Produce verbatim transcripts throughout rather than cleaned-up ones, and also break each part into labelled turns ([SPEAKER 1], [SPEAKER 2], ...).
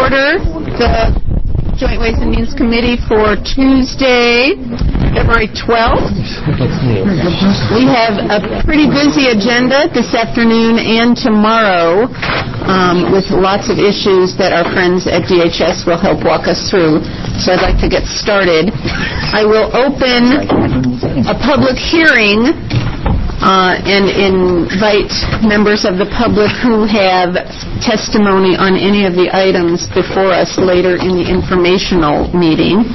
[SPEAKER 1] order the Joint Ways and Means Committee for Tuesday, February twelfth. We have a pretty busy agenda this afternoon and tomorrow um, with lots of issues that our friends at D H S will help walk us through. So I'd like to get started. I will open a public hearing Uh, and invite members of the public who have testimony on any of the items before us later in the informational meeting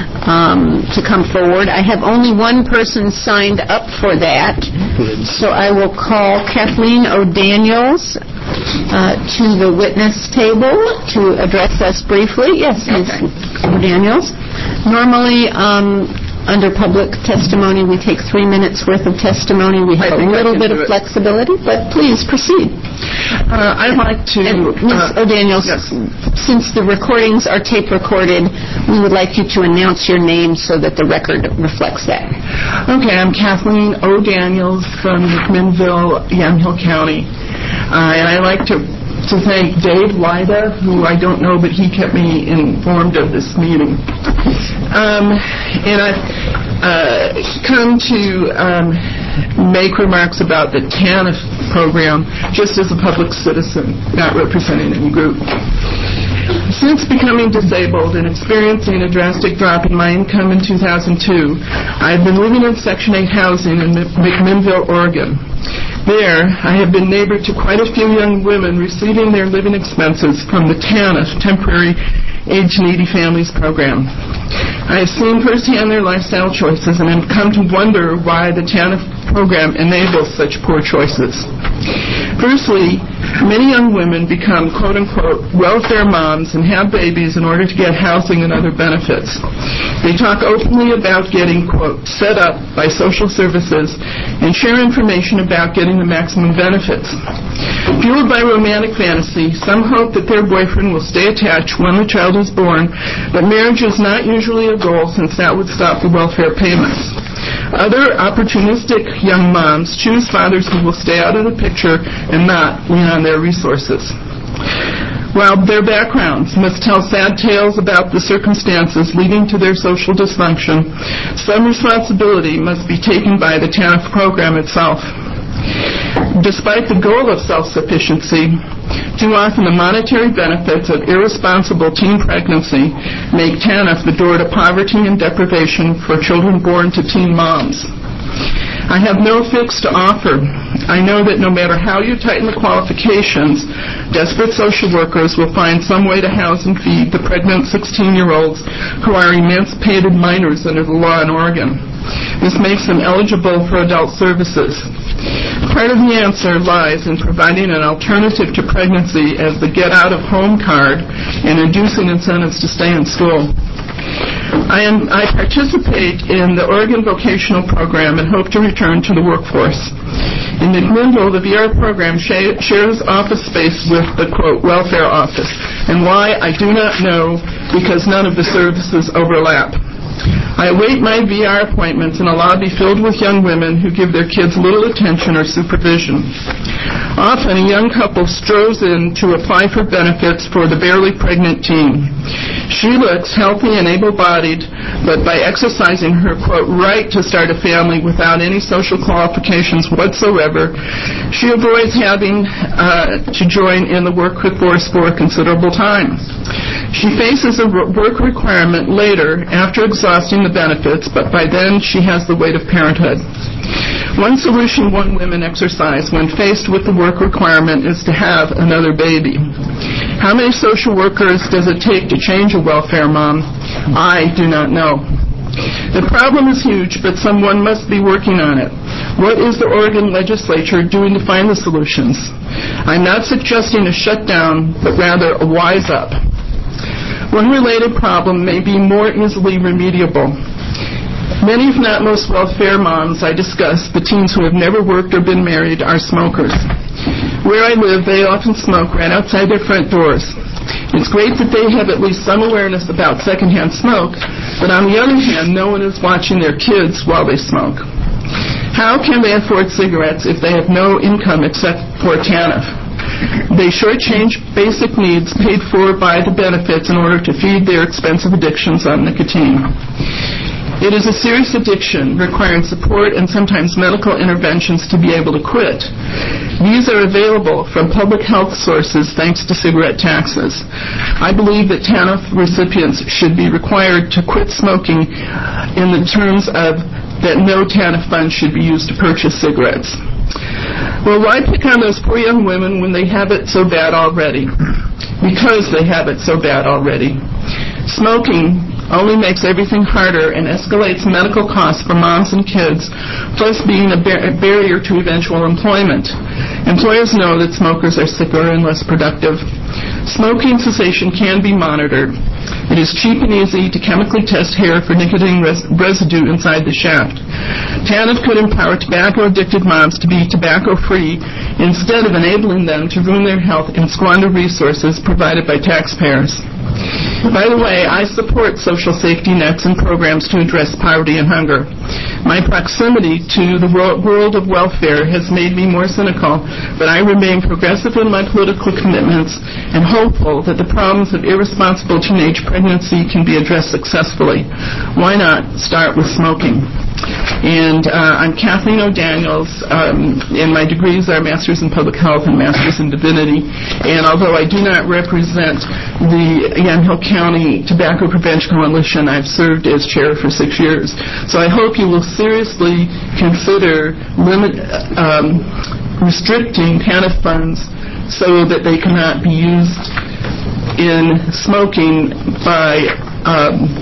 [SPEAKER 1] um, to come forward. I have only one person signed up for that, so I will call Kathleen O'Daniels uh, to the witness table to address us briefly. Yes, Miz O'Daniels. Normally, um, under public testimony, we take three minutes worth of testimony. We have a little bit of flexibility, but please proceed.
[SPEAKER 2] Uh, I'd like to...
[SPEAKER 1] And Miz Uh, O'Daniels, yes. Since the recordings are tape recorded, we would like you to announce your name so that the record reflects that.
[SPEAKER 2] Okay, I'm Kathleen O'Daniels from McMinnville, Yamhill County. Uh, and I'd like to to thank Dave Lida, who I don't know, but he kept me informed of this meeting. Um, and I've uh, come to um, make remarks about the TANF program just as a public citizen, not representing any group. Since becoming disabled and experiencing a drastic drop in my income in two thousand two, I've been living in Section eight housing in McMinnville, Oregon. There, I have been neighbor to quite a few young women receiving their living expenses from the TANF, Temporary Age Needy Families Program. I have seen firsthand their lifestyle choices and have come to wonder why the TANF program enables such poor choices. Firstly, many young women become quote-unquote welfare moms and have babies in order to get housing and other benefits. They talk openly about getting, quote, set up by social services and share information about getting the maximum benefits. Fueled by romantic fantasy, some hope that their boyfriend will stay attached when the child is born, but marriage is not usually a goal since that would stop the welfare payments. Other opportunistic young moms choose fathers who will stay out of the picture and not lean on their resources. While their backgrounds must tell sad tales about the circumstances leading to their social dysfunction, some responsibility must be taken by the TANF program itself. Despite the goal of self-sufficiency, too often the monetary benefits of irresponsible teen pregnancy make TANF the door to poverty and deprivation for children born to teen moms. I have no fix to offer. I know that no matter how you tighten the qualifications, desperate social workers will find some way to house and feed the pregnant sixteen-year-olds who are emancipated minors under the law in Oregon. This makes them eligible for adult services. Part of the answer lies in providing an alternative to pregnancy as the get-out-of-home card and inducing incentives to stay in school. I, am, I participate in the Oregon Vocational Program and hope to return to the workforce. In McMinnville, the V R program sh- shares office space with the, quote, welfare office. And why, I do not know, because none of the services overlap. I await my V R appointments in a lobby filled with young women who give their kids little attention or supervision. Often, a young couple strolls in to apply for benefits for the barely pregnant teen. She looks healthy and able-bodied, but by exercising her, quote, right to start a family without any social qualifications whatsoever, she avoids having uh, to join in the workforce for a considerable time. She faces a work requirement later after exhausting the benefits, but by then she has the weight of parenthood. One solution one women exercise when faced with the work requirement is to have another baby. How many social workers does it take to change a welfare mom? I do not know. The problem is huge, but someone must be working on it. What is the Oregon legislature doing to find the solutions? I'm not suggesting a shutdown, but rather a wise up. One related problem may be more easily remediable. Many, if not most, welfare moms I discuss, the teens who have never worked or been married, are smokers. Where I live, they often smoke right outside their front doors. It's great that they have at least some awareness about secondhand smoke, but on the other hand, no one is watching their kids while they smoke. How can they afford cigarettes if they have no income except for TANF? They shortchange basic needs paid for by the benefits in order to feed their expensive addictions on nicotine. It is a serious addiction requiring support and sometimes medical interventions to be able to quit. These are available from public health sources thanks to cigarette taxes. I believe that TANF recipients should be required to quit smoking in the terms of that no TANF funds should be used to purchase cigarettes. Well, why pick on those poor young women when they have it so bad already? Because they have it so bad already. Smoking only makes everything harder and escalates medical costs for moms and kids, plus being a, bar- a barrier to eventual employment. Employers know that smokers are sicker and less productive. Smoking cessation can be monitored. It is cheap and easy to chemically test hair for nicotine res- residue inside the shaft. TANF could empower tobacco-addicted moms to be tobacco-free instead of enabling them to ruin their health and squander resources provided by taxpayers. By the way, I support social safety nets and programs to address poverty and hunger. My proximity to the world of welfare has made me more cynical, but I remain progressive in my political commitments and hopeful that the problems of irresponsible teenage pregnancy can be addressed successfully. Why not start with smoking? And uh, I'm Kathleen O'Daniels, um, and my degrees are Masters in Public Health and Masters in Divinity. And although I do not represent the Yamhill County Tobacco Prevention Coalition, I've served as chair for six years. So I hope you will seriously consider limit, um, restricting TANF funds so that they cannot be used in smoking by... Um,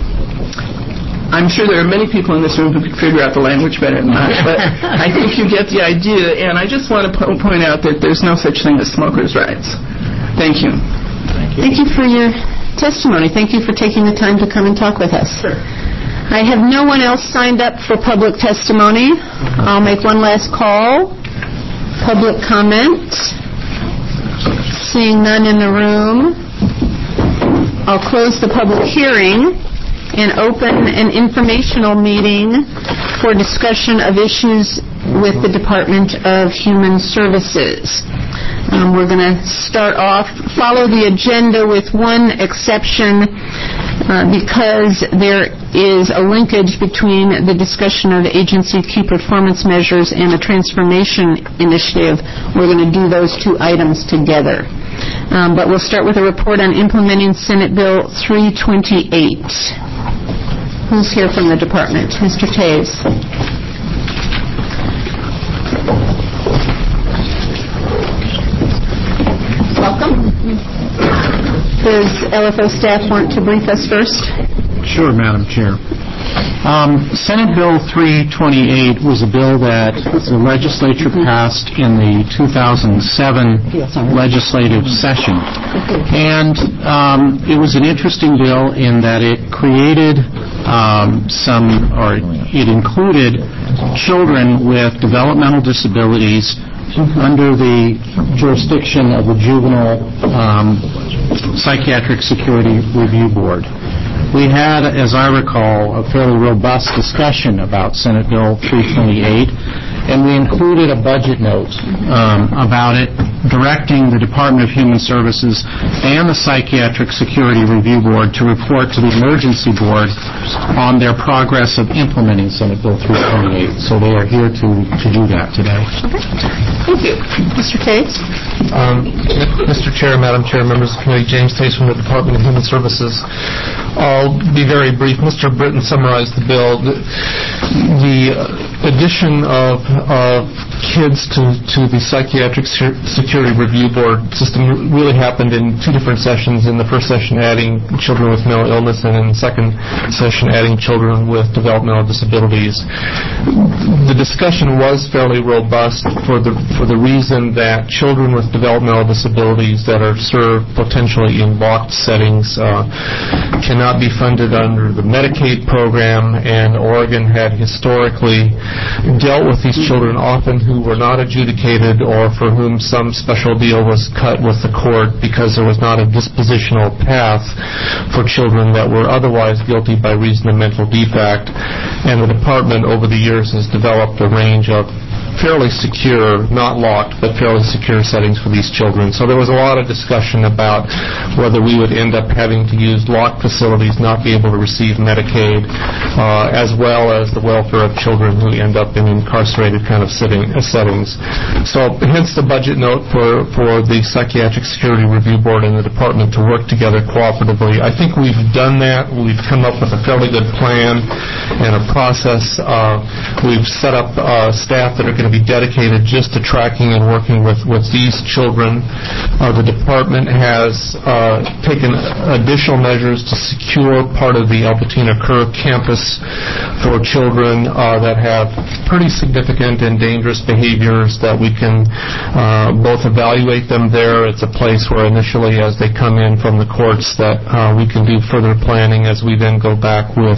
[SPEAKER 2] I'm sure there are many people in this room who could figure out the language better than I, but I think you get the idea, and I just want to po- point out that there's no such thing as smokers' rights. Thank you.
[SPEAKER 1] Thank you. Thank you for your testimony. Thank you for taking the time to come and talk with us.
[SPEAKER 2] Sure.
[SPEAKER 1] I have no one else signed up for public testimony. I'll make one last call. Public comment. Seeing none in the room, I'll close the public hearing and open an informational meeting for discussion of issues with the Department of Human Services. Um, we're going to start off, follow the agenda with one exception uh, because there is a linkage between the discussion of agency key performance measures and the transformation initiative. We're going to do those two items together. Um, but we'll start with a report on implementing Senate Bill three twenty-eight. Who's here from the department? Mister Taves. Welcome. Does L F O staff want to brief us first?
[SPEAKER 3] Sure, Madam Chair. Um, Senate Bill three twenty-eight was a bill that the legislature passed in the two thousand seven legislative session. And um, it was an interesting bill in that it created um, some, or it included children with developmental disabilities under the jurisdiction of the Juvenile um, Psychiatric Security Review Board. We had, as I recall, a fairly robust discussion about Senate Bill three twenty-eight, and we included a budget note um, about it, directing the Department of Human Services and the Psychiatric Security Review Board to report to the Emergency Board on their progress of implementing Senate Bill three twenty-eight. So they are here to, to do that today.
[SPEAKER 1] Okay. Thank you. Mister Taves?
[SPEAKER 4] Um, Mister Chair, Madam Chair, members of the committee, James Taves from the Department of Human Services. I'll be very brief. Mister Britton summarized the bill. The, the addition of, of kids to, to the Psychiatric Security Review Board system really happened in two different sessions. In the first session, adding children with mental illness, and in the second session, adding children with developmental disabilities. The discussion was fairly robust for the for the reason that children with developmental disabilities that are served potentially in locked settings uh, cannot be funded under the Medicaid program, and Oregon had historically dealt with these children often who were not adjudicated or for whom some special deal was cut with the court because there was not a dispositional path for children that were otherwise guilty by reason of mental defect. And the department over the years has developed a range of fairly secure, not locked, but fairly secure settings for these children. So there was a lot of discussion about whether we would end up having to use locked facilities, not be able to receive Medicaid, uh, as well as the welfare of children who end up in incarcerated kind of sitting, uh, settings. So hence the budget note for, for the Psychiatric Security Review Board and the department to work together cooperatively. I think we've done that. We've come up with a fairly good plan and a process. Uh, we've set up uh, staff that are going to be dedicated just to tracking and working with, with these children. Uh, the department has uh, taken additional measures to secure part of the Albertina Kerr campus for children uh, that have pretty significant and dangerous behaviors, that we can uh, both evaluate them there. It's a place where initially as they come in from the courts that uh, we can do further planning as we then go back with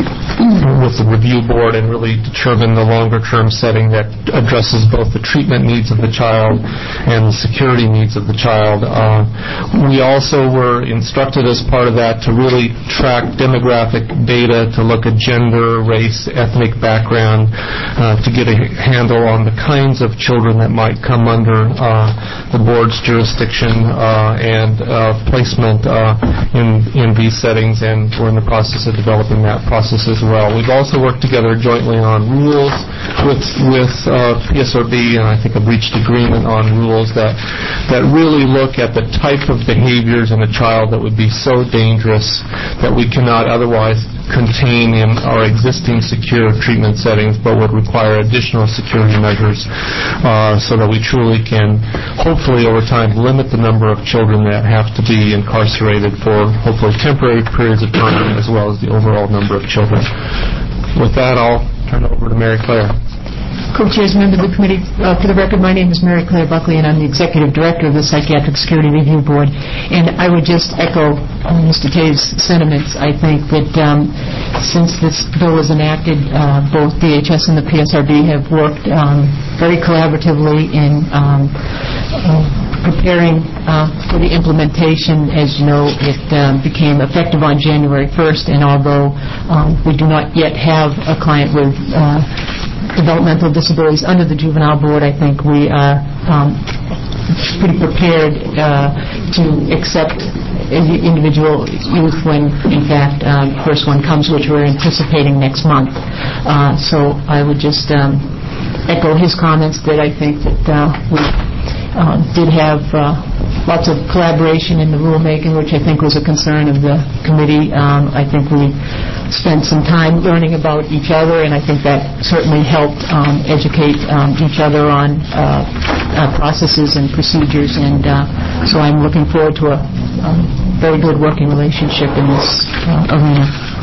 [SPEAKER 4] with the review board and really determine the longer-term setting that addresses both the treatment needs of the child and the security needs of the child. Uh, we also were instructed as part of that to really track demographic data, to look at gender, race, ethnic background, uh, to get a handle on the kinds of children that might come under uh, the board's jurisdiction uh, and uh, placement uh, in, in these settings, and we're in the process of developing that process as well. We've also worked together jointly on rules with with uh, P S R B, and I think have reached agreement on rules that that really look at the type of behaviors in a child that would be so dangerous that we cannot otherwise contain in our existing secure treatment settings, but would require additional security measures uh, so that we truly can, hopefully over time, limit the number of children that have to be incarcerated for hopefully temporary periods of time, as well as the overall number of children. With that, I'll turn it over to Mary Claire.
[SPEAKER 5] Co-chairs, members of the committee, uh, for the record, my name is Mary Claire Buckley, and I'm the Executive Director of the Psychiatric Security Review Board. And I would just echo uh, Mister Tay's sentiments. I think that um, since this bill was enacted, uh, both D H S and the P S R B have worked um, very collaboratively in um, uh, preparing uh, for the implementation. As you know, it um, became effective on January first, and although um, we do not yet have a client with uh, developmental disabilities under the Juvenile Board, I think we are um, pretty prepared uh, to accept individual youth when, in fact, um, the first one comes, which we're anticipating next month. Uh, so I would just um, echo his comments that I think that uh, we uh, did have uh, lots of collaboration in the rulemaking, which I think was a concern of the committee. Um, I think we spent some time learning about each other, and I think that certainly helped um, educate um, each other on uh, uh, processes and procedures, and uh, so I'm looking forward to a, a very good working relationship in this uh, arena.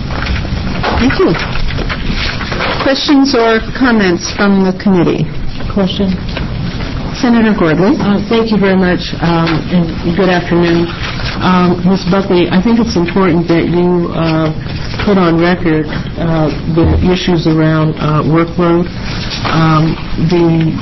[SPEAKER 1] Thank you. Questions or comments from the committee?
[SPEAKER 6] Question?
[SPEAKER 1] Senator Gordley.
[SPEAKER 6] Uh, thank you very much, um, and good afternoon. Um, Miz Buckley, I think it's important that you uh, put on record uh, the issues around uh, workload. Um, the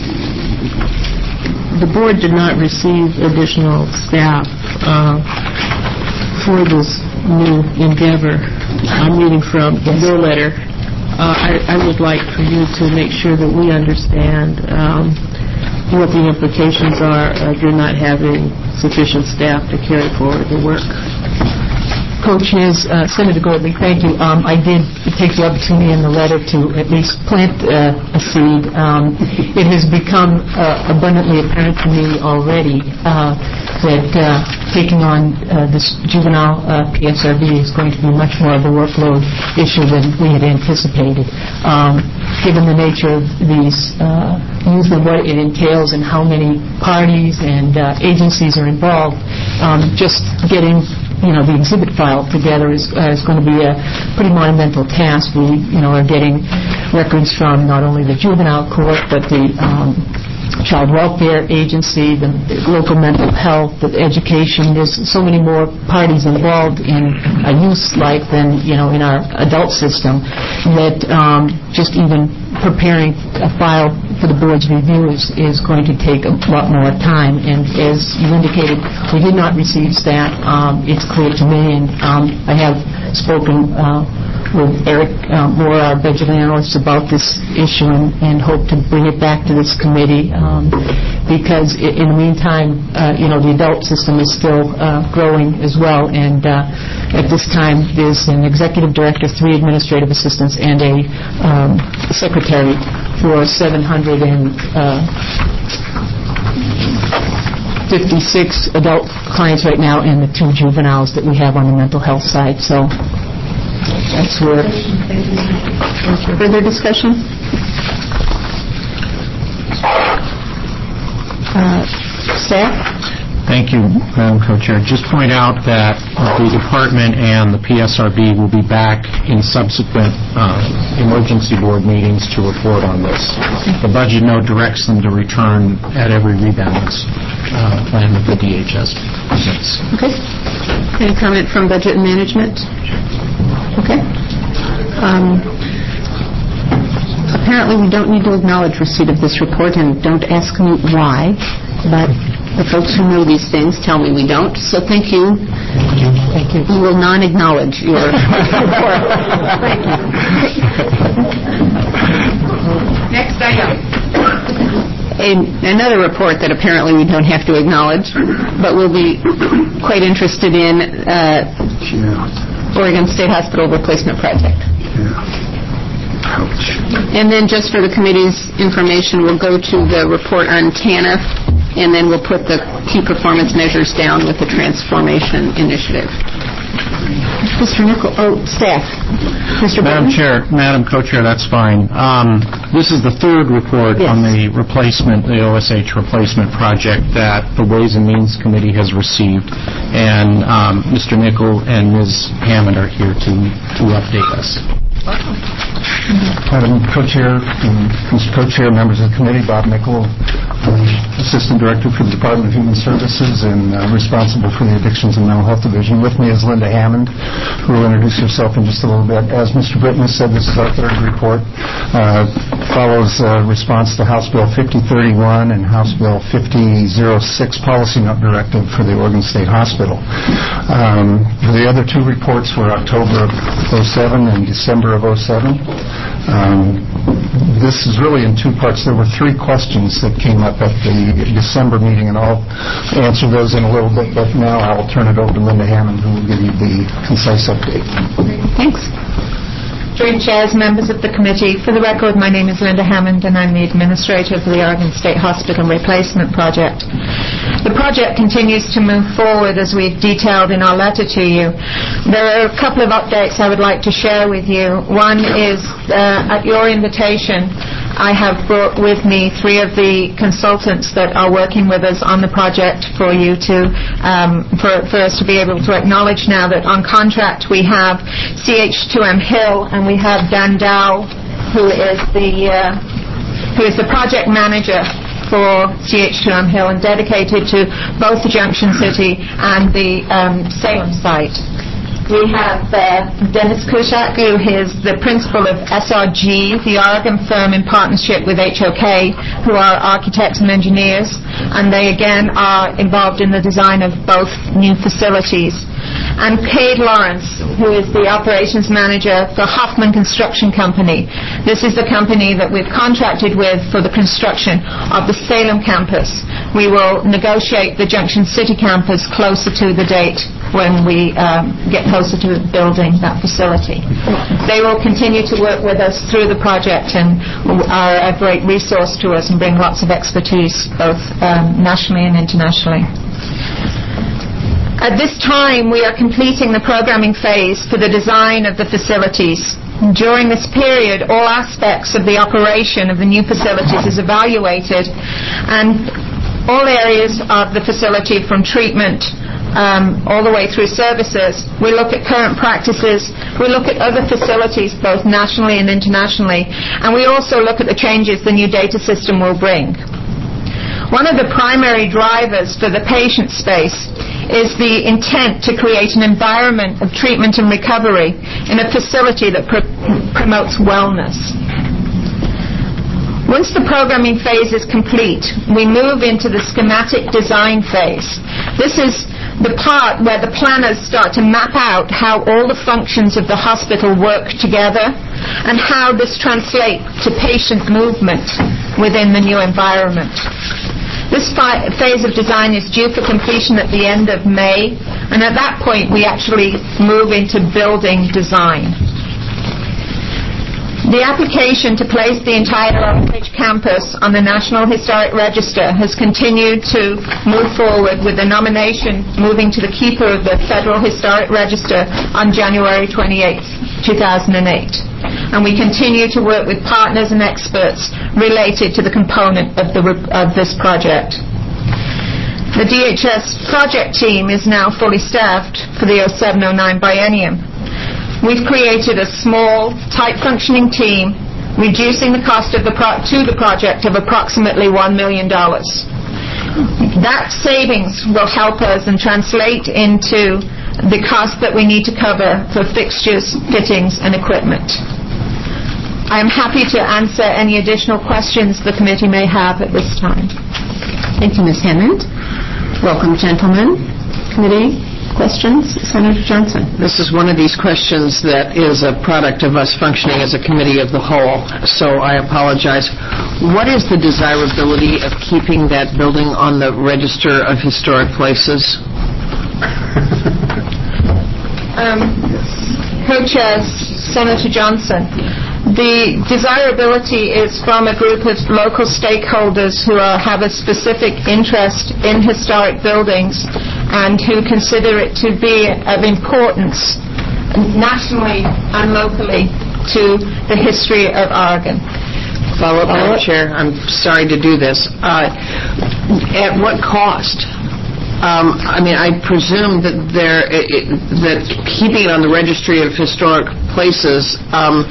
[SPEAKER 6] the board did not receive additional staff uh, for this new endeavor. I'm reading from your letter. Uh, I, I would like for you to make sure that we understand um, what the implications are of your not having sufficient staff to carry forward the work.
[SPEAKER 5] Co-chairs, uh, Senator Gordley, thank you. Um, I did take the opportunity in the letter to at least plant uh, a seed. Um, it has become uh, abundantly apparent to me already uh, that uh, taking on uh, this juvenile uh, P S R B is going to be much more of a workload issue than we had anticipated. Um, given the nature of these uh, youth and what it entails and how many parties and uh, agencies are involved, um, just getting you know, the exhibit file together is, uh, is going to be a pretty monumental task. We, you know, are getting records from not only the juvenile court, but the um, child welfare agency, the local mental health, the education. There's so many more parties involved in a youth life than, you know, in our adult system that um, just even preparing a file for the board's review is, is going to take a lot more time. And as you indicated, we did not receive staff. Um, it's clear to me, and um, I have spoken uh, with Eric uh, Moore, our budget analyst, about this issue and, and hope to bring it back to this committee um, because i- in the meantime, uh, you know, the adult system is still uh, growing as well, and uh, at this time there's an executive director, three administrative assistants, and a um, secretary for seven hundred fifty-six adult clients right now and the two juveniles that we have on the mental health side. So that's where...
[SPEAKER 1] Further discussion? Uh, Staff?
[SPEAKER 3] Thank you, Madam Co-Chair. Just point out that the department and the P S R B will be back in subsequent uh, emergency board meetings to report on this. The budget note directs them to return at every rebalance uh, plan that the D H S presents.
[SPEAKER 1] Okay. Any comment from Budget and Management? Okay. Um, apparently we don't need to acknowledge receipt of this report, and don't ask me why, but the folks who know these things tell me we don't, so thank you. Thank you. We will non-acknowledge your report. Thank you. Next item. A- Another report that apparently we don't have to acknowledge, but we'll be quite interested in, uh, Oregon State Hospital Replacement Project. And then just for the committee's information, we'll go to the report on T A N F, and then we'll put the key performance measures down with the Transformation Initiative. Mister Nichol, oh, staff. Mister
[SPEAKER 3] Madam
[SPEAKER 1] Britton?
[SPEAKER 3] Chair, Madam Co-Chair, that's fine. Um, This is the third report
[SPEAKER 1] Yes.
[SPEAKER 3] on the replacement, the O S H replacement project that the Ways and Means Committee has received, and um, Mister Nichol and Miz Hammond are here to to update us.
[SPEAKER 7] Madam Co-Chair, and Mister Co-Chair, members of the committee, Bob Nichol, um, Assistant Director for the Department of Human Services and uh, responsible for the Addictions and Mental Health Division. With me is Linda Hammond, who will introduce herself in just a little bit. As Mister Britton has said, this is our third report. Uh, follows uh, response to House Bill fifty thirty-one and House Bill fifty oh six Policy Note Directive for the Oregon State Hospital. Um, the other two reports were October of oh seven and December of oh seven. Um, this is really in two parts. There were three questions that came up at the December meeting, and I'll answer those in a little bit, but now I will turn it over to Linda Hammond, who will give you the concise update.
[SPEAKER 1] Thanks.
[SPEAKER 8] Joint chairs, members of the committee. For the record, my name is Linda Hammond, and I'm the administrator for the Oregon State Hospital Replacement Project. The project continues to move forward as we've detailed in our letter to you. There are a couple of updates I would like to share with you. One is, uh, at your invitation, I have brought with me three of the consultants that are working with us on the project for you to, um, for, for us to be able to acknowledge now that on contract we have C H two M Hill and we have Dan Dow, who is the uh, who is the project manager for C H two M Hill and dedicated to both the Junction City and the um, Salem site. We have uh, Dennis Kushak, who is the principal of S R G, the Oregon firm in partnership with H O K, who are architects and engineers, and they again are involved in the design of both new facilities. And Cade Lawrence, who is the operations manager for Hoffman Construction Company. This is the company that we've contracted with for the construction of the Salem campus. We will negotiate the Junction City campus closer to the date when we um, get closer to building that facility. They will continue to work with us through the project and are a great resource to us and bring lots of expertise both um, nationally and internationally. At this time, we are completing the programming phase for the design of the facilities. During this period, all aspects of the operation of the new facilities is evaluated, and all areas of the facility from treatment um, all the way through services. We look at current practices, we look at other facilities both nationally and internationally, and we also look at the changes the new data system will bring. One of the primary drivers for the patient space is the intent to create an environment of treatment and recovery in a facility that pr- promotes wellness. Once the programming phase is complete, we move into the schematic design phase. This is the part where the planners start to map out how all the functions of the hospital work together and how this translates to patient movement within the new environment. This fi- phase of design is due for completion at the end of May, and at that point we actually move into building design. The application to place the entire Oak Ridge campus on the National Historic Register has continued to move forward, with the nomination moving to the keeper of the Federal Historic Register on January twenty-eighth, two thousand eight. And we continue to work with partners and experts related to the component of, the, of this project. The D H S project team is now fully staffed for the oh seven oh nine biennium. We've created a small, tight-functioning team, reducing the cost of the pro- to the project of approximately one million dollars. That savings will help us and translate into the cost that we need to cover for fixtures, fittings, and equipment. I am happy to answer any additional questions the committee may have at this time.
[SPEAKER 1] Thank you, Miz Hammond. Welcome, gentlemen. Committee questions? Senator Johnson.
[SPEAKER 2] This is one of these questions that is a product of us functioning as a committee of the whole, so I apologize. What is the desirability of keeping that building on the Register of Historic Places?
[SPEAKER 8] Um, Co-Chair Senator Johnson, the desirability is from a group of local stakeholders who are, have a specific interest in historic buildings and who consider it to be of importance nationally and locally to the history of Oregon.
[SPEAKER 2] Follow up, Madam Chair. I'm sorry to do this. Uh, at what cost? Um, I mean, I presume that there, it, that keeping it on the Registry of Historic Places um,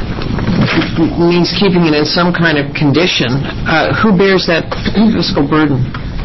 [SPEAKER 2] means keeping it in some kind of condition. Uh, who bears that fiscal burden?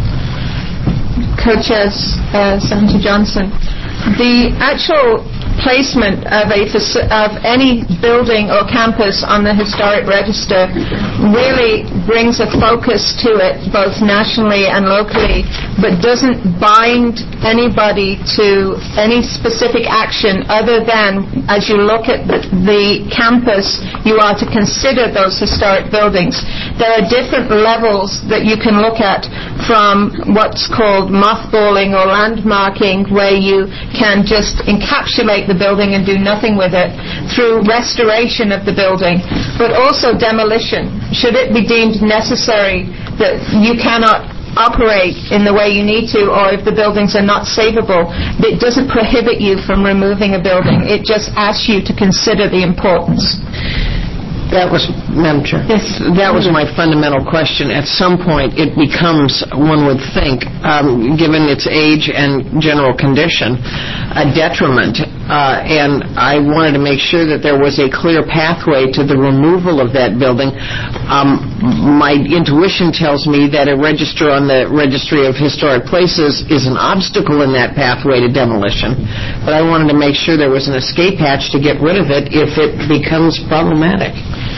[SPEAKER 8] Co-Chair uh, Senator Johnson, the actual placement of, a, of any building or campus on the Historic Register really brings a focus to it both nationally and locally, but doesn't bind anybody to any specific action other than, as you look at the, the campus, you are to consider those historic buildings. There are different levels that you can look at, from what's called mothballing or landmarking, where you can just encapsulate the building and do nothing with it, through restoration of the building, but also demolition. Should it be deemed necessary that you cannot operate in the way you need to, or if the buildings are not savable, it doesn't prohibit you from removing a building. It just asks you to consider the importance.
[SPEAKER 2] That was, Madam Chair,
[SPEAKER 8] yes.
[SPEAKER 2] That was my fundamental question. At some point, it becomes, one would think, um, given its age and general condition, a detriment. Uh, and I wanted to make sure that there was a clear pathway to the removal of that building. Um, my intuition tells me that a register on the Registry of Historic Places is an obstacle in that pathway to demolition. But I wanted to make sure there was an escape hatch to get rid of it if it becomes problematic.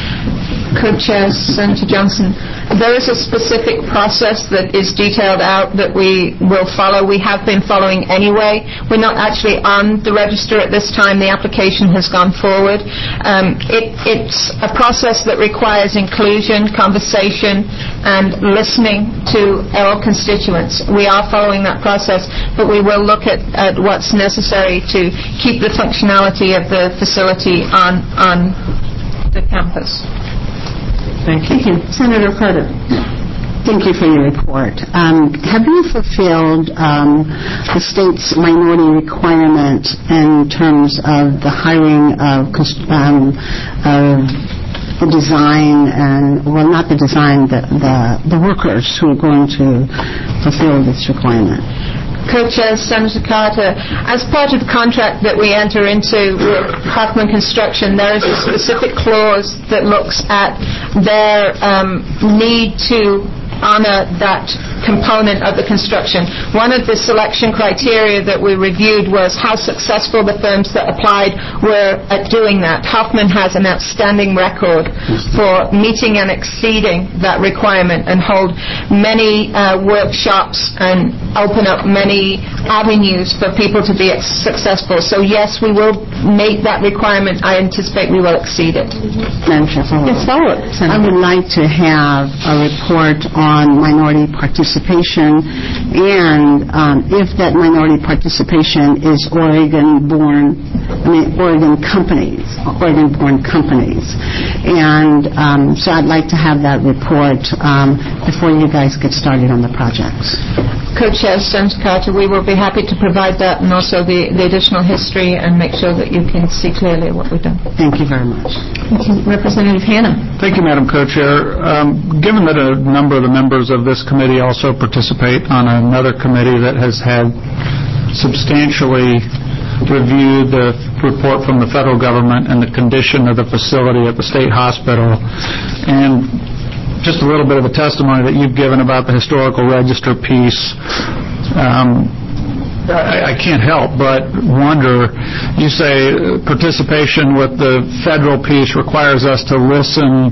[SPEAKER 8] Co-Chair Senator Johnson, there is a specific process that is detailed out that we will follow. We have been following anyway. We're not actually on the register at this time. The application has gone forward. Um, it, it's a process that requires inclusion, conversation, and listening to our constituents. We are following that process, but we will look at, at what's necessary to keep the functionality of the facility on, on the campus.
[SPEAKER 2] Thank you.
[SPEAKER 1] Thank you. Senator Carter. Thank you for your report. Um, have you fulfilled um, the state's minority requirement in terms of the hiring of, um, of the design and, well, not the design, the, the, the workers who are going to fulfill this requirement?
[SPEAKER 8] Co-Chair Senator Carter, as part of the contract that we enter into with Hoffman Construction, there is a specific clause that looks at their um, need to honor that component of the construction. One of the selection criteria that we reviewed was how successful the firms that applied were at doing that. Hoffman has an outstanding record for meeting and exceeding that requirement and hold many uh, workshops and open up many avenues for people to be successful. So yes, we will meet that requirement. I anticipate we will exceed it.
[SPEAKER 6] Madam Chair,
[SPEAKER 1] Yes, follow it.
[SPEAKER 6] I would like to have a report on minority participation, and um, if that minority participation is Oregon-born, I mean Oregon companies, Oregon-born companies, and um, so I'd like to have that report um, before you guys get started on the projects.
[SPEAKER 8] Co-Chair Senator Carter, we will be happy to provide that and also the, the additional history and make sure that you can see clearly what we've done.
[SPEAKER 6] Thank you very much.
[SPEAKER 1] Thank you. Representative Hanna.
[SPEAKER 3] Thank you, Madam Co-Chair. Um, given that a number of the members of this committee also participate on another committee that has had substantially reviewed the report from the federal government and the condition of the facility at the state hospital, and just a little bit of the testimony that you've given about the historical register piece, um, I, I can't help but wonder, you say participation with the federal piece requires us to listen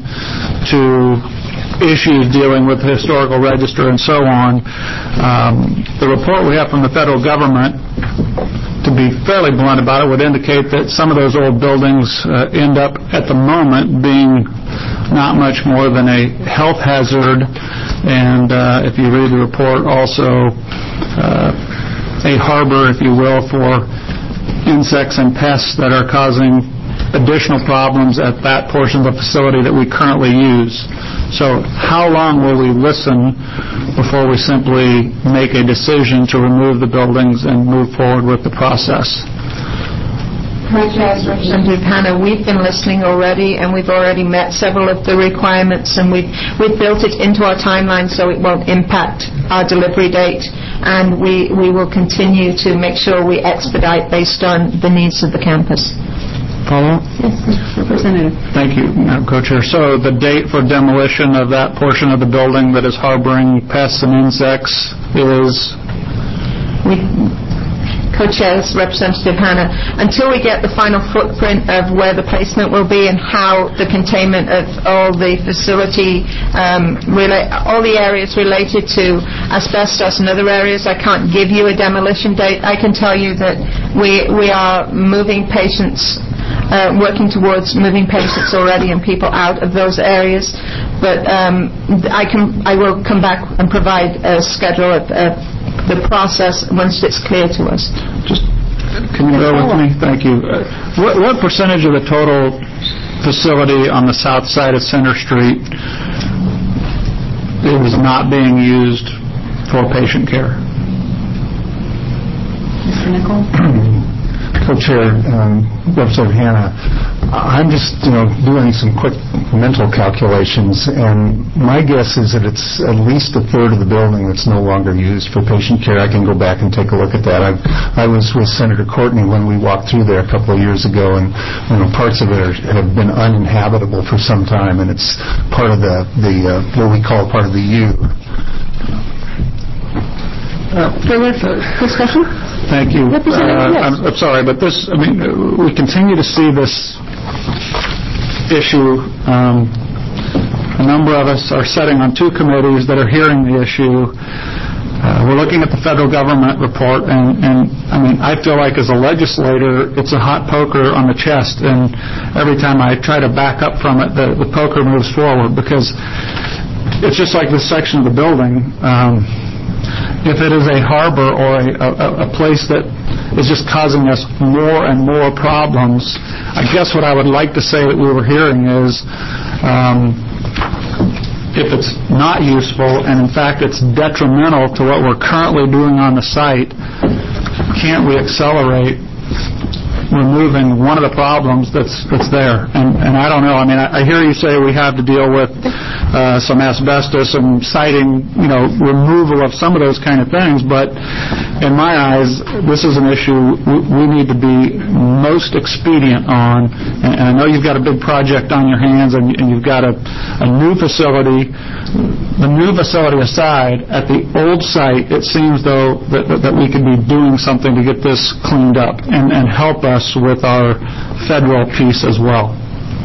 [SPEAKER 3] to issues dealing with the historical register and so on. Um, the report we have from the federal government, to be fairly blunt about it, would indicate that some of those old buildings uh, end up at the moment being not much more than a health hazard, and uh, if you read the report, also uh, a harbor, if you will, for insects and pests that are causing additional problems at that portion of the facility that we currently use. So how long will we listen before we simply make a decision to remove the buildings and move forward with the process?
[SPEAKER 8] Representative Hanna, we've been listening already, and we've already met several of the requirements, and we've, we've built it into our timeline so it won't impact our delivery date, and we, we will continue to make sure we expedite based on the needs of the campus.
[SPEAKER 3] Follow-up?
[SPEAKER 1] Yes, Representative.
[SPEAKER 3] Thank you, Madam Co-Chair. So the date for demolition of that portion of the building that is harboring pests and insects is?
[SPEAKER 8] We, Co-Chairs, Representative Hanna, until we get the final footprint of where the placement will be and how the containment of all the facility, um, rela- all the areas related to asbestos and other areas, I can't give you a demolition date. I can tell you that we we are moving patients, uh, working towards moving patients already and people out of those areas. But um, I can I will come back and provide a schedule of uh, the process once it's clear to us.
[SPEAKER 3] Just, can you bear with me? Thank you. Uh, what, what percentage of the total facility on the south side of Center Street is not being used for patient care?
[SPEAKER 1] Mister Nichol.
[SPEAKER 7] Co-Chair, um, Representative Hanna, I'm just, you know, doing some quick mental calculations, and my guess is that it's at least a third of the building that's no longer used for patient care. I can go back and take a look at that. I've, I was with Senator Courtney when we walked through there a couple of years ago, and you know, parts of it are, have been uninhabitable for some time, and it's part of the, the uh, what we call part of the U.
[SPEAKER 1] Uh, further discussion?
[SPEAKER 3] Thank you.
[SPEAKER 1] Representative,
[SPEAKER 3] Uh,
[SPEAKER 1] yes.
[SPEAKER 3] I'm, I'm sorry, but this, I mean, we continue to see this issue. Um, a number of us are sitting on two committees that are hearing the issue. Uh, we're looking at the federal government report, and, and I mean, I feel like as a legislator, it's a hot poker on the chest, and every time I try to back up from it, the, the poker moves forward, because it's just like this section of the building. Um, If it is a harbor or a, a, a place that is just causing us more and more problems, I guess what I would like to say that we were hearing is, um, if it's not useful and in fact it's detrimental to what we're currently doing on the site, can't we accelerate removing one of the problems that's that's there? And, and I don't know. I mean, I, I hear you say we have to deal with uh, some asbestos and citing, you know, removal of some of those kind of things. But in my eyes, this is an issue we need to be most expedient on. And I know you've got a big project on your hands, and you've got a, a new facility. The new facility aside, at the old site, it seems, though, that, that we could be doing something to get this cleaned up and, and help us with our federal piece as well.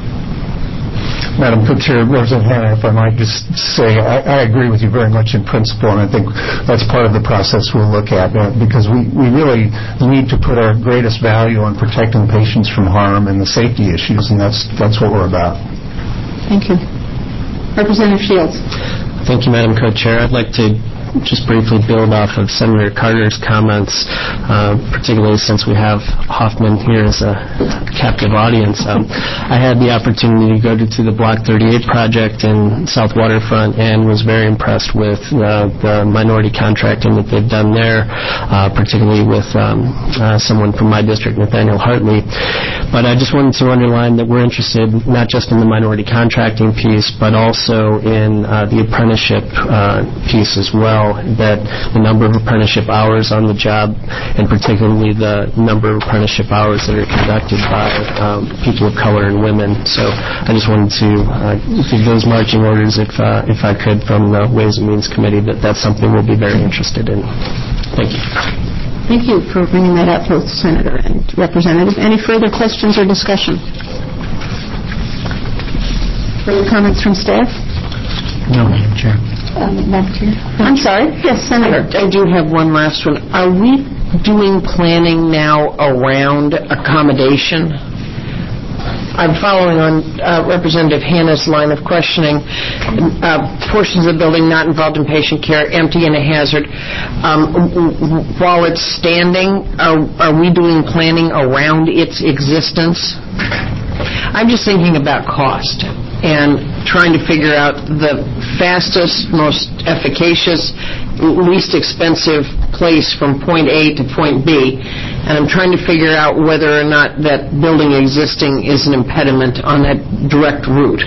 [SPEAKER 7] Madam Co-Chair, Representative Hanna, if I might just say, I, I agree with you very much in principle, and I think that's part of the process we'll look at, uh, because we, we really need to put our greatest value on protecting patients from harm and the safety issues, and that's that's what we're about.
[SPEAKER 1] Thank you. Representative Shields.
[SPEAKER 9] Thank you, Madam Co-Chair. I'd like to just briefly build off of Senator Carter's comments, uh, particularly since we have Hoffman here as a captive audience. Um, I had the opportunity to go to, to the Block thirty-eight project in South Waterfront and was very impressed with uh, the minority contracting that they've done there, uh, particularly with um, uh, someone from my district, Nathaniel Hartley. But I just wanted to underline that we're interested not just in the minority contracting piece, but also in uh, the apprenticeship uh, piece as well. That the number of apprenticeship hours on the job, and particularly the number of apprenticeship hours that are conducted by um, people of color and women. So I just wanted to uh, give those marching orders, if uh, if I could, from the Ways and Means Committee, that that's something we'll be very interested in. Thank you.
[SPEAKER 1] Thank you for bringing that up, both Senator and Representative. Any further questions or discussion? Further comments from staff?
[SPEAKER 3] No, Madam Chair.
[SPEAKER 1] Um, Madam Chair. I'm sorry. Yes, Senator.
[SPEAKER 6] I do have one last one. Are we doing planning now around accommodation? I'm following on uh, Representative Hanna's line of questioning. Uh, portions of the building not involved in patient care, empty and a hazard. Um, w- w- while it's standing, are, are we doing planning around its existence? I'm just thinking about cost and trying to figure out the fastest, most efficacious, least expensive place from point A to point B. And I'm trying to figure out whether or not that building existing is an impediment on that direct route.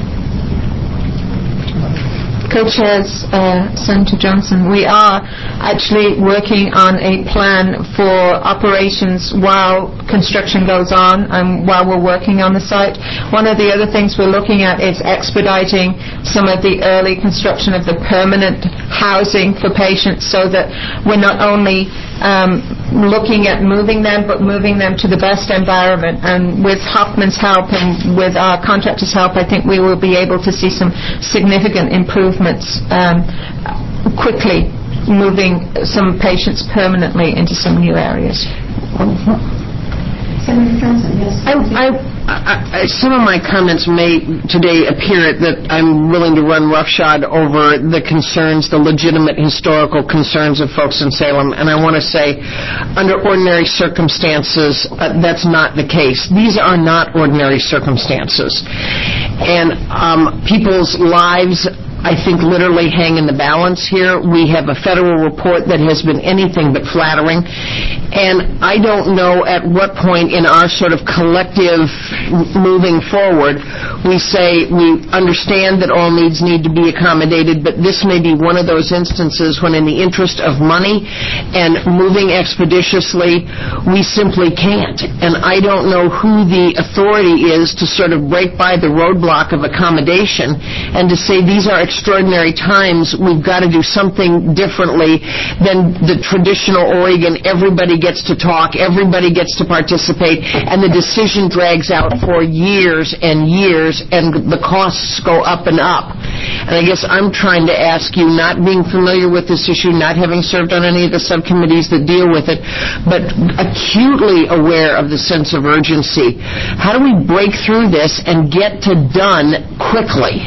[SPEAKER 8] Co-chairs, uh, Senator Johnson, we are actually working on a plan for operations while construction goes on and while we're working on the site. One of the other things we're looking at is expediting some of the early construction of the permanent housing for patients, so that we're not only um, looking at moving them, but moving them to the best environment. And with Hoffman's help and with our contractor's help, I think we will be able to see some significant improvements um, quickly, moving some patients permanently into some new areas.
[SPEAKER 1] Senator Johnson, yes.
[SPEAKER 6] I, I, I, some of my comments may today appear that I'm willing to run roughshod over the concerns, the legitimate historical concerns of folks in Salem, and I want to say, under ordinary circumstances, uh, that's not the case. These are not ordinary circumstances. And um, people's lives, I think, literally hang in the balance here. We have a federal report that has been anything but flattering, and I don't know at what point in our sort of collective moving forward we say we understand that all needs need to be accommodated, but this may be one of those instances when, in the interest of money and moving expeditiously, we simply can't. And I don't know who the authority is to sort of break by the roadblock of accommodation and to say these are extraordinary times, we've got to do something differently than the traditional Oregon, everybody gets to talk, everybody gets to participate, and the decision drags out for years and years, and the costs go up and up. And I guess I'm trying to ask you, not being familiar with this issue, not having served on any of the subcommittees that deal with it, but acutely aware of the sense of urgency. How do we break through this and get to done quickly?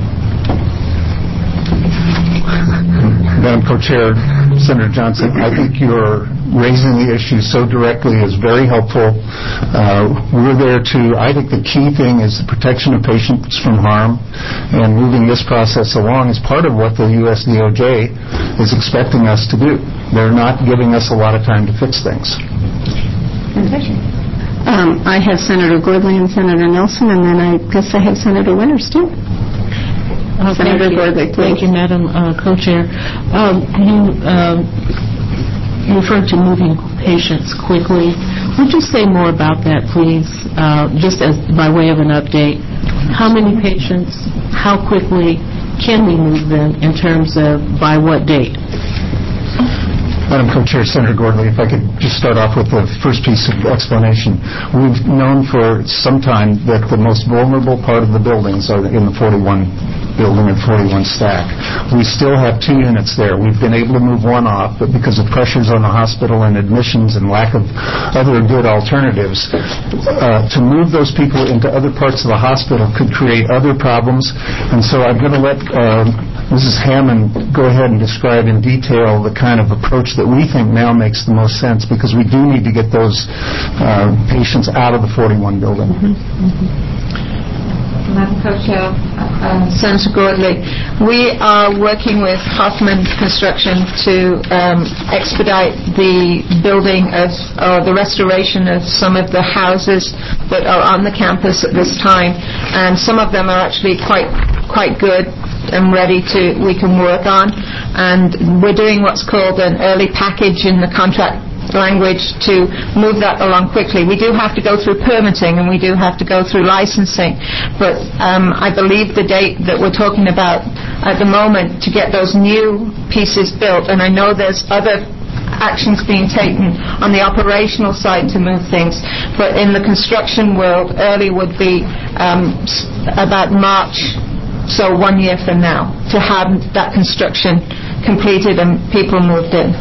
[SPEAKER 7] Madam Co-Chair, Senator Johnson, I think you're raising the issue so directly is very helpful. Uh, we're there to, I think the key thing is the protection of patients from harm, and moving this process along is part of what the U S D O J is expecting us to do. They're not giving us a lot of time to fix things.
[SPEAKER 1] Um, I have Senator Gordley and Senator Nelson, and then I guess I have Senator Winters, too.
[SPEAKER 5] Uh,
[SPEAKER 1] Senator Gordley, please.
[SPEAKER 5] Thank you, Madam uh, Co-Chair. Um, you um,
[SPEAKER 6] you referred to moving patients quickly. Would you say more about that, please, uh, just as by way of an update? How many patients, how quickly can we move them in terms of by what date?
[SPEAKER 7] Madam Co-Chair, Senator Gordley, if I could just start off with the first piece of explanation. We've known for some time that the most vulnerable part of the buildings are in the forty-one building and forty-one stack. We still have two units there. We've been able to move one off, but because of pressures on the hospital and admissions and lack of other good alternatives, uh, to move those people into other parts of the hospital could create other problems. And so I'm going to let uh, Missus Hammond go ahead and describe in detail the kind of approach that we think now makes the most sense, because we do need to get those uh, patients out of the forty-one building.
[SPEAKER 8] Mm-hmm. Mm-hmm. Madam Co-Chair, uh, Senator Gordley, we are working with Hoffman Construction to um, expedite the building of, or the restoration of some of the houses that are on the campus at this time, and some of them are actually quite quite good and ready to we can work on, and we're doing what's called an early package in the contract language to move that along quickly. We do have to go through permitting and we do have to go through licensing, but um, I believe the date that we're talking about at the moment to get those new pieces built, and I know there's other actions being taken on the operational side to move things, but in the construction world, early would be um, about March, so one year from now, to have that construction completed and people moved in.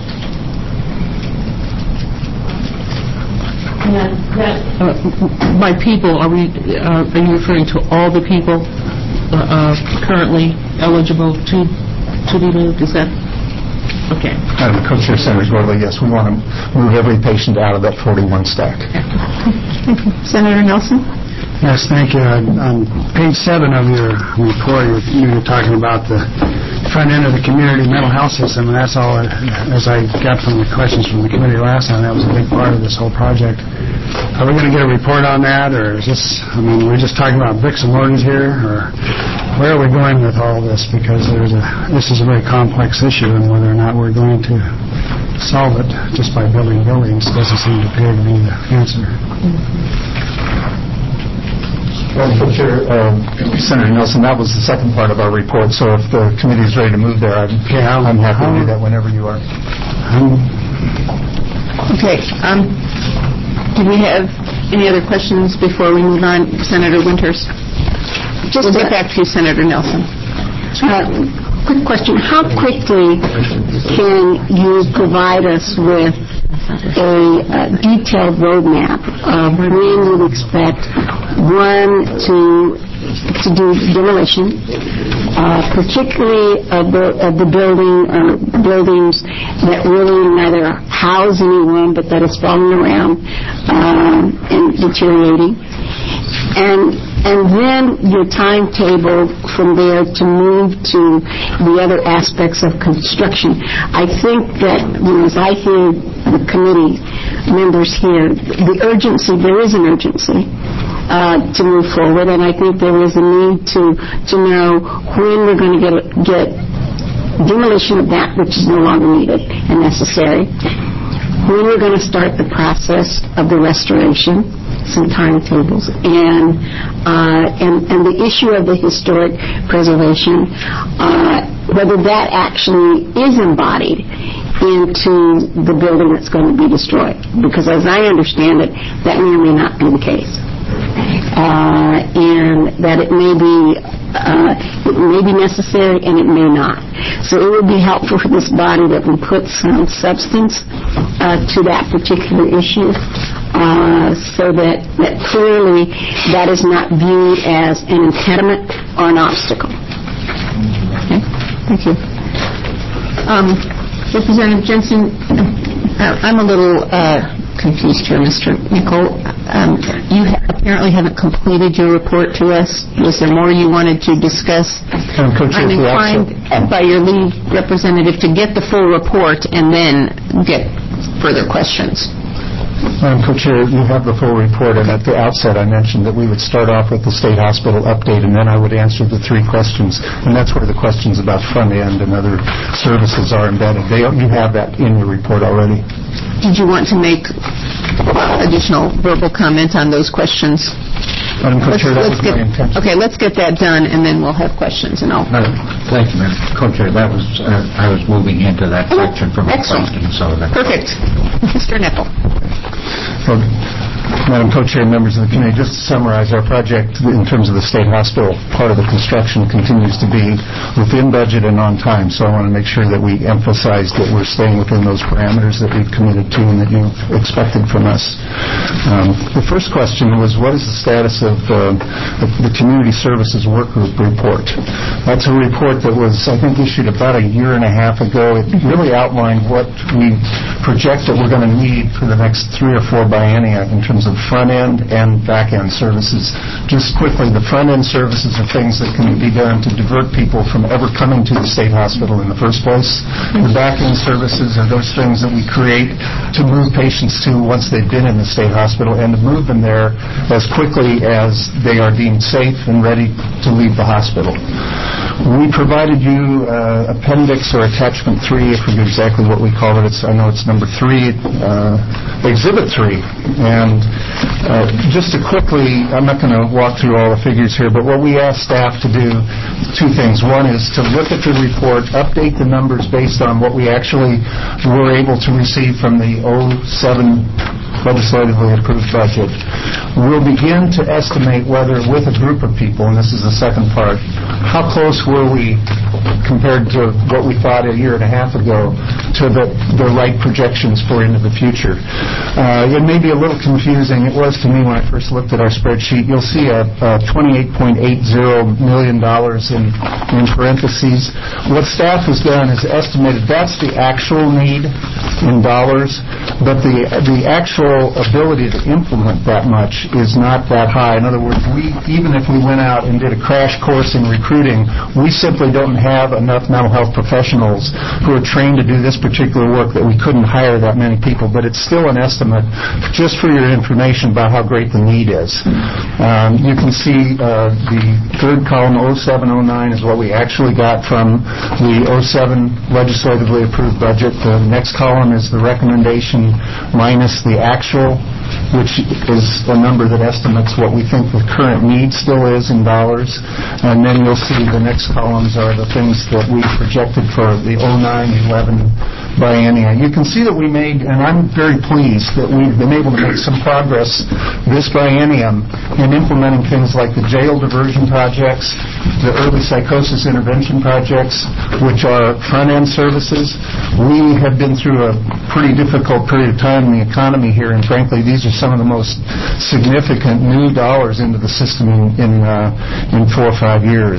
[SPEAKER 6] And that, uh, by people, are we uh, are you referring to all the people uh, uh, currently eligible to to be moved? Is that okay?
[SPEAKER 7] Madam Co-Chair, Senator Gordley, yes, we want to move every patient out of that forty-one stack.
[SPEAKER 1] Senator Nelson?
[SPEAKER 10] Yes, thank you. On page seven of your report, you were talking about the front end of the community mental health system, and that's all, as I got from the questions from the committee last time, that was a big part of this whole project. Are we going to get a report on that, or is this, I mean, we're just talking about bricks and mortars here, or where are we going with all this? Because there's a, this is a very complex issue, and whether or not we're going to solve it just by building buildings doesn't seem to appear to be the answer.
[SPEAKER 7] Madam Co-Chair, uh, Senator Nelson, that was the second part of our report, so if the committee is ready to move there, I'm,
[SPEAKER 10] yeah,
[SPEAKER 7] I'm happy to do that whenever you are.
[SPEAKER 10] Um,
[SPEAKER 1] okay. Um, do we have any other questions before we move on? Senator Winters? Just we'll get back to you, Senator Nelson.
[SPEAKER 11] Uh, quick question. How quickly can you provide us with a uh, detailed roadmap of when you would expect, one, to to do demolition, uh, particularly of the, of the building or buildings that really neither house anyone but that is falling around um, and deteriorating, and and then your timetable from there to move to the other aspects of construction. I think that, you know, as I hear the committee members here, the urgency, there is an urgency uh, to move forward, and I think there is a need to to know when we're going to get get demolition of that which is no longer needed and necessary, when we're going to start the process of the restoration, some timetables, and uh, and and the issue of the historic preservation, uh, whether that actually is embodied into the building that's going to be destroyed. Because as I understand it, that may or may not be the case, uh, and that it may be uh, it may be necessary and it may not. So it would be helpful for this body that we put some substance uh, to that particular issue. Uh, so that, that clearly that is not viewed as an impediment or an obstacle.
[SPEAKER 1] Okay, thank you. Um, Representative Jensen, uh, I'm a little uh, confused here, Mister Nicol. Um, you ha- apparently haven't completed your report to us. Was there more you wanted to discuss?
[SPEAKER 7] I'm
[SPEAKER 1] inclined by your lead representative to get the full report and then get further questions.
[SPEAKER 7] Madam Co-Chair, you have the full report, and at the outset I mentioned that we would start off with the state hospital update, and then I would answer the three questions, and that's where the questions about front end and other services are embedded. They, you have that in your report already.
[SPEAKER 1] Did you want to make additional verbal comment on those questions?
[SPEAKER 7] Madam Co-Chair, that was
[SPEAKER 1] get,
[SPEAKER 7] my intention.
[SPEAKER 1] Okay, let's get that done, and then we'll have questions, and I'll...
[SPEAKER 12] Uh, thank you, Madam Co-Chair. That was, uh, I was moving into that
[SPEAKER 1] oh,
[SPEAKER 12] section from the
[SPEAKER 1] excellent.
[SPEAKER 12] question, so that...
[SPEAKER 1] Perfect. Mister Nickel.
[SPEAKER 7] Well, Madam Co-Chair, members of the committee, just to summarize, our project in terms of the state hospital, part of the construction continues to be within budget and on time, so I want to make sure that we emphasize that we're staying within those parameters that we've committed to and that you've expected from us. Um, the first question was, what is the status of uh, the, the Community Services Work Group report? That's a report that was, I think, issued about a year and a half ago. It really outlined what we project that we're going to need for the next three or four biennia in terms of front-end and back-end services. Just quickly, the front-end services are things that can be done to divert people from ever coming to the state hospital in the first place. The back-end services are those things that we create to move patients to once they've been in the state hospital and to move them there as quickly as they are deemed safe and ready to leave the hospital. We provided you uh, appendix or attachment three, I forget exactly what we call it. It's, I know it's number three, uh, exhibit three. And uh, just to quickly, I'm not going to walk through all the figures here, but what we asked staff to do, two things. One is to look at the report, update the numbers based on what we actually were able to receive from the oh seven legislatively approved budget. We'll begin to estimate whether, with a group of people, and this is the second part, how close were we compared to what we thought a year and a half ago to the, the right projections for into the future. Uh, it may be a little confusing. It was to me when I first looked at our spreadsheet. You'll see a, a twenty-eight point eight zero million dollars in, in parentheses. What staff has done is estimated that's the actual need in dollars, but the the actual ability to implement that much is not that high. In other words, we even if we went out and did a crash course in recruiting, we simply don't have enough mental health professionals who are trained to do this particular work that we couldn't hire that many people, but it's still an estimate just for your information about how great the need is. Um, you can see uh, the third column, oh seven oh nine, is what we actually got from the oh seven legislatively approved budget. The next column is the recommendation minus the actual, which is a number that estimates what we think the current need still is in dollars. And then you'll see the next columns are the things that we projected for the oh nine eleven biennia. You can see that we made, and I'm very pleased that we've been able to make some progress this biennium in implementing things like the jail diversion projects, the early psychosis intervention projects, which are front-end services. We have been through a pretty difficult period of time in the economy here, and frankly, these are some of the most significant new dollars into the system in in, uh, in four or five years.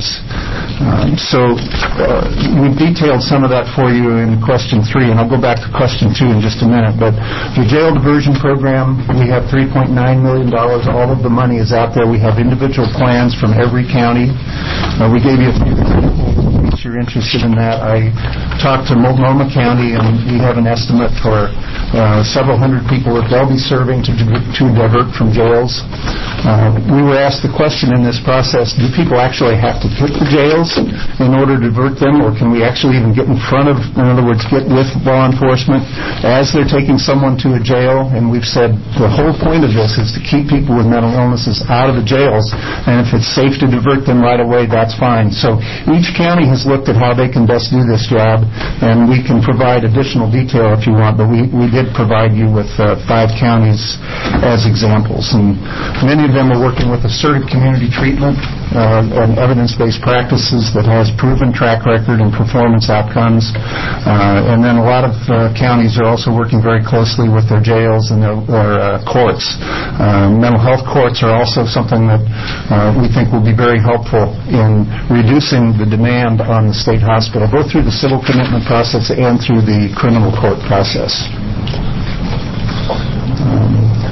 [SPEAKER 7] Um, so uh, we've detailed some of that for you in question three, and I'll go back to question two in just a minute. But the jail diversion program, we have three point nine million dollars. All of the money is out there. We have individual plans from every county. Uh, we gave you a few examples. If you're interested in that, I talked to Multnomah County, and we have an estimate for uh, several hundred people that they'll be serving to, to divert from jails. Uh, we were asked the question in this process, do people actually have to hit the jails in order to divert them, or can we actually even get in front of, in other words, get with law enforcement as they're taking someone to a jail? And we've said the whole point of this is to keep people with mental illnesses out of the jails, and if it's safe to divert them right away, that's fine. So each county has looked at how they can best do this job, and we can provide additional detail if you want, but we, we did provide you with uh, five counties as examples. And many of them are working with assertive community treatment uh, and evidence-based practices that has proven track record and performance outcomes. Uh, and then a lot of uh, counties are also working very closely with their jails and their, their uh, courts. Uh, mental health courts are also something that uh, we think will be very helpful in reducing the demand on the state hospital, both through the civil commitment process and through the criminal court process. Um,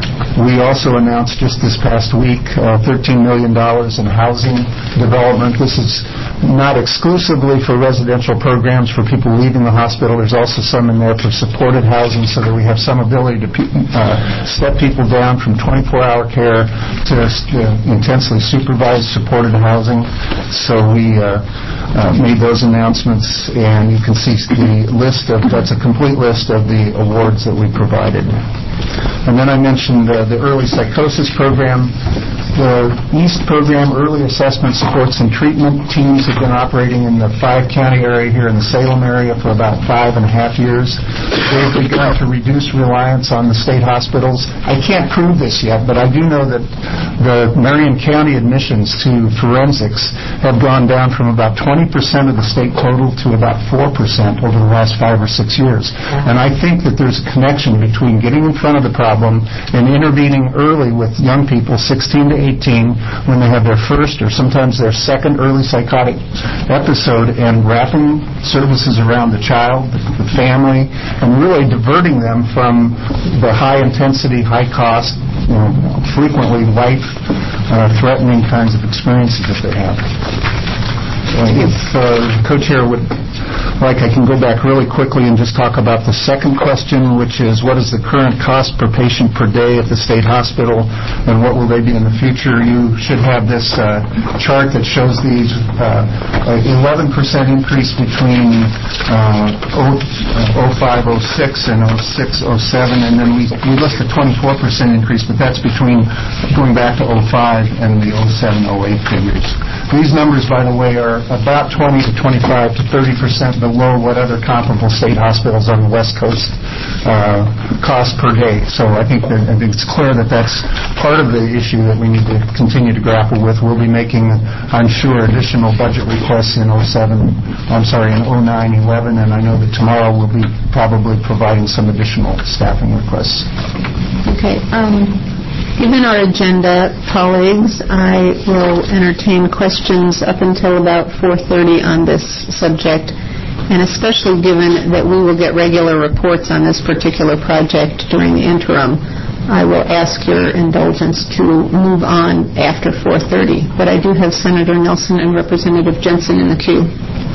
[SPEAKER 7] We also announced just this past week uh, thirteen million dollars in housing development. This is not exclusively for residential programs for people leaving the hospital. There's also some in there for supported housing so that we have some ability to uh, step people down from twenty-four hour care to uh, intensely supervised supported housing. So we uh, uh, made those announcements, and you can see the list of, that's a complete list of the awards that we provided. And then I mentioned uh, the early psychosis program. The EAST program, Early Assessment, Supports, and Treatment teams have been operating in the five-county area here in the Salem area for about five and a half years. They've begun to reduce reliance on the state hospitals. I can't prove this yet, but I do know that the Marion County admissions to forensics have gone down from about twenty percent of the state total to about four percent over the last five or six years. And I think that there's a connection between getting in front of the problem and intervening early with young people, sixteen to eighteen, when they have their first or sometimes their second early psychotic episode, and wrapping services around the child, the, the family, and really diverting them from the high-intensity, high-cost, you know, frequently life-threatening uh, kinds of experiences that they have. Uh, if uh, co-chair would like, I can go back really quickly and just talk about the second question, which is what is the current cost per patient per day at the state hospital, and what will they be in the future? You should have this uh, chart that shows these uh, eleven percent increase between uh, oh five oh six and oh six oh seven, and then we, we list a twenty-four percent increase, but that's between going back to oh five and the oh seven oh eight figures. These numbers, by the way, are about twenty to twenty-five to thirty percent below what other comparable state hospitals on the West Coast uh, cost per day. So I think that I think it's clear that that's part of the issue that we need to continue to grapple with. We'll be making, I'm sure, additional budget requests in oh seven, I'm sorry, in oh nine eleven, and I know that tomorrow we'll be probably providing some additional staffing requests.
[SPEAKER 1] Okay. Um, Given our agenda, colleagues, I will entertain questions up until about four thirty on this subject, and especially given that we will get regular reports on this particular project during the interim, I will ask your indulgence to move on after four thirty. But I do have Senator Nelson and Representative Jensen in the queue.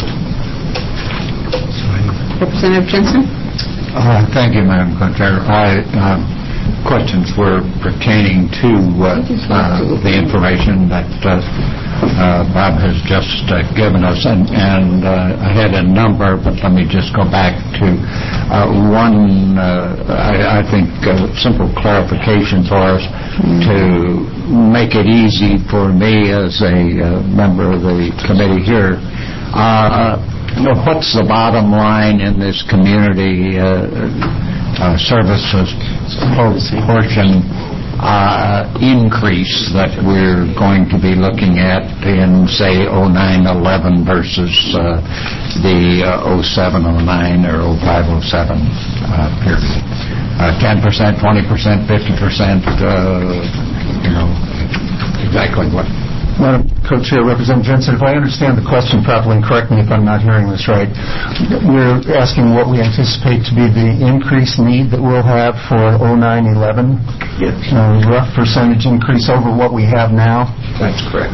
[SPEAKER 1] Representative Jensen?
[SPEAKER 12] Uh, thank you, Madam Co-Chair. I, uh, questions were pertaining to uh, uh, the information that uh, uh, Bob has just uh, given us, and, and uh, I had a number, but let me just go back to uh, one, uh, I, I think, uh, simple clarification for us to make it easy for me as a uh, member of the committee here. Uh, you know, what's the bottom line in this community uh, uh, services portion uh, increase that we're going to be looking at in, say, oh nine eleven versus uh, the uh, oh seven oh nine or oh five oh seven uh, period? Uh, ten percent, twenty percent, fifty percent, uh, you know, exactly what?
[SPEAKER 7] Madam Co-Chair, Representative Jensen, if I understand the question properly, and correct me if I'm not hearing this right, we're asking what we anticipate to be the increased need that we'll have for oh nine eleven?
[SPEAKER 12] Yes.
[SPEAKER 7] Uh, rough percentage increase over what we have now?
[SPEAKER 12] That's correct.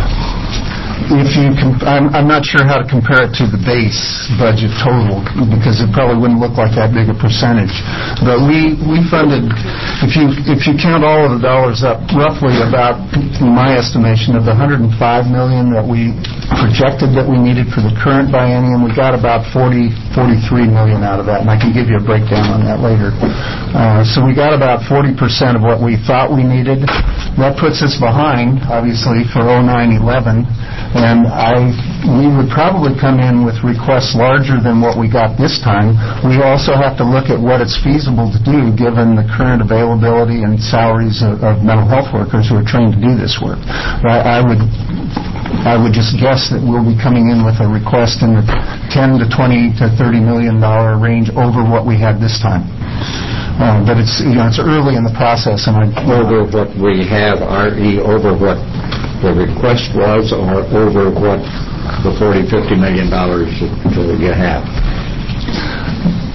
[SPEAKER 7] If you, comp- I'm, I'm not sure how to compare it to the base budget total, because it probably wouldn't look like that big a percentage. But we, we funded, if you if you count all of the dollars up, roughly about, in my estimation, of the one hundred five million dollars that we projected that we needed for the current biennium, we got about forty, forty-three million dollars out of that, and I can give you a breakdown on that later. Uh, so we got about forty percent of what we thought we needed. That puts us behind, obviously, for oh nine eleven. And I, we would probably come in with requests larger than what we got this time. We also have to look at what it's feasible to do given the current availability and salaries of, of mental health workers who are trained to do this work. I, I would I would just guess that we'll be coming in with a request in the ten to twenty to thirty million dollar range over what we had this time. Uh, but it's, you know, it's early in the process, and I
[SPEAKER 12] over what we have, R E, over what the request was, or over what the forty, fifty million dollars that you have?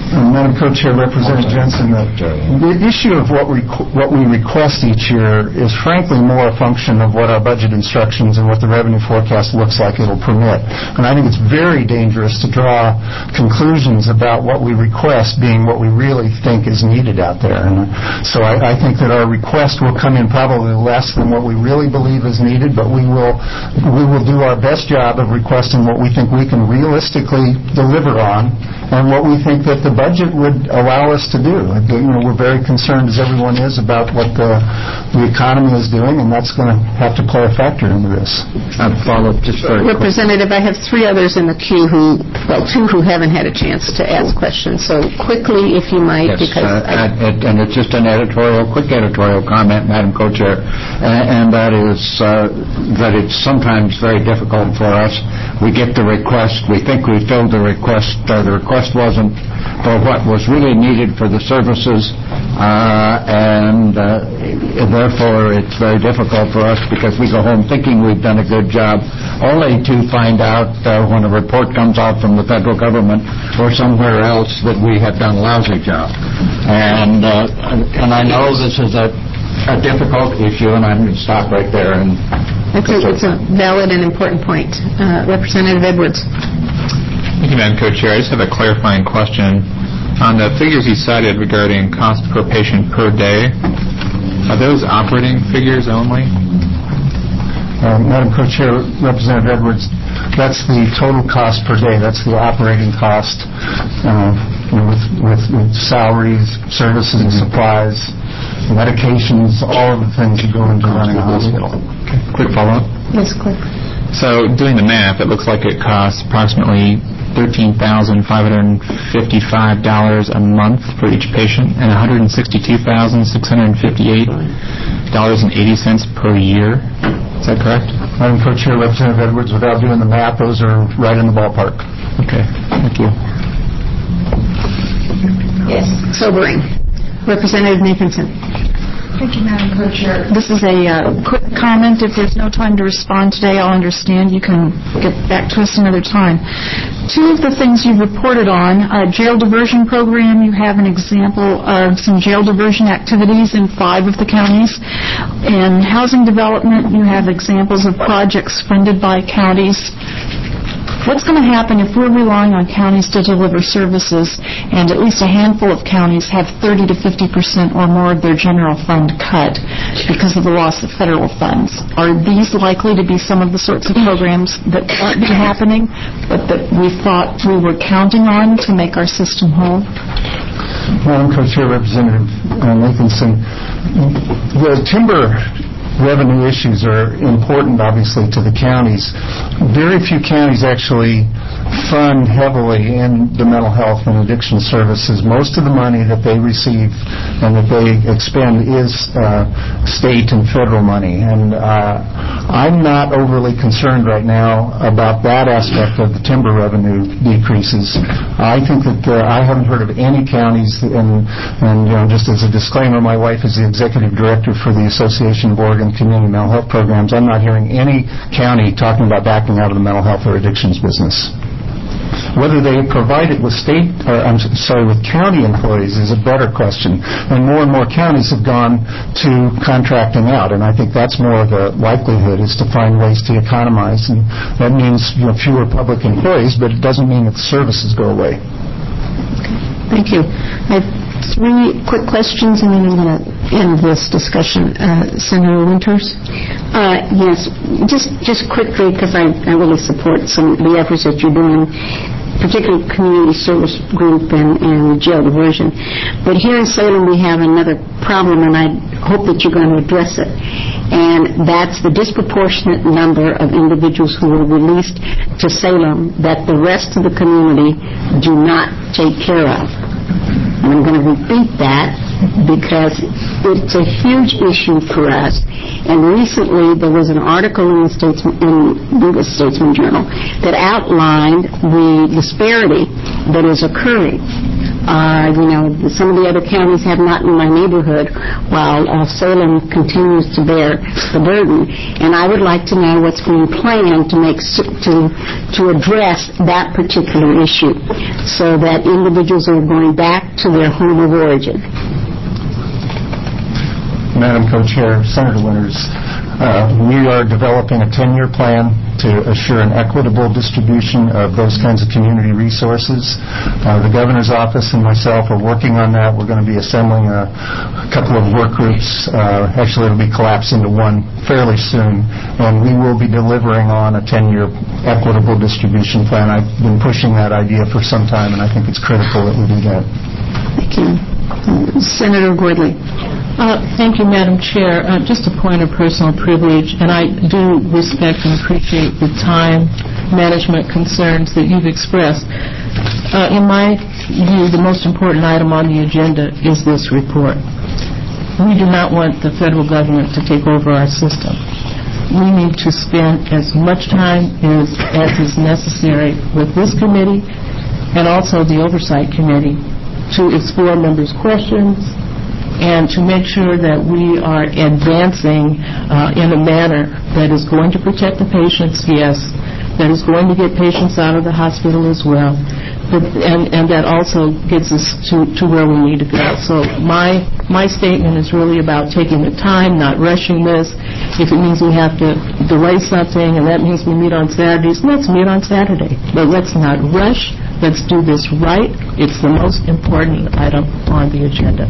[SPEAKER 7] Uh, Madam Co-Chair, Representative Jensen, the, the issue of what we what we request each year is frankly more a function of what our budget instructions and what the revenue forecast looks like it'll permit. And I think it's very dangerous to draw conclusions about what we request being what we really think is needed out there. And so I, I think that our request will come in probably less than what we really believe is needed, but we will we will do our best job of requesting what we think we can realistically deliver on and what we think that the budget would allow us to do. You know, we're very concerned, as everyone is, about what the, the economy is doing, and that's going to have to play a factor into this.
[SPEAKER 12] I'll follow up just very
[SPEAKER 1] Representative, I have three others in the queue who, well, two who haven't had a chance to ask questions. So quickly, if you might,
[SPEAKER 12] yes,
[SPEAKER 1] because
[SPEAKER 12] uh,
[SPEAKER 1] I,
[SPEAKER 12] and, and it's just an editorial, quick editorial comment, Madam Co-Chair, and, and that is uh, that it's sometimes very difficult for us. We get the request, we think we filled the request, uh, the request wasn't for what was really needed for the services, uh, and uh, therefore it's very difficult for us because we go home thinking we've done a good job, only to find out uh, when a report comes out from the federal government or somewhere else that we have done a lousy job. And uh, and I know this is a, a difficult issue, and I'm going to stop right there. And
[SPEAKER 1] it's a, it's a valid and important point. Uh, Representative Edwards.
[SPEAKER 13] Thank you, Madam Co-Chair. I just have a clarifying question. On the figures you cited regarding cost per patient per day, are those operating figures only?
[SPEAKER 7] Uh, Madam Co-Chair, Representative Edwards, that's the total cost per day. That's the operating cost uh, with, with, with salaries, services, and supplies, medications, all of the things that go into running a hospital.
[SPEAKER 13] Okay. Quick follow-up.
[SPEAKER 1] Yes, quick.
[SPEAKER 13] So doing the math, it looks like it costs approximately thirteen thousand five hundred fifty-five dollars a month for each patient and one hundred sixty-two thousand six hundred fifty-eight dollars and eighty cents per year. Is that correct?
[SPEAKER 7] Madam Co-Chair, Representative Edwards, without doing the math, those are right in the ballpark.
[SPEAKER 13] Okay. Thank you.
[SPEAKER 1] Yes. Sobering. Representative Nathanson.
[SPEAKER 14] Thank you, Madam Co-Chair. This is a uh, quick comment. If there's no time to respond today, I'll understand. You can get back to us another time. Two of the things you reported on, uh, jail diversion program, you have an example of some jail diversion activities in five of the counties. In housing development, you have examples of projects funded by counties. What's going to happen if we're relying on counties to deliver services and at least a handful of counties have thirty to fifty percent or more of their general fund cut because of the loss of federal funds? Are these likely to be some of the sorts of programs that aren't happening but that we thought we were counting on to make our system whole?
[SPEAKER 7] Madam Co-Chair, Representative uh, Nathanson, the timber revenue issues are important, obviously, to the counties. Very few counties actually fund heavily in the mental health and addiction services. Most of the money that they receive and that they expend is uh, state and federal money. And uh, I'm not overly concerned right now about that aspect of the timber revenue decreases. I think that uh, I haven't heard of any counties, and, and you know, just as a disclaimer, my wife is the executive director for the Association of Oregon Community Mental Health Programs. I'm not hearing any county talking about backing out of the mental health or addictions business. Whether they provide it with state, or I'm sorry, with county employees is a better question. And more and more counties have gone to contracting out, and I think that's more of a likelihood, is to find ways to economize, and that means, you know, fewer public employees, but it doesn't mean that the services go away.
[SPEAKER 1] Thank you. I have three quick questions, and then I'm going to end this discussion. Uh, Senator Winters?
[SPEAKER 11] Uh, yes, just just quickly, because I, I really support some of the efforts that you're doing, particularly community service group and, and jail diversion. But here in Salem we have another problem, and I hope that you're going to address it. And that's the disproportionate number of individuals who were released to Salem that the rest of the community do not take care of. And I'm going to repeat that because it's a huge issue for us. And recently there was an article in the Statesman, in the Statesman Journal that outlined the disparity that is occurring. Uh, you know, some of the other counties have not in my neighborhood, while uh, Salem continues to bear the burden. And I would like to know what's being planned to make to to address that particular issue, so that individuals are going back to their home of origin.
[SPEAKER 7] Madam Co-Chair, Senator Winters, uh, we are developing a ten-year plan to assure an equitable distribution of those kinds of community resources. Uh, the Governor's office and myself are working on that. We're going to be assembling a, a couple of work groups. Uh, actually, it'll be collapsed into one fairly soon, and we will be delivering on a ten-year equitable distribution plan. I've been pushing that idea for some time, and I think it's critical that we do that.
[SPEAKER 11] Thank you. Senator Gordley.
[SPEAKER 5] Uh, thank you, Madam Chair. Uh, just a point of personal privilege, and I do respect and appreciate the time management concerns that you've expressed. Uh, in my view, the most important item on the agenda is this report. We do not want the federal government to take over our system. We need to spend as much time as, as is necessary with this committee and also the Oversight Committee to explore members' questions and to make sure that we are advancing uh, in a manner that is going to protect the patients, yes, that is going to get patients out of the hospital as well, but, and, and that also gets us to, to where we need to go. So my my statement is really about taking the time, not rushing this. If it means we have to delay something and that means we meet on Saturdays, let's meet on Saturday. But let's not rush. Let's do this right. It's the most important item on the agenda.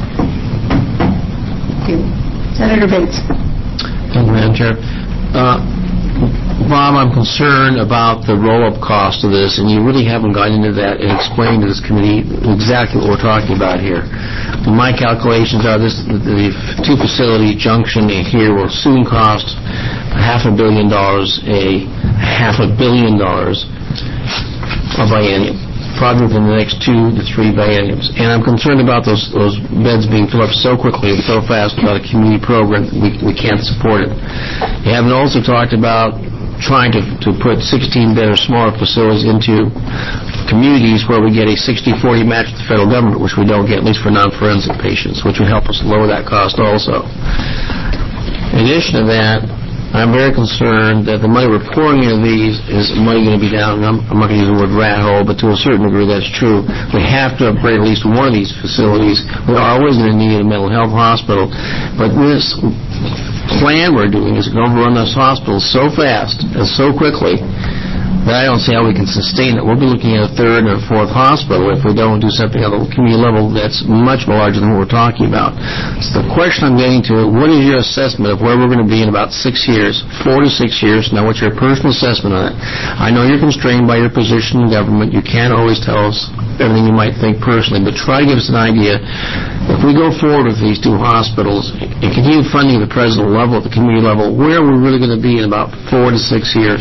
[SPEAKER 11] Thank you. Senator Bates.
[SPEAKER 15] Thank you, Madam Chair. Uh, Bob, I'm concerned about the roll-up cost of this, and you really haven't gotten into that and explained to this committee exactly what we're talking about here. My calculations are this: the, the two-facility junction here will soon cost a half a billion dollars, a half a billion dollars a biennium, probably within the next two to three bienniums. And I'm concerned about those those beds being filled up so quickly and so fast without a community program. We, we can't support it. You haven't also talked about trying to, to put sixteen bed or smaller facilities into communities where we get a sixty forty match with the federal government, which we don't get, at least for non-forensic patients, which would help us lower that cost also. In addition to that, I'm very concerned that the money we're pouring into these is money going to be down, and I'm, I'm not going to use the word rat hole, but to a certain degree that's true. We have to upgrade at least one of these facilities. We're always going to need a mental health hospital, but this plan we're doing is going to run those hospitals so fast and so quickly that I don't see how we can sustain it. We'll be looking at a third or fourth hospital if we don't do something at the community level that's much more larger than what we're talking about. So the question I'm getting to, what is your assessment of where we're going to be in about six years, four to six years? Now, what's your personal assessment on it? I know you're constrained by your position in government. You can't always tell us everything you might think personally, but try to give us an idea. If we go forward with these two hospitals and continue funding at the president level, at the community level, where are we really going to be in about four to six years?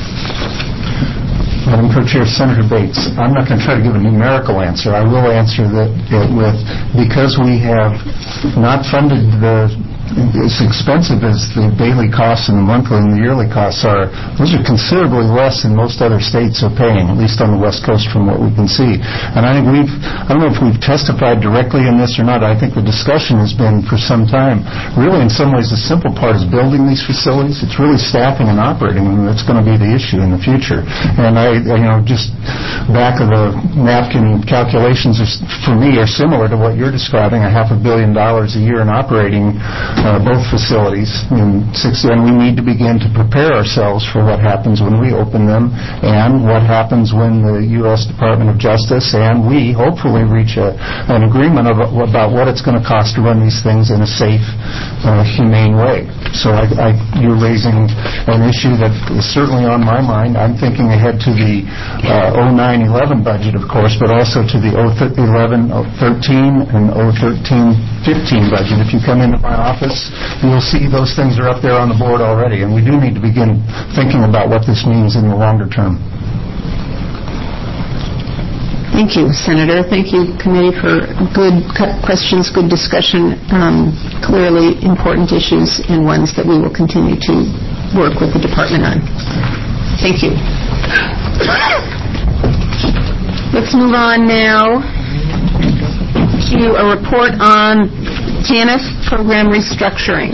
[SPEAKER 7] Madam Co-Chair, Senator Bates, I'm not going to try to give a numerical answer. I will answer that it with, because we have not funded the, as expensive as the daily costs and the monthly and the yearly costs are, those are considerably less than most other states are paying, at least on the West Coast from what we can see. And I think we've, I don't know if we've testified directly in this or not. I think the discussion has been for some time. Really, in some ways, the simple part is building these facilities. It's really staffing and operating them that's going to be the issue in the future. And I, you know, just back of the napkin calculations are, for me, are similar to what you're describing, a half a billion dollars a year in operating uh, both facilities. And, six, and we need to begin to prepare ourselves for what happens when we open them and what happens when the U S Department of Justice and we hopefully reach a, an agreement of, about what it's going to cost to run these things in a safe, uh, humane way. So I, I, you're raising an issue that is certainly on my mind. I'm thinking ahead to the uh, oh nine eleven budget, of course, but also to the oh eleven thirteen and oh thirteen fifteen budget. If you come into my office, you'll see those things are up there on the board already, and we do need to begin thinking about what this means in the longer term.
[SPEAKER 1] Thank you, Senator. Thank you, committee, for good questions, good discussion, um, clearly important issues and ones that we will continue to work with the department on. Thank you. Let's move on now to a report on TANF program restructuring.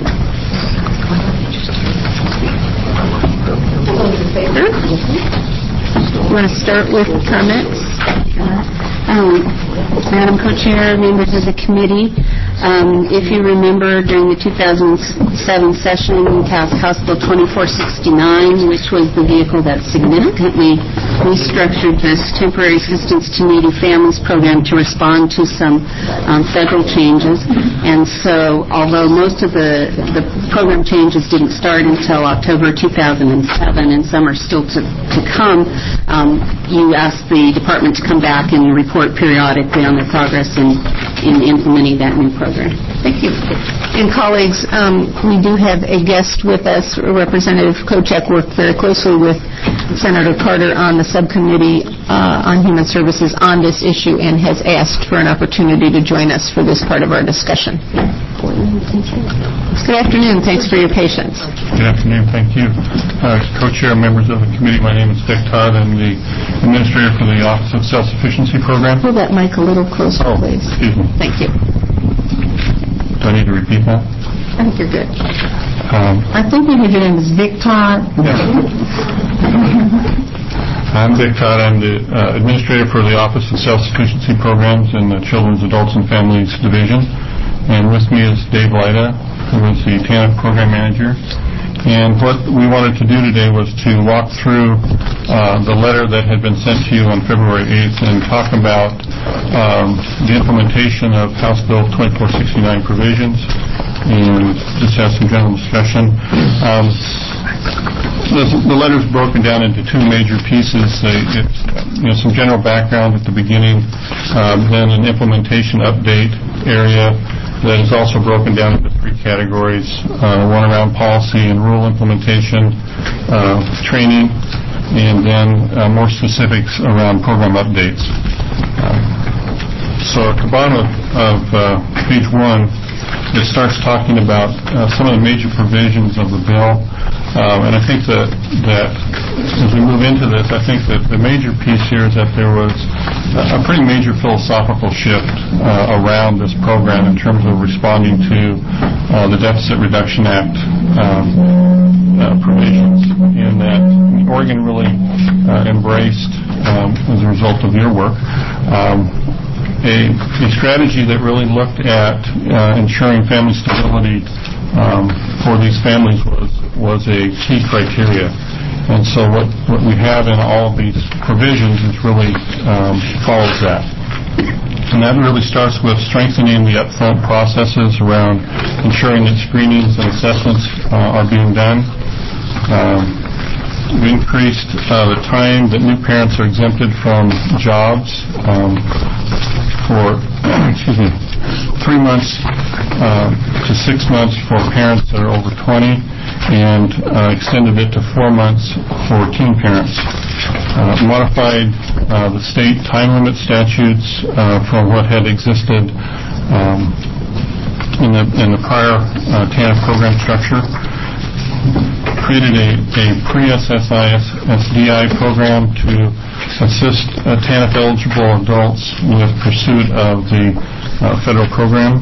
[SPEAKER 1] You want to start with comments?
[SPEAKER 11] Um, Madam Co-Chair, members of the committee, um, if you remember during the two thousand seven session, we passed House Bill twenty-four sixty-nine, which was the vehicle that significantly restructured this temporary assistance to needy families program to respond to some um, federal changes. And so, although most of the, the program changes didn't start until October two thousand seven, and some are still to, to come, um, you asked the department to come back and report periodically on their progress in, in implementing that new program.
[SPEAKER 1] Thank you. And colleagues, um, we do have a guest with us. Representative Kochek worked very closely with Senator Carter on the subcommittee uh, on Human Services on this issue and has asked for an opportunity to join us for this part of our discussion. Good afternoon. Thanks for your patience.
[SPEAKER 16] Good afternoon. Thank you. Uh, Co-chair, members of the committee, my name is Dick Todd. I'm the administrator for the Office of Self-Sufficiency Program.
[SPEAKER 1] Pull that mic a little closer,
[SPEAKER 16] oh,
[SPEAKER 1] please.
[SPEAKER 16] Excuse me.
[SPEAKER 1] Thank you.
[SPEAKER 16] Do I need to repeat that?
[SPEAKER 1] I think you're good.
[SPEAKER 16] Um,
[SPEAKER 5] I think maybe your name is Vic Todd.
[SPEAKER 16] Yeah. I'm Vic Todd. I'm the uh, administrator for the Office of Self-Sufficiency Programs in the Children's, Adults, and Families Division. And with me is Dave Lyda, who is the TANF program manager. And what we wanted to do today was to walk through uh, the letter that had been sent to you on February eighth and talk about um, the implementation of House Bill twenty-four sixty-nine provisions and just have some general discussion. Um, the, the letter is broken down into two major pieces. They, it's, you know, some general background at the beginning, um, then an implementation update area that is also broken down into three categories, uh, one around policy and rule implementation, uh, training, and then uh, more specifics around program updates. Uh, so at the bottom of, of uh, page one, it starts talking about uh, some of the major provisions of the bill. Um, and I think that, that as we move into this, I think that the major piece here is that there was a pretty major philosophical shift uh, around this program in terms of responding to uh, the Deficit Reduction Act um, uh, provisions, and that Oregon really uh, embraced, um, as a result of your work, um, a, a strategy that really looked at uh, ensuring family stability um, for these families was was a key criteria. And so what, what we have in all of these provisions is really um, follows that. And that really starts with strengthening the upfront processes around ensuring that screenings and assessments uh, are being done. Um, we increased uh, the time that new parents are exempted from jobs um, for, excuse me, three months uh, to six months for parents that are over twenty, and uh, extended it to four months for teen parents. Uh, modified uh, the state time limit statutes uh, from what had existed um, in the in the prior uh, TANF program structure. Created a, a pre-S S I S D I program to assist uh, TANF-eligible adults with pursuit of the uh, federal program.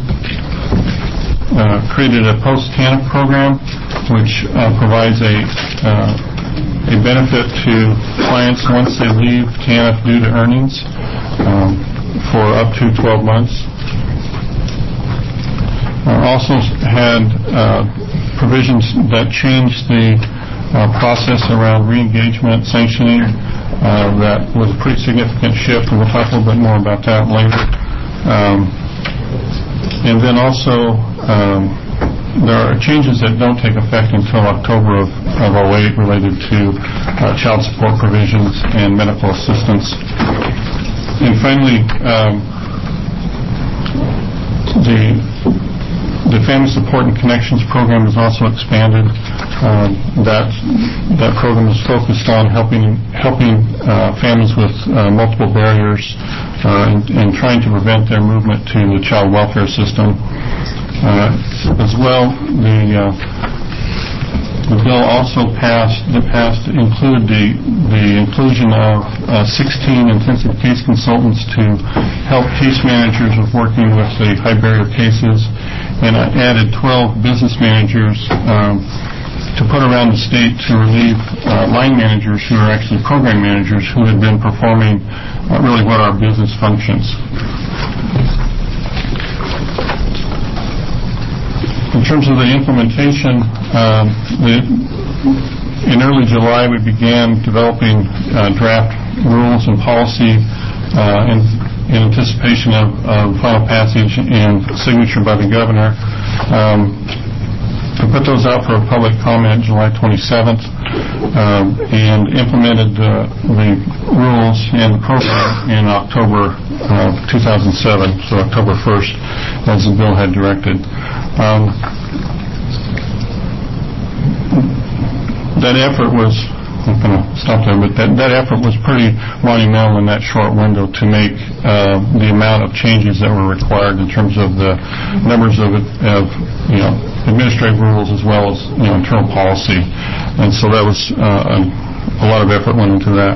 [SPEAKER 16] Uh, created a post-TANF program, which uh, provides a uh, a benefit to clients once they leave TANF due to earnings um, for up to twelve months. Uh, also had uh, provisions that changed the uh, process around re-engagement sanctioning. Uh, that was a pretty significant shift, and we'll talk a little bit more about that later. Um, and then also, um, there are changes that don't take effect until October of, of oh eight related to uh, child support provisions and medical assistance. And finally, um, the The Family Support and Connections program is also expanded. Um, that that program is focused on helping helping uh, families with uh, multiple barriers uh, and, and trying to prevent their movement to the child welfare system. Uh, as well, the uh, The bill also passed, the passed included the, the inclusion of uh, sixteen intensive case consultants to help case managers with working with the high barrier cases, and I added twelve business managers um, to put around the state to relieve uh, line managers who are actually program managers who had been performing uh, really what our business functions. In terms of the implementation, um, the, in early July we began developing uh, draft rules and policy uh, in, in anticipation of, of final passage and signature by the governor. Um, We put those out for a public comment July twenty-seventh um, and implemented uh, the rules and the program in October uh, two thousand seven, so October first, as the bill had directed. Um, that effort was, I'm going to stop there, but that, that effort was pretty monumental in that short window to make uh, the amount of changes that were required in terms of the numbers of, of you know, administrative rules as well as you know, internal policy. And so that was uh, a, a lot of effort went into that.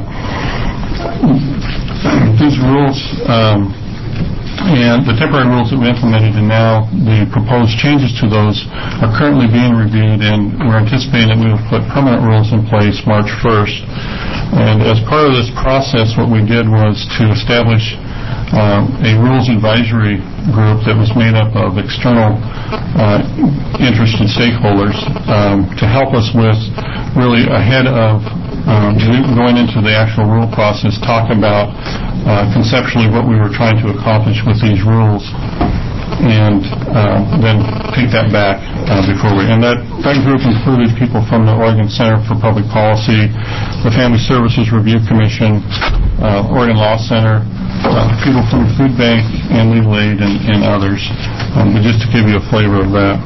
[SPEAKER 16] These rules um, and the temporary rules that we implemented and now the proposed changes to those are currently being reviewed, and we're anticipating that we will put permanent rules in place March first. And as part of this process, what we did was to establish um, a rules advisory group that was made up of external uh, interested stakeholders um, to help us with really ahead of um, going into the actual rule process, talk about uh, conceptually what we were trying to accomplish with these rules, and uh, then take that back uh, before we. And that, that group included people from the Oregon Center for Public Policy, the Family Services Review Commission, uh, Oregon Law Center, uh, people from the Food Bank and Legal Aid, and, and others. Um, but just to give you a flavor of that.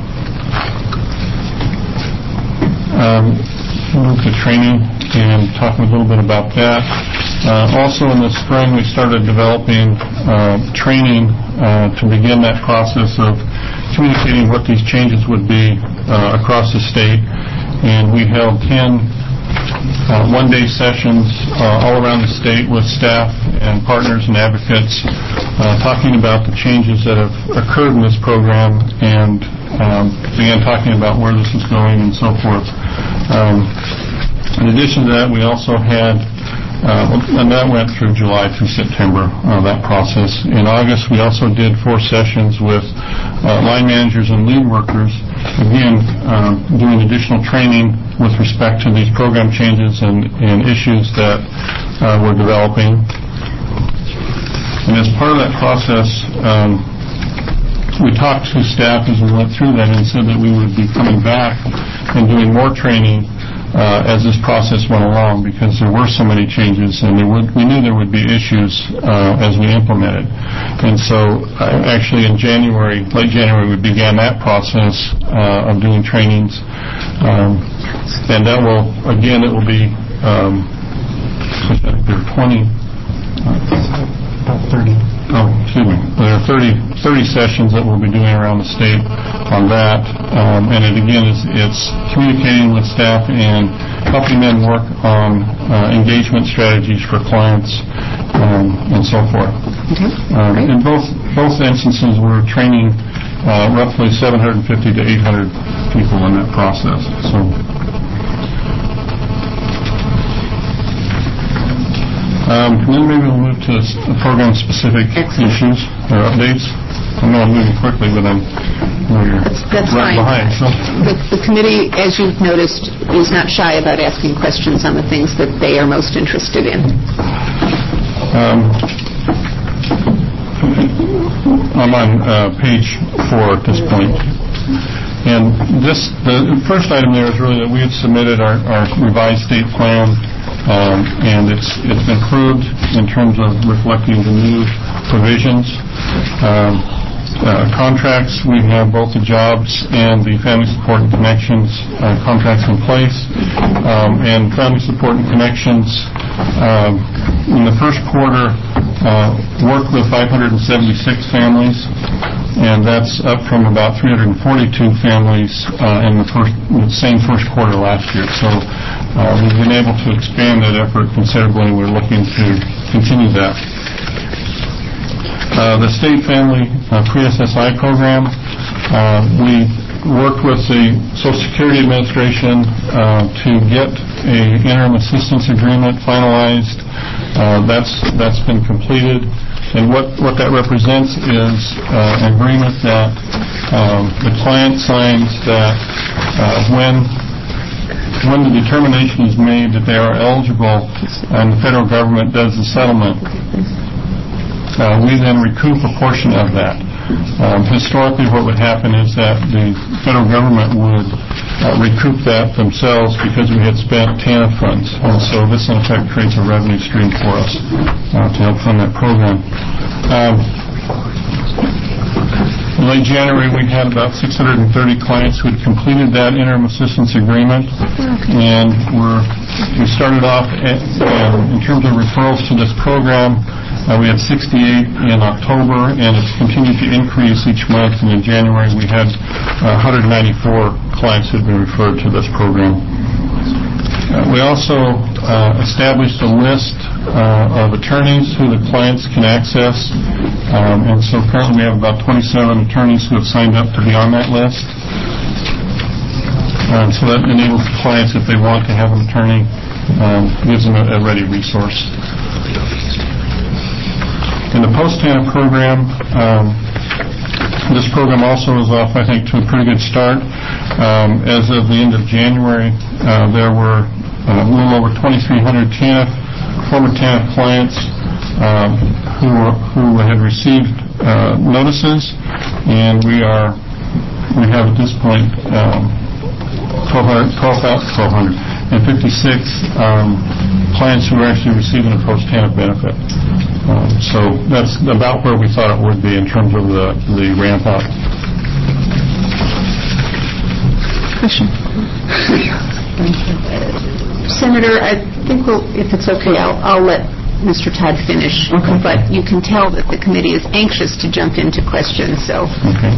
[SPEAKER 16] Um, move to training and talk a little bit about that. Uh, also in the spring we started developing uh, training uh, to begin that process of communicating what these changes would be uh, across the state, and we held ten uh, one-day sessions uh, all around the state with staff and partners and advocates uh, talking about the changes that have occurred in this program, and um, began talking about where this is going and so forth. Um, in addition to that, we also had Uh, and that went through July through September, uh, that process. In August, we also did four sessions with uh, line managers and lead workers, again, uh, doing additional training with respect to these program changes and, and issues that uh, we're developing. And as part of that process, um, we talked to staff as we went through that and said that we would be coming back and doing more training Uh, as this process went along, because there were so many changes, and there would, we knew there would be issues uh, as we implemented. And so uh, actually in January, late January, we began that process uh, of doing trainings. Um, and that will, again, it will be, um, I think there are twenty, uh, about thirty. Oh, excuse me. There are thirty, thirty sessions that we'll be doing around the state on that. Um, and it, again, is it's communicating with staff and helping them work on uh, engagement strategies for clients um, and so forth.
[SPEAKER 1] Okay.
[SPEAKER 16] Um, in both both instances, we're training uh, roughly seven hundred fifty to eight hundred people in that process. So. Um, and then maybe we'll move to the program-specific issues or updates. I know I'm moving quickly, but I'm you're
[SPEAKER 1] That's
[SPEAKER 16] right
[SPEAKER 1] fine.
[SPEAKER 16] behind. So.
[SPEAKER 1] The, the committee, as you've noticed, is not shy about asking questions on the things that they are most interested in.
[SPEAKER 16] Um, I'm on uh, page four at this point. And this, the first item there is really that we had submitted our, our revised state plan. Um, and it's it's improved in terms of reflecting the new provisions. Um, uh, contracts, we have both the jobs and the family support and connections uh, contracts in place. Um, and family support and connections, um, in the first quarter, uh, worked with five hundred seventy-six families, and that's up from about three hundred forty-two families uh, in the first, the same first quarter last year. So uh, we've been able to expand that effort considerably, and we're looking to continue that. Uh, the State Family uh, Pre-S S I program, uh, we worked with the Social Security Administration uh, to get a interim assistance agreement finalized. Uh, that's that's been completed, and what, what that represents is uh, an agreement that um, the client signs that uh, when when the determination is made that they are eligible and the federal government does the settlement, Uh, we then recoup a portion of that. Um, historically, what would happen is that the federal government would uh, recoup that themselves because we had spent T A N F funds. And so this, in effect, creates a revenue stream for us uh, to help fund that program. Um, in late January, we had about six hundred thirty clients who had completed that interim assistance agreement, and we're, we started off at, uh, in terms of referrals to this program. Uh, we had sixty-eight in October, and it's continued to increase each month. And in January, we had uh, one hundred ninety-four clients who had been referred to this program. Uh, we also uh, established a list uh, of attorneys who the clients can access, um, and so currently we have about twenty-seven attorneys who have signed up to be on that list. Um, so that enables the clients, if they want to have an attorney, um, gives them a, a ready resource. In the post-T A N F program, um, this program also is off, I think, to a pretty good start. Um, as of the end of January, uh, there were uh, a little over twenty-three hundred T A N F, former T A N F clients um, who, were, who had received uh, notices, and we are we have at this point um, twelve fifty-six um, clients who are actually receiving a post-T A N F benefit. Um, so that's about where we thought it would be in terms of the, the ramp up.
[SPEAKER 1] Question. Senator, I think we'll, if it's okay, I'll, I'll let Mister Todd finish. Okay. But you can tell that the committee is anxious to jump into questions. So. Okay.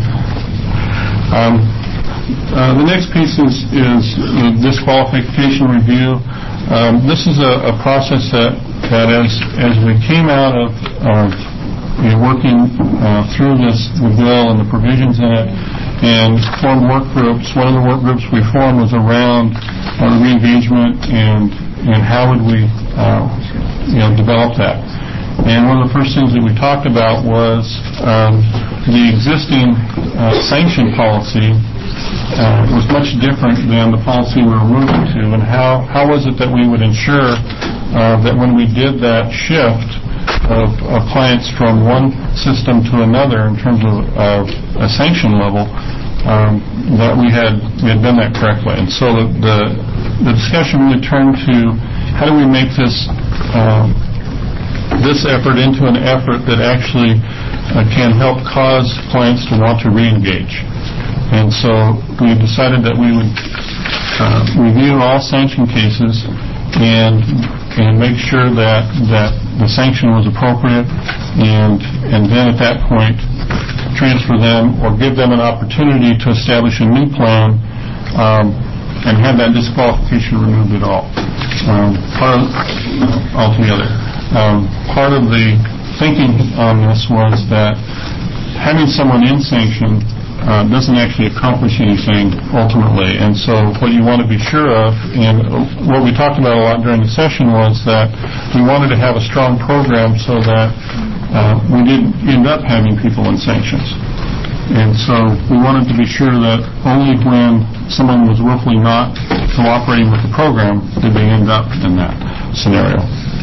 [SPEAKER 16] Um, uh, the next piece is, is the disqualification review. Um, this is a, a process that, that as as we came out of, of you know, working uh, through this the bill and the provisions in it, and formed work groups. One of the work groups we formed was around uh, re-engagement and and how would we uh, you know develop that. And one of the first things that we talked about was um, the existing uh, sanction policy. Uh, was much different than the policy we were moving to, and how, how was it that we would ensure uh, that when we did that shift of, of clients from one system to another in terms of uh, a sanction level, um, that we had we had done that correctly. And so the, the, the discussion really turned to how do we make this um, this effort into an effort that actually uh, can help cause clients to want to re-engage. And so we decided that we would uh, review all sanction cases and and make sure that that the sanction was appropriate, and and then at that point transfer them or give them an opportunity to establish a new plan um, and have that disqualification removed at all. Um, part of, altogether. Um, part of the thinking on this was that having someone in sanction Uh, doesn't actually accomplish anything ultimately. And so what you want to be sure of, and what we talked about a lot during the session, was that we wanted to have a strong program so that uh, we didn't end up having people in sanctions. And so we wanted to be sure that only when someone was willfully not cooperating with the program did they end up in that scenario.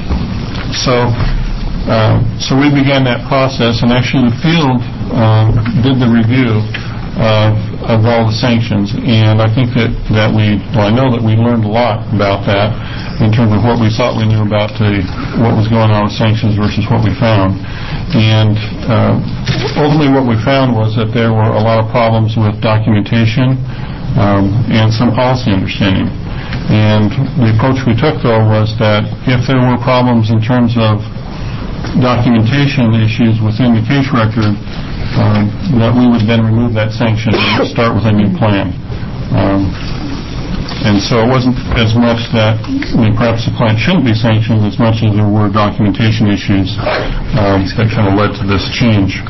[SPEAKER 16] So uh, so we began that process, and actually the field uh, did the review Of, of all the sanctions, and I think that, that we, well, I know that we learned a lot about that in terms of what we thought we knew about the, what was going on with sanctions versus what we found. And uh, ultimately what we found was that there were a lot of problems with documentation um, and some policy understanding. And the approach we took, though, was that if there were problems in terms of documentation issues within the case record, um, that we would then remove that sanction and start with a new plan. Um, and so it wasn't as much that I mean, perhaps the client shouldn't be sanctioned as much as there were documentation issues um, that kind of led to this change.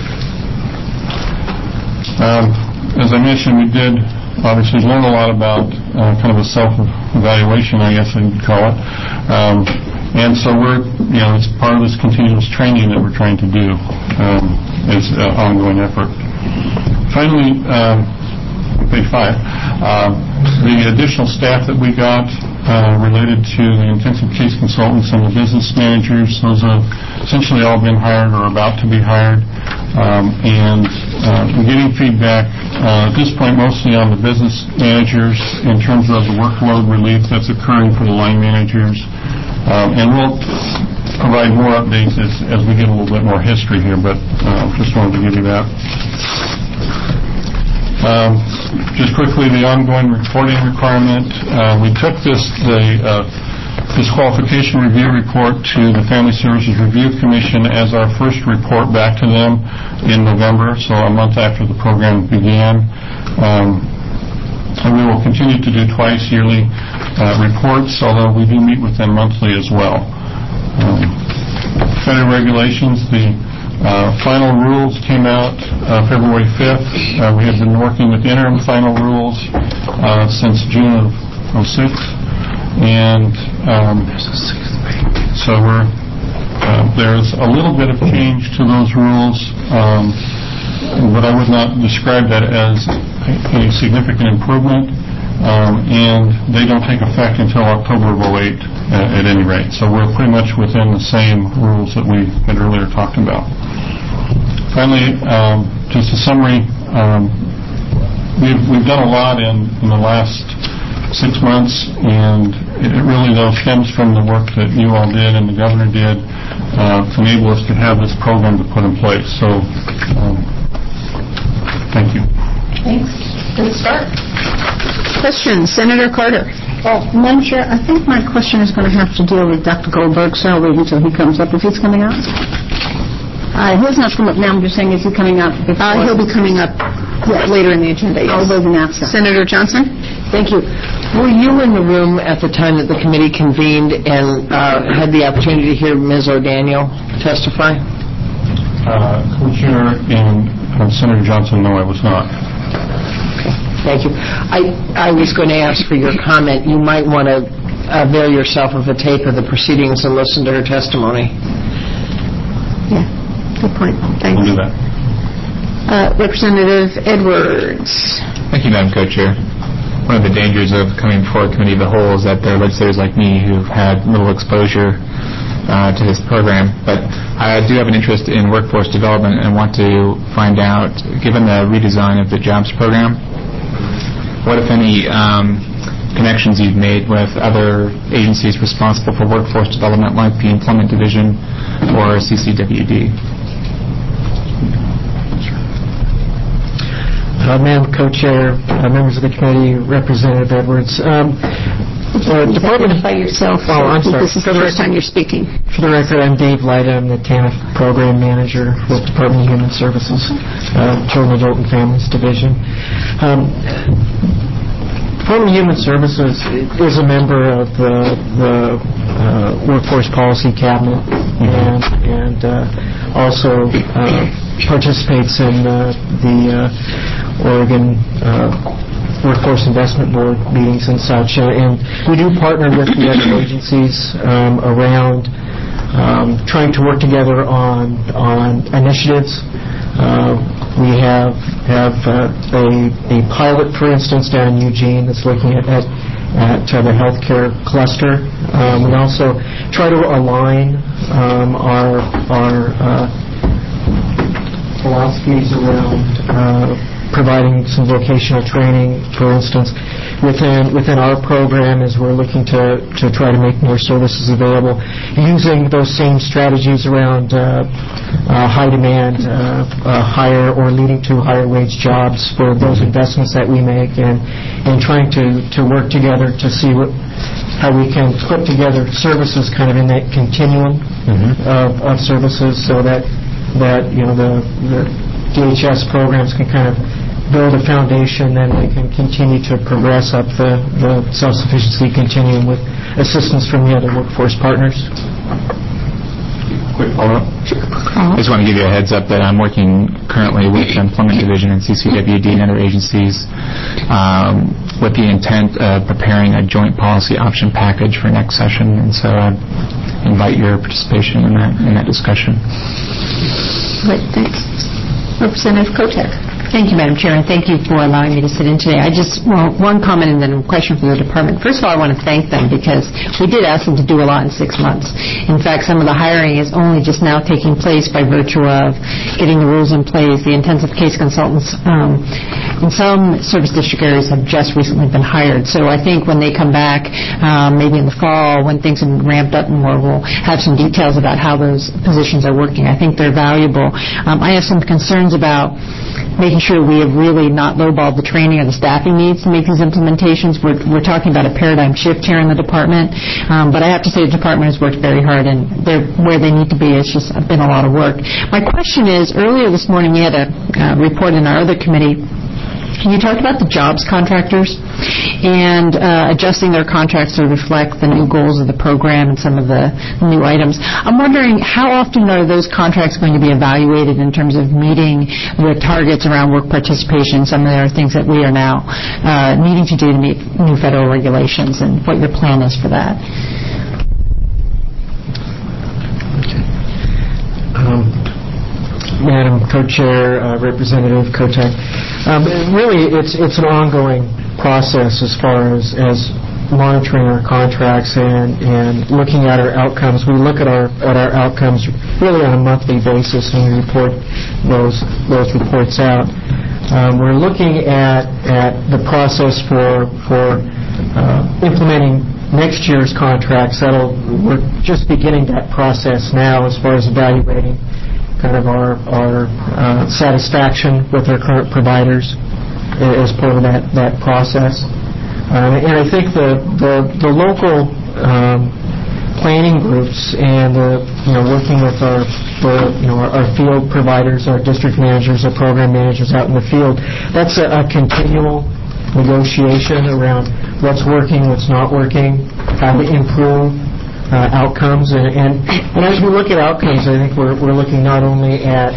[SPEAKER 16] Um, as I mentioned, we did obviously learn a lot about uh, kind of a self-evaluation, I guess I would call it. Um, and so we're, you know, it's part of this continuous training that we're trying to do um, as an ongoing effort. Finally, um, page five, uh, the additional staff that we got uh, related to the intensive case consultants and the business managers, those have essentially all been hired or about to be hired. Um, and uh, we're getting feedback uh, at this point mostly on the business managers in terms of the workload relief that's occurring for the line managers. Um, and we'll provide more updates as, as we get a little bit more history here, but uh, just wanted to give you that. Um, just quickly, the ongoing reporting requirement. Uh, we took this the uh, disqualification review report to the Family Services Review Commission as our first report back to them in November, so a month after the program began. Um, and we will continue to do twice yearly uh, reports, although we do meet with them monthly as well. Um, federal regulations, the Uh, final rules came out uh, February fifth. Uh, we have been working with the interim final rules uh, since June of oh six. And um, so we're, uh, there's a little bit of change to those rules, um, but I would not describe that as a, a significant improvement. Um, and they don't take effect until October of oh eight uh, at any rate. So we're pretty much within the same rules that we had earlier talked about. Finally, um, just a summary. Um, we've, we've done a lot in, in the last six months, and it really, though, stems from the work that you all did and the governor did uh, to enable us to have this program to put in place. So, um, thank you.
[SPEAKER 1] Thanks. Good start. Questions? Senator Carter.
[SPEAKER 11] Well, Madam Chair, I think my question is going to have to deal with Doctor Goldberg, so I'll wait until he comes up, if he's coming out. Uh, he's not come up now, I'm just saying, is he coming up before?
[SPEAKER 1] Uh, he'll be coming up yes. later in the agenda, yes.
[SPEAKER 11] I'll wait and ask him.
[SPEAKER 1] Senator Johnson?
[SPEAKER 2] Thank you. Were you in the room at the time that the committee convened and uh, had the opportunity to hear Miz O'Daniel testify?
[SPEAKER 16] Uh, Co-Chair and uh, Senator Johnson, no, I was not.
[SPEAKER 2] Thank you. I, I was going to ask for your comment. You might want to avail yourself of a tape of the proceedings and listen to her testimony.
[SPEAKER 1] Yeah, good point. Thanks.
[SPEAKER 16] We'll do that.
[SPEAKER 1] Uh, Representative Edwards.
[SPEAKER 13] Thank you, Madam Co-Chair. One of the dangers of coming before a committee of the whole is that there are legislators like me who've had little exposure uh, to this program. But I do have an interest in workforce development and want to find out, given the redesign of the jobs program, what, if any, um, connections you've made with other agencies responsible for workforce development, like the Employment Division or C C W D?
[SPEAKER 17] Uh, Madam Co-Chair, uh, members of the committee, Representative Edwards. Um, uh, Department
[SPEAKER 1] by yourself.
[SPEAKER 17] Oh, I'm sorry.
[SPEAKER 1] This is the first time you're speaking.
[SPEAKER 17] For the record, I'm Dave Lyda. I'm the T A N F Program Manager with Department of Human Services, uh, Children, Adult, and Families Division. Um, Department of Human Services is a member of the, the uh, Workforce Policy Cabinet and, and uh, also uh, participates in uh, the uh, Oregon uh, Workforce Investment Board meetings and such. Uh, and we do partner with the other agencies um, around um, trying to work together on, on initiatives. Uh, we have have uh, a, a pilot, for instance, down in Eugene that's looking at, at, at uh, the healthcare cluster. Um, we also try to align um, our our uh, philosophies around uh, providing some vocational training, for instance, within within our program as we're looking to, to try to make more services available, using those same strategies around uh, uh, high demand, uh, uh, higher or leading to higher wage jobs for those investments that we make, and and trying to, to work together to see what how we can put together services kind of in that continuum of, of services, so that that you know the, the D H S programs can kind of build a foundation, then they can continue to progress up the, the self-sufficiency continuum with assistance from the other workforce partners.
[SPEAKER 13] Quick follow-up. I just want to give you a heads up that I'm working currently with the Employment Division and C C W D and other agencies um, with the intent of preparing a joint policy option package for next session, and so I invite your participation in that in that discussion.
[SPEAKER 1] Great, thanks. Representative Kotek. Thank you, Madam Chair, and thank you for allowing me to sit in today. I just, well, one comment and then a question for the department. First of all, I want to thank them because we did ask them to do a lot in six months. In fact, some of the hiring is only just now taking place by virtue of getting the rules in place. The intensive case consultants um, in some service district areas have just recently been hired. So I think when they come back, um, maybe in the fall, when things have ramped up more, we'll have some details about how those positions are working. I think they're valuable. Um, I have some concerns about making sure we have really not lowballed the training or the staffing needs to make these implementations. We're, we're talking about a paradigm shift here in the department, um, but I have to say the department has worked very hard, and they're where they need to be. It's just been a lot of work. My question is, earlier this morning we had a uh, report in our other committee. You talked about the jobs contractors and uh, adjusting their contracts to reflect the new goals of the program and some of the new items. I'm wondering, how often are those contracts going to be evaluated in terms of meeting the targets around work participation, some of the things that we are now uh, needing to do to meet new federal regulations, and what your plan is for that?
[SPEAKER 17] Okay. Um, Madam Co-Chair, uh, Representative Kotek, um, really it's it's an ongoing process as far as, as monitoring our contracts and, and looking at our outcomes. We look at our at our outcomes really on a monthly basis, and we report those those reports out. Um, we're looking at at the process for for uh, implementing next year's contracts. That'll we're just beginning that process now as far as evaluating kind of our, our uh, satisfaction with our current providers as part of that, that process. Uh, and I think the, the, the local um, planning groups and the, you know, working with our, the, you know, our, our field providers, our district managers, our program managers out in the field, that's a, a continual negotiation around what's working, what's not working, how to improve Uh, outcomes, and, and and as we look at outcomes, I think we're we're looking not only at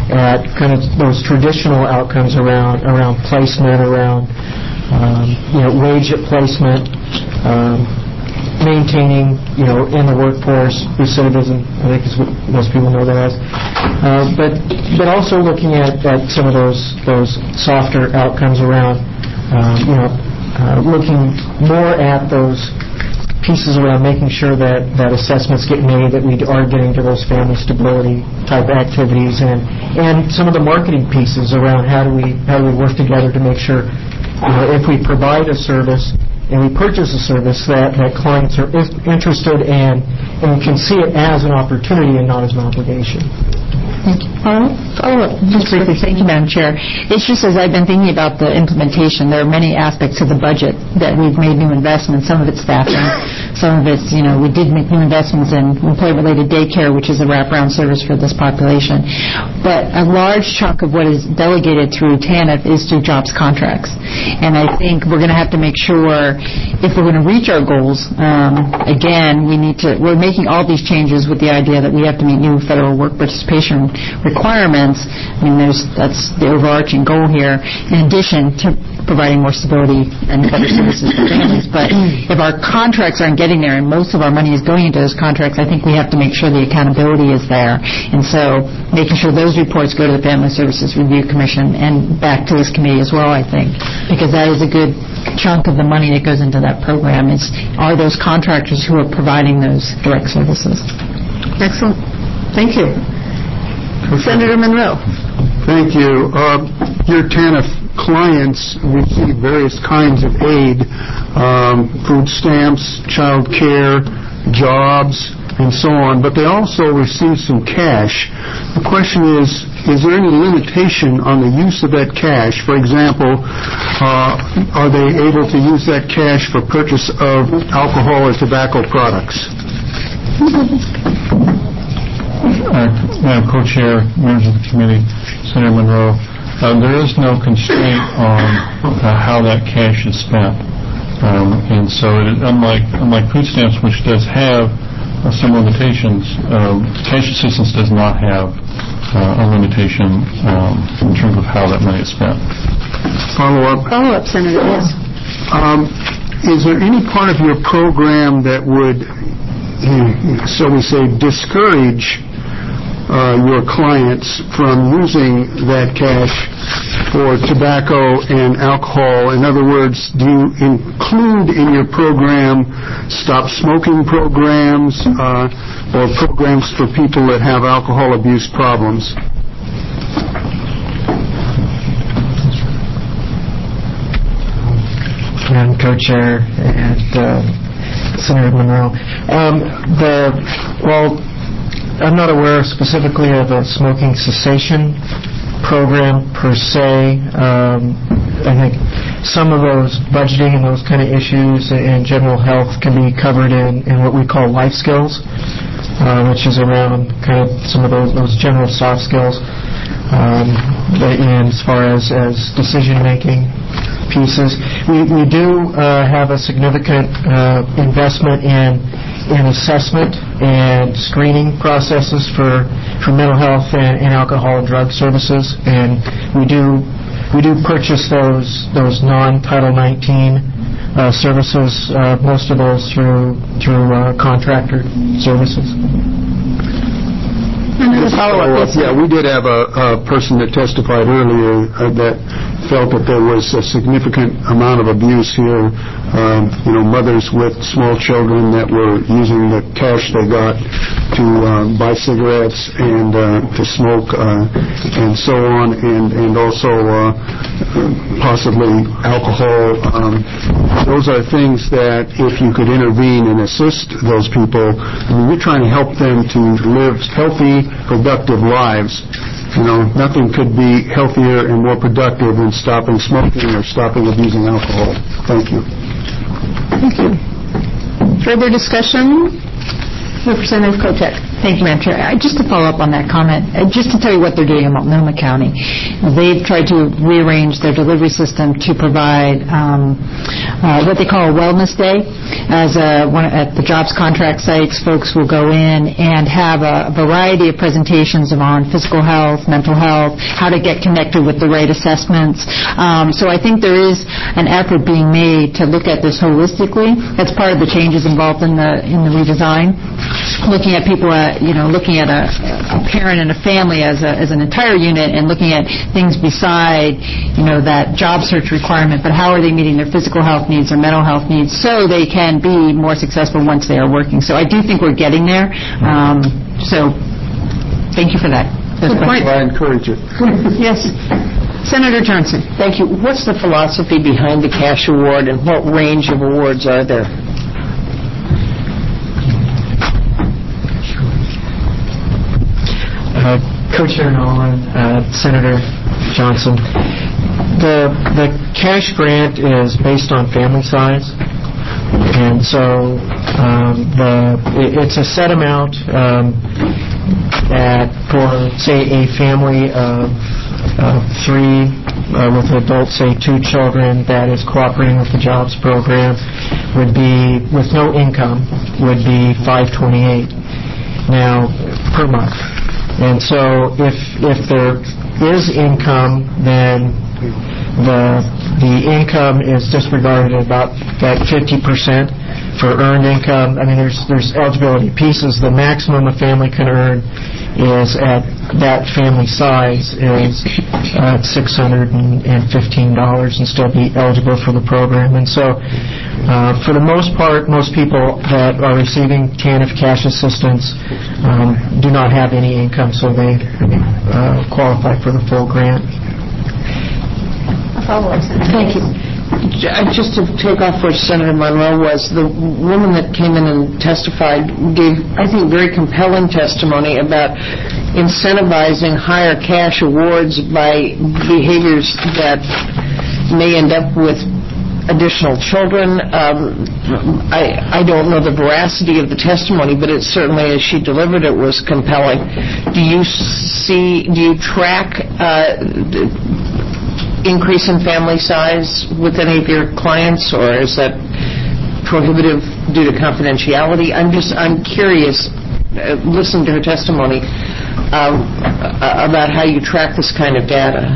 [SPEAKER 17] at kind of those traditional outcomes around around placement, around um, you know wage at placement, um, maintaining you know in the workforce recidivism, I think is what most people know that as, uh, but but also looking at, at some of those those softer outcomes around um, you know uh, looking more at those pieces around making sure that, that assessments get made, that we are getting to those family stability type activities, and and some of the marketing pieces around how do we how do we work together to make sure, you know, if we provide a service and we purchase a service, that, that clients are interested and and can see it as an opportunity and not as an obligation.
[SPEAKER 1] Thank you. Follow up? Follow up. Just briefly. Thank you, Madam Chair. It's just as I've been thinking about the implementation, there are many aspects of the budget that we've made new investments. Some of it's staffing. Some of it's, you know, we did make new investments in employee-related daycare, which is a wraparound service for this population. But a large chunk of what is delegated through T A N F is through jobs contracts. And I think we're going to have to make sure, if we're going to reach our goals, um, again, we need to, we're making all these changes with the idea that we have to meet new federal work participation requirements. I mean, there's, that's the overarching goal here, in addition to providing more stability and better services for families. But if our contracts aren't getting there, and most of our money is going into those contracts, I think we have to make sure the accountability is there. And so making sure those reports go to the Family Services Review Commission and back to this committee as well, I think, because that is a good chunk of the money that goes into that program. Is are those contractors who are providing those direct services. Excellent. Thank you. Senator Monroe.
[SPEAKER 10] Thank you. Uh, your T A N F clients receive various kinds of aid, um, food stamps, child care, jobs. and so on, but they also receive some cash. The question is, is there any limitation on the use of that cash? For example, uh, are they able to use that cash for purchase of alcohol or tobacco products?
[SPEAKER 16] Uh, Madam Co-Chair, members of the committee, Senator Monroe, uh, there is no constraint on uh, how that cash is spent. Um, and so it is, unlike, unlike food stamps, which does have uh, some limitations, uh, cash assistance does not have uh, a limitation um, in terms of how that money is spent.
[SPEAKER 10] Follow-up?
[SPEAKER 1] Follow-up, Senator, yes.
[SPEAKER 10] Um, is there any part of your program that would, so we say, discourage uh, your clients from using that cash for tobacco and alcohol? In other words, do you include in your program stop smoking programs uh, or programs for people that have alcohol abuse problems?
[SPEAKER 17] Madam Co-Chair and uh, Senator Monroe. Um, the well, I'm not aware specifically of a smoking cessation program per se. Um, I think some of those budgeting and those kind of issues and general health can be covered in, in what we call life skills, uh, which is around kind of some of those, those general soft skills. Um, and as far as, as decision-making pieces, we, we do uh, have a significant uh, investment in in assessment and screening processes for, for mental health and, and alcohol and drug services, and we do we do purchase those those non-Title nineteen uh, services, uh, most of those through through uh, contractor services.
[SPEAKER 10] Another follow-up. Yeah, we did have a, a person that testified earlier uh, that felt that there was a significant amount of abuse here. Um, you know, mothers with small children that were using the cash they got to uh, buy cigarettes and uh, to smoke uh, and so on, and and also uh, possibly alcohol. Um, those are things that if you could intervene and assist those people, I mean, we're trying to help them to live healthy, productive lives. You know, nothing could be healthier and more productive than stopping smoking or stopping abusing alcohol. Thank you.
[SPEAKER 1] Thank you. Further discussion? Representative Kotek.
[SPEAKER 5] Thank you, Madam Chair. Uh, just to follow up on that comment, uh, just to tell you what they're doing in Multnomah County, they've tried to rearrange their delivery system to provide um, uh, what they call a wellness day. As a, one, at the jobs contract sites, folks will go in and have a variety of presentations on physical health, mental health, how to get connected with the right assessments. Um, so I think there is an effort being made to look at this holistically. That's part of the changes involved in the in the redesign. Looking at people, uh, you know, looking at a, a parent and a family as a, as an entire unit, and looking at things beside, you know, that job search requirement. But how are they meeting their physical health needs, their mental health needs, so they can be more successful once they are working. So I do think we're getting there. Um, so thank you for that.
[SPEAKER 10] Good point. I encourage it.
[SPEAKER 1] Yes. Senator Johnson.
[SPEAKER 15] Thank you. What's the philosophy behind the cash award, and what range of awards are there?
[SPEAKER 17] Uh, Co-Chair Nolan, uh, Senator Johnson, the the cash grant is based on family size, and so um, the it, it's a set amount um, that for say a family of uh, three uh, with adults, say two children, that is cooperating with the jobs program, would be with no income would be five twenty-eight now per month. And so if if there is income, then the the income is disregarded at about that fifty percent for earned income. I mean, there's there's eligibility pieces. The maximum a family can earn is at that family size is uh, six hundred fifteen dollars and still be eligible for the program. And so uh, for the most part, most people that are receiving T A N F cash assistance um, do not have any income, so they uh, qualify for the full grant.
[SPEAKER 1] A follow-up, Senator.
[SPEAKER 5] Thank you.
[SPEAKER 6] Just to take off where Senator Monroe was, the woman that came in and testified gave, I think, very compelling testimony about incentivizing higher cash awards by behaviors that may end up with additional children. Um, I, I don't know the veracity of the testimony, but it certainly, as she delivered it, was compelling. Do you see, do you track uh, increase in family size with any of your clients, or is that prohibitive due to confidentiality? I'm just, I'm curious, uh, listening to her testimony, um, about how you track this kind of data.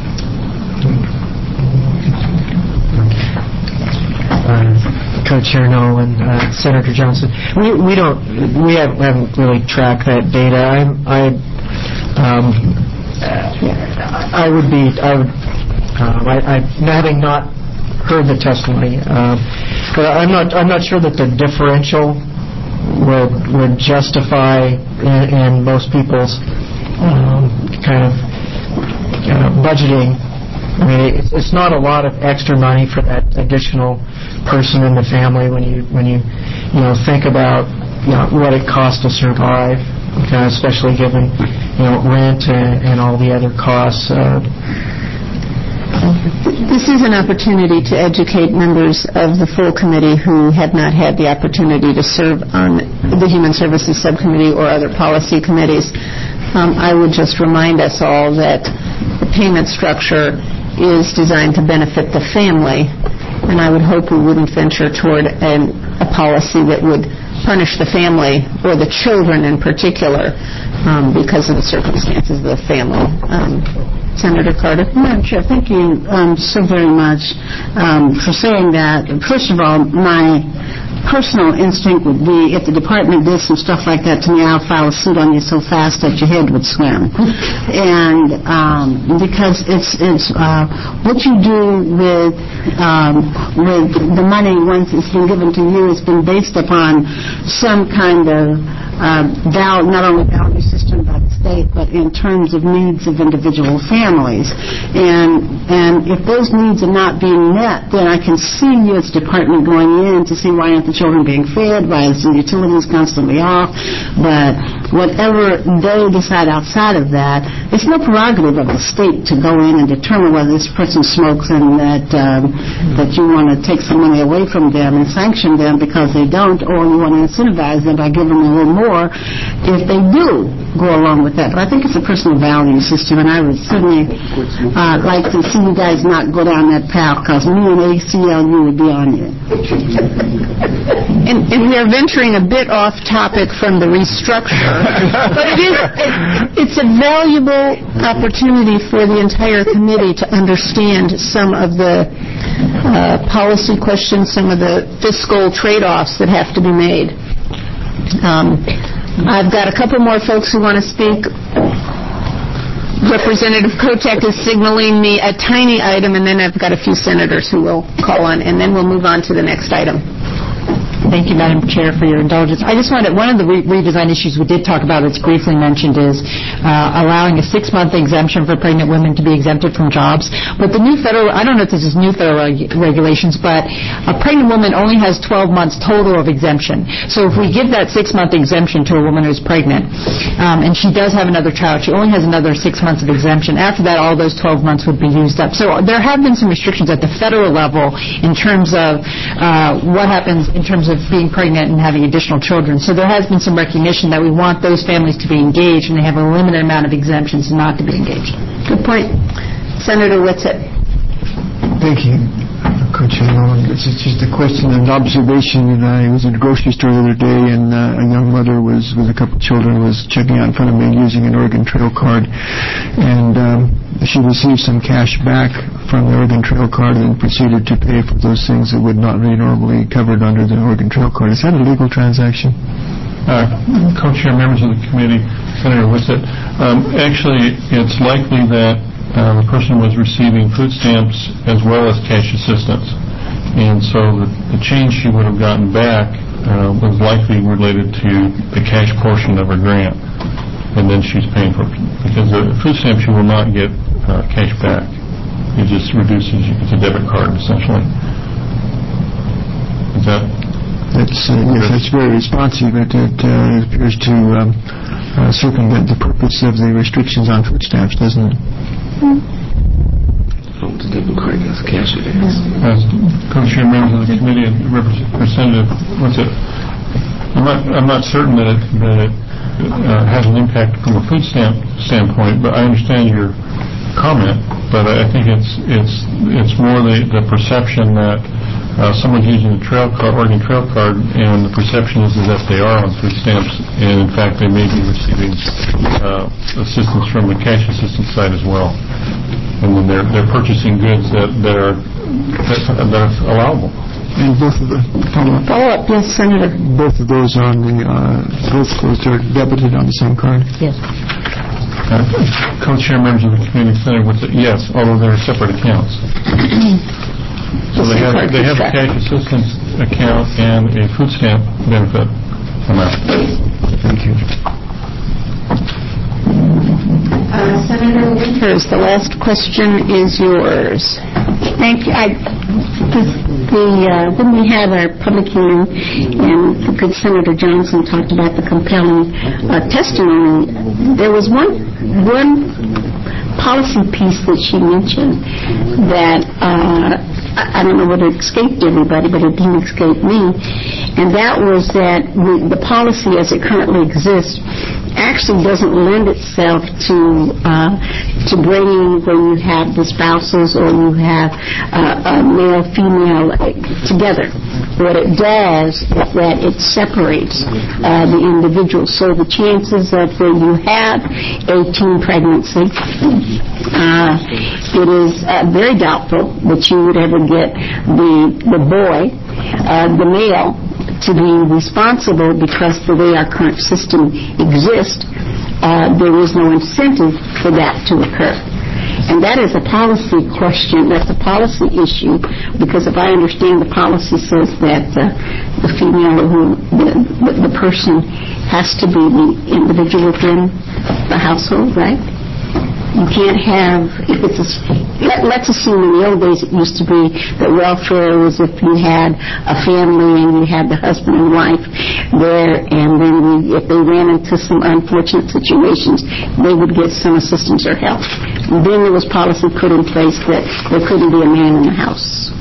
[SPEAKER 17] Uh, Co-Chair Nolan, uh, Senator Johnson. We we don't we haven't, haven't really tracked that data. I I um, I would be I would uh, I, I having not heard the testimony, uh, but I'm not I'm not sure that the differential would would justify in, in most people's um, kind of uh, budgeting. I mean, it's, it's not a lot of extra money for that additional person in the family when you when you you know think about you know what it costs to survive, okay, especially given you know rent and, and all the other costs. Uh,
[SPEAKER 1] This is an opportunity to educate members of the full committee who have not had the opportunity to serve on the Human Services Subcommittee or other policy committees. Um, I would just remind us all that the payment structure is designed to benefit the family, and I would hope we wouldn't venture toward an, a policy that would punish the family or the children in particular um, because of the circumstances of the family. Um, Senator Carter.
[SPEAKER 11] Madam Chair, thank you um, so very much um, for saying that. First of all, my personal instinct would be if the department did some stuff like that to me, I'll file a suit on you so fast that your head would swim. And um, because it's it's uh, what you do with um, with the money once it's been given to you, it's been based upon some kind of uh, val- not only value system by the state, but in terms of needs of individual families. And and if those needs are not being met, then I can see you as a department going in to see why aren't the children being fed, why is the utilities constantly off. But whatever they decide outside of that, it's no prerogative of the state to go in and determine whether this person smokes and that um, that you want to take some money away from them and sanction them because they don't, or you want to incentivize them by giving them a little more if they do go along with that. But I think it's a personal value system, and I would certainly uh, like to see you guys not go down that path, because me and A C L U would be on you.
[SPEAKER 1] And, and we are venturing a bit off topic from the restructure, but it is it, it's a valuable opportunity for the entire committee to understand some of the uh, policy questions, some of the fiscal trade-offs that have to be made. Um, I've got a couple more folks who want to speak. Representative Kotek is signaling me a tiny item, and then I've got a few senators who will call on, and then we'll move on to the next item.
[SPEAKER 5] Thank you, Madam Chair, for your indulgence. I just wanted, one of the re- redesign issues we did talk about that's briefly mentioned is uh, allowing a six-month exemption for pregnant women to be exempted from jobs. But the new federal, I don't know if this is new federal reg- regulations, but a pregnant woman only has twelve months total of exemption. So if we give that six-month exemption to a woman who's pregnant, um, and she does have another child, she only has another six months of exemption. After that, all those twelve months would be used up. So there have been some restrictions at the federal level in terms of uh, what happens in terms of being pregnant and having additional children. So there has been some recognition that we want those families to be engaged, and they have a limited amount of exemptions not to be engaged.
[SPEAKER 1] Good point. Senator Whitsitt.
[SPEAKER 18] Thank you, Co-Chair Nolan. It's just a question and observation. I was in a grocery store the other day, and uh, a young mother was with a couple of children was checking out in front of me using an Oregon Trail card, and um, she received some cash back from the Oregon Trail card and proceeded to pay for those things that would not be normally covered under the Oregon Trail card. Is that a legal transaction?
[SPEAKER 16] Uh, Co-Chair, members of the committee, Senator Whitsitt, um, actually, it's likely that uh, the person was receiving food stamps as well as cash assistance, and so the, the change she would have gotten back uh, was likely related to the cash portion of her grant, and then she's paying for it, because the food stamps she will not get uh, cash back. It just reduces, it's a debit card, essentially. Is that...
[SPEAKER 18] That's, uh, yes, that's very responsive. It, it uh, appears to um, uh, circumvent the purpose of the restrictions on food stamps, doesn't it?
[SPEAKER 15] Oh, the debit card gets cash it is.
[SPEAKER 16] As co-chair members of the committee and representative, what's it? I'm not, I'm not certain that it, that it uh, has an impact from a food stamp standpoint, but I understand your comment. But I think it's it's it's more the, the perception that uh, someone's using a trail card, Oregon Trail card, and the perception is that they are on food stamps, and in fact they may be receiving uh, assistance from the cash assistance side as well. And then they're they're purchasing goods that, that are that, that are allowable.
[SPEAKER 18] And both of the follow-up.
[SPEAKER 11] Follow-up, yes, Senator.
[SPEAKER 18] Both of those on the uh, both those are debited on the same card.
[SPEAKER 11] Yes.
[SPEAKER 16] Uh, co-chair members of the community center would say yes, although they're separate accounts. So they have they have a cash assistance account and a food stamp benefit amount.
[SPEAKER 18] Thank you.
[SPEAKER 11] Uh, Senator Winters, the last question is yours. Thank you. I, the, the, uh, when we had our public hearing and the good Senator Johnson talked about the compelling uh, testimony, there was one one policy piece that she mentioned that uh, I, I don't know whether it escaped everybody, but it didn't escape me, and that was that we, the policy as it currently exists actually doesn't lend itself to uh, to bringing where you have the spouses or you have uh, a male female together. What it does is that it separates uh, the individual. So the chances of when you have a teen pregnancy, uh, it is uh, very doubtful that you would ever get the the boy, uh, the male, to be responsible because the way our current system exists, uh, there is no incentive for that to occur. And that is a policy question. That's a policy issue because if I understand the policy says that uh, the female who the, the, the person has to be the individual within the household, right? You can't have, if it's a, let, let's assume in the old days it used to be that welfare was if you had a family and you had the husband and wife there, and then we, if they ran into some unfortunate situations, they would get some assistance or help. And then there was policy put in place that there couldn't be a man in the house.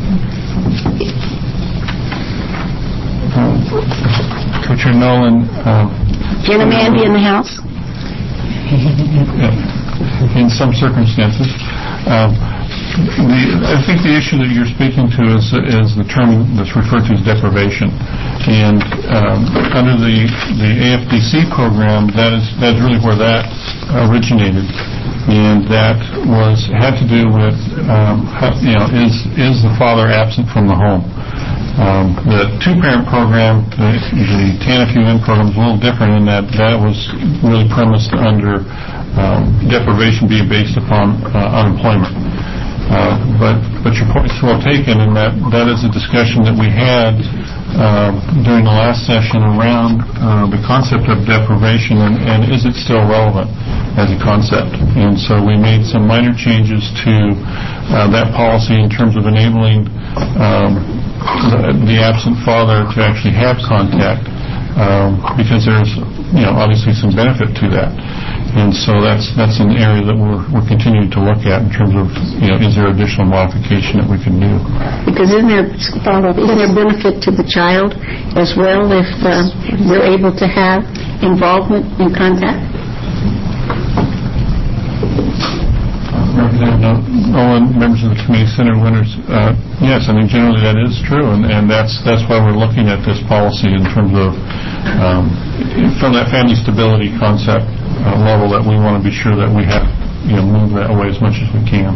[SPEAKER 16] Uh, Co-Chair Nolan. Uh,
[SPEAKER 11] Can a man be in the house?
[SPEAKER 16] Yeah. In some circumstances. Uh, the, I think the issue that you're speaking to is, is the term that's referred to as deprivation. And um, under the, the A F D C program, that is that's really where that originated. And that was had to do with, um, how, you know, is, is the father absent from the home? Um, the two-parent program, the, the TANF U N program, is a little different in that that was really premised under um, deprivation being based upon uh, unemployment. Uh, but but your point is well taken in that that is a discussion that we had uh, during the last session around uh, the concept of deprivation and, and is it still relevant as a concept. And so we made some minor changes to uh, that policy in terms of enabling um, the, the absent father to actually have contact um, because there's you know obviously some benefit to that. And so that's that's an area that we're we're continuing to look at in terms of you know is there additional modification that we can do?
[SPEAKER 11] Because isn't there isn't there benefit to the child as well if uh, they're able to have involvement in contact?
[SPEAKER 16] Representative Nolan, members of the committee, Senator Winters, uh, yes, I mean generally that is true, and, and that's that's why we're looking at this policy in terms of um, from that family stability concept. Uh, level that we want to be sure that we have, you know, move that way as much as we can.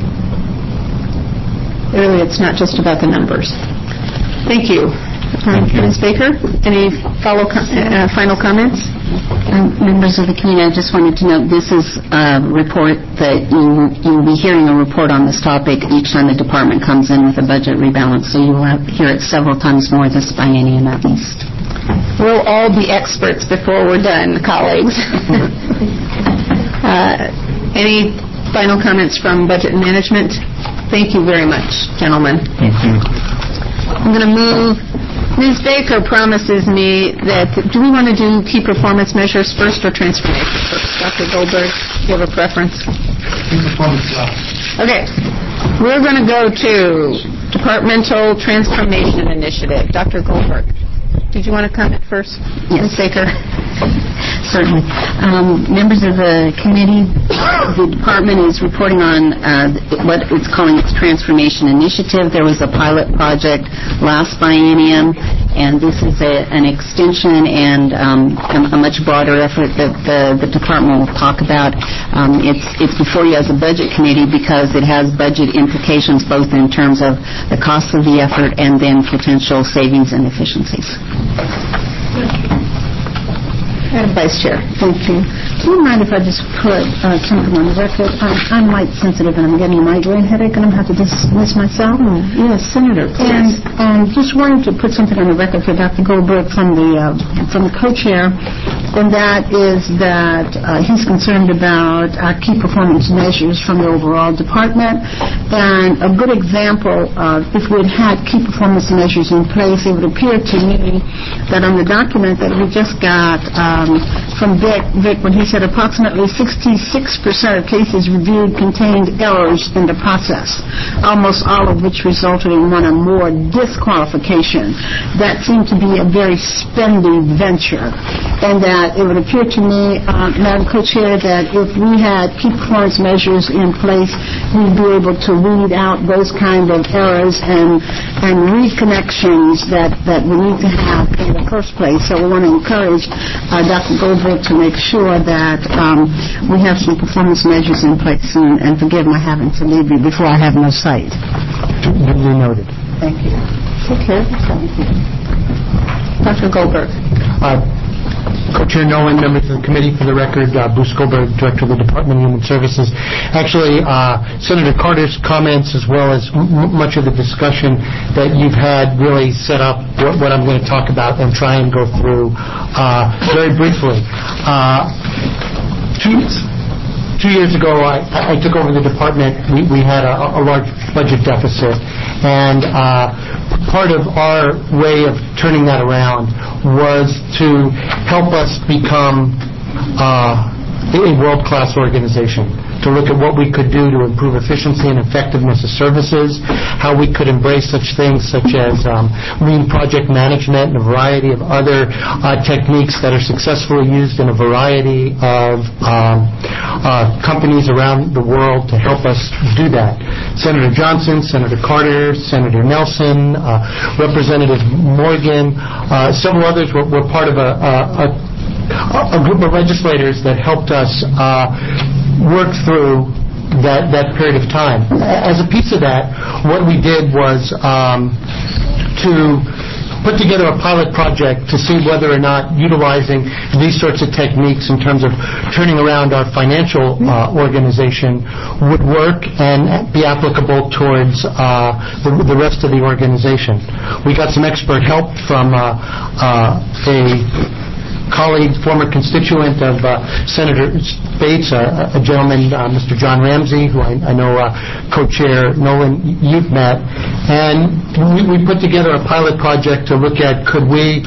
[SPEAKER 1] Really, it's not just about the numbers. Thank you.
[SPEAKER 16] Thank you.
[SPEAKER 1] Miz Baker, any follow com- uh, final comments?
[SPEAKER 11] Um, members of the committee, I just wanted to note this is a report that you you'll be hearing a report on this topic each time the department comes in with a budget rebalance, so you will have, hear it several times more this biennium at least.
[SPEAKER 1] We'll all be experts before we're done, colleagues. uh, any final comments from Budget and Management? Thank you very much, gentlemen.
[SPEAKER 16] Thank you.
[SPEAKER 1] I'm going to move. Miz Baker promises me that, do we want to do key performance measures first or transformation first? Doctor Goldberg, do you have a preference?
[SPEAKER 4] Key performance first.
[SPEAKER 1] Okay. We're going to go to Departmental Transformation Initiative. Doctor Goldberg, did you want to comment first?
[SPEAKER 11] Yes.
[SPEAKER 1] Miz Baker.
[SPEAKER 11] Certainly. Um, members of the committee, the department is reporting on uh, what it's calling its transformation initiative. There was a pilot project last biennium, and this is a, an extension and um, a, a much broader effort that the, the department will talk about. Um, it's, it's before you as a budget committee because it has budget implications both in terms of the cost of the effort and then potential savings and efficiencies.
[SPEAKER 1] Madam Vice Chair.
[SPEAKER 6] Thank you. Do you mind if I just put uh, something on the record? I'm, I'm light sensitive and I'm getting a migraine headache and I'm going to have to dismiss myself.
[SPEAKER 1] Mm, yes, Senator.
[SPEAKER 6] And um, just wanted to put something on the record for Doctor Goldberg from the uh, from the co-chair, and that is that uh, he's concerned about our key performance measures from the overall department. And a good example, uh, if we had had key performance measures in place, it would appear to me that on the document that we just got um, from Vic, Vic, when he said approximately sixty-six percent of cases reviewed contained errors in the process, almost all of which resulted in one or more disqualification. That seemed to be a very spendy venture, and that it would appear to me, uh, Madam Co-Chair, that if we had key performance measures in place, we'd be able to weed out those kind of errors and and reconnections that, that we need to have in the first place. So we want to encourage uh, Doctor Goldberg to make sure that um, we have some performance measures in place, and, and forgive my having to leave you before I have no sight.
[SPEAKER 10] Duly noted.
[SPEAKER 6] Thank you.
[SPEAKER 1] Okay. Doctor Goldberg.
[SPEAKER 10] Uh, Co-Chair Nolan, members of the committee, for the record, uh, Bruce Goldberg, Director of the Department of Human Services. Actually, uh, Senator Carter's comments, as well as m- much of the discussion that you've had, really set up what, what I'm going to talk about and try and go through uh, very briefly. Uh, two, two years ago, I, I took over the department. We, we had a, a large budget deficit, and uh, part of our way of turning that around was to help us become uh, a world-class organization, to look at what we could do to improve efficiency and effectiveness of services, how we could embrace such things such as um, lean project management and a variety of other uh, techniques that are successfully used in a variety of um, uh, companies around the world to help us do that. Senator Johnson, Senator Carter, Senator Nelson, uh, Representative Morgan, uh, several others were, were part of a, a, a, a group of legislators that helped us uh, work through that, that period of time. As a piece of that, what we did was um, to put together a pilot project to see whether or not utilizing these sorts of techniques in terms of turning around our financial uh, organization would work and be applicable towards uh, the, the rest of the organization. We got some expert help from uh, uh, a colleague, former constituent of uh, Senator Bates, uh, a gentleman, uh, Mister John Ramsey, who I, I know uh, Co-Chair Nolan, you've met. And we, we put together a pilot project to look at could we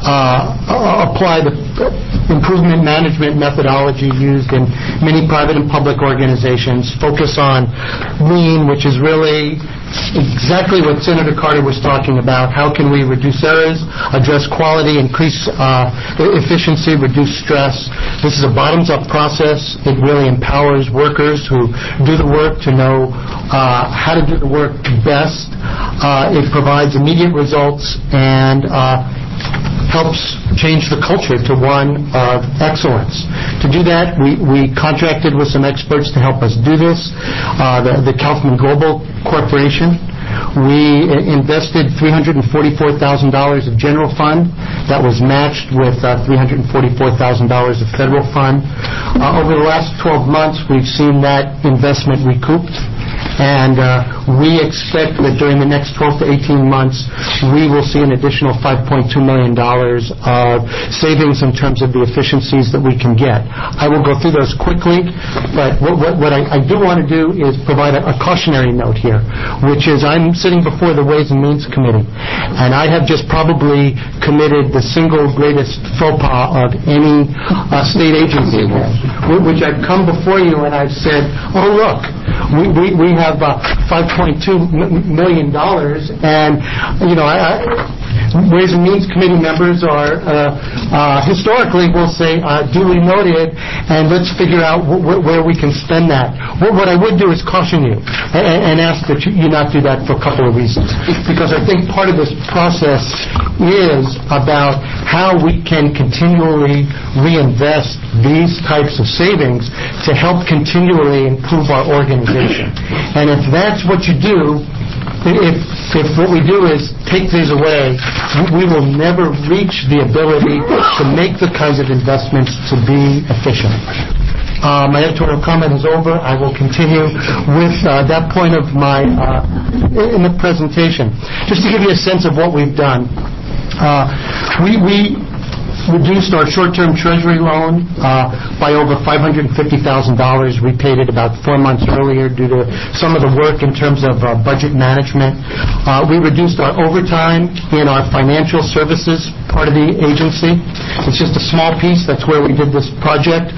[SPEAKER 10] uh, apply the improvement management methodology used in many private and public organizations, focus on lean, which is really exactly what Senator Carter was talking about. How can we reduce errors, address quality, increase uh, efficiency, reduce stress? This is a bottoms-up process. It really empowers workers who do the work to know uh, how to do the work best. Uh, it provides immediate results and uh, helps change the culture to one of excellence. To do that, we, we contracted with some experts to help us do this, uh, the, the Kaufman Global Corporation. We invested three hundred forty-four thousand dollars of general fund. That was matched with uh, three hundred forty-four thousand dollars of federal fund. Uh, over the last twelve months, we've seen that investment recouped.
[SPEAKER 19] And uh, we expect that during the next twelve to eighteen months, we will see an additional five point two million dollars of savings in terms of the efficiencies that we can get. I will go through those quickly, but what, what, what I, I do want to do is provide a, a cautionary note here, which is I'm sitting before the Ways and Means Committee, and I have just probably committed the single greatest faux pas of any uh, state agency, which I've come before you and I've said, oh, look, we, we, we have uh, five point two million dollars, and, you know, I, I, Ways and Means Committee members are, uh, uh, historically, will say, uh, duly noted, and let's figure out wh- wh- where we can spend that. What, what I would do is caution you and, and ask that you, you not do that for a couple of reasons. Because I think part of this process is about how we can continually reinvest these types of savings to help continually improve our organization. And if that's what you do, if, if what we do is take these away, we will never reach the ability to make the kinds of investments to be efficient. Uh, my editorial comment is over. I will continue with uh, that point of my uh, in the presentation. Just to give you a sense of what we've done, uh, we we reduced our short-term treasury loan uh, by over five hundred fifty thousand dollars. We paid it about four months earlier due to some of the work in terms of uh, budget management. Uh, we reduced our overtime in our financial services part of the agency. It's just a small piece. That's where we did this project.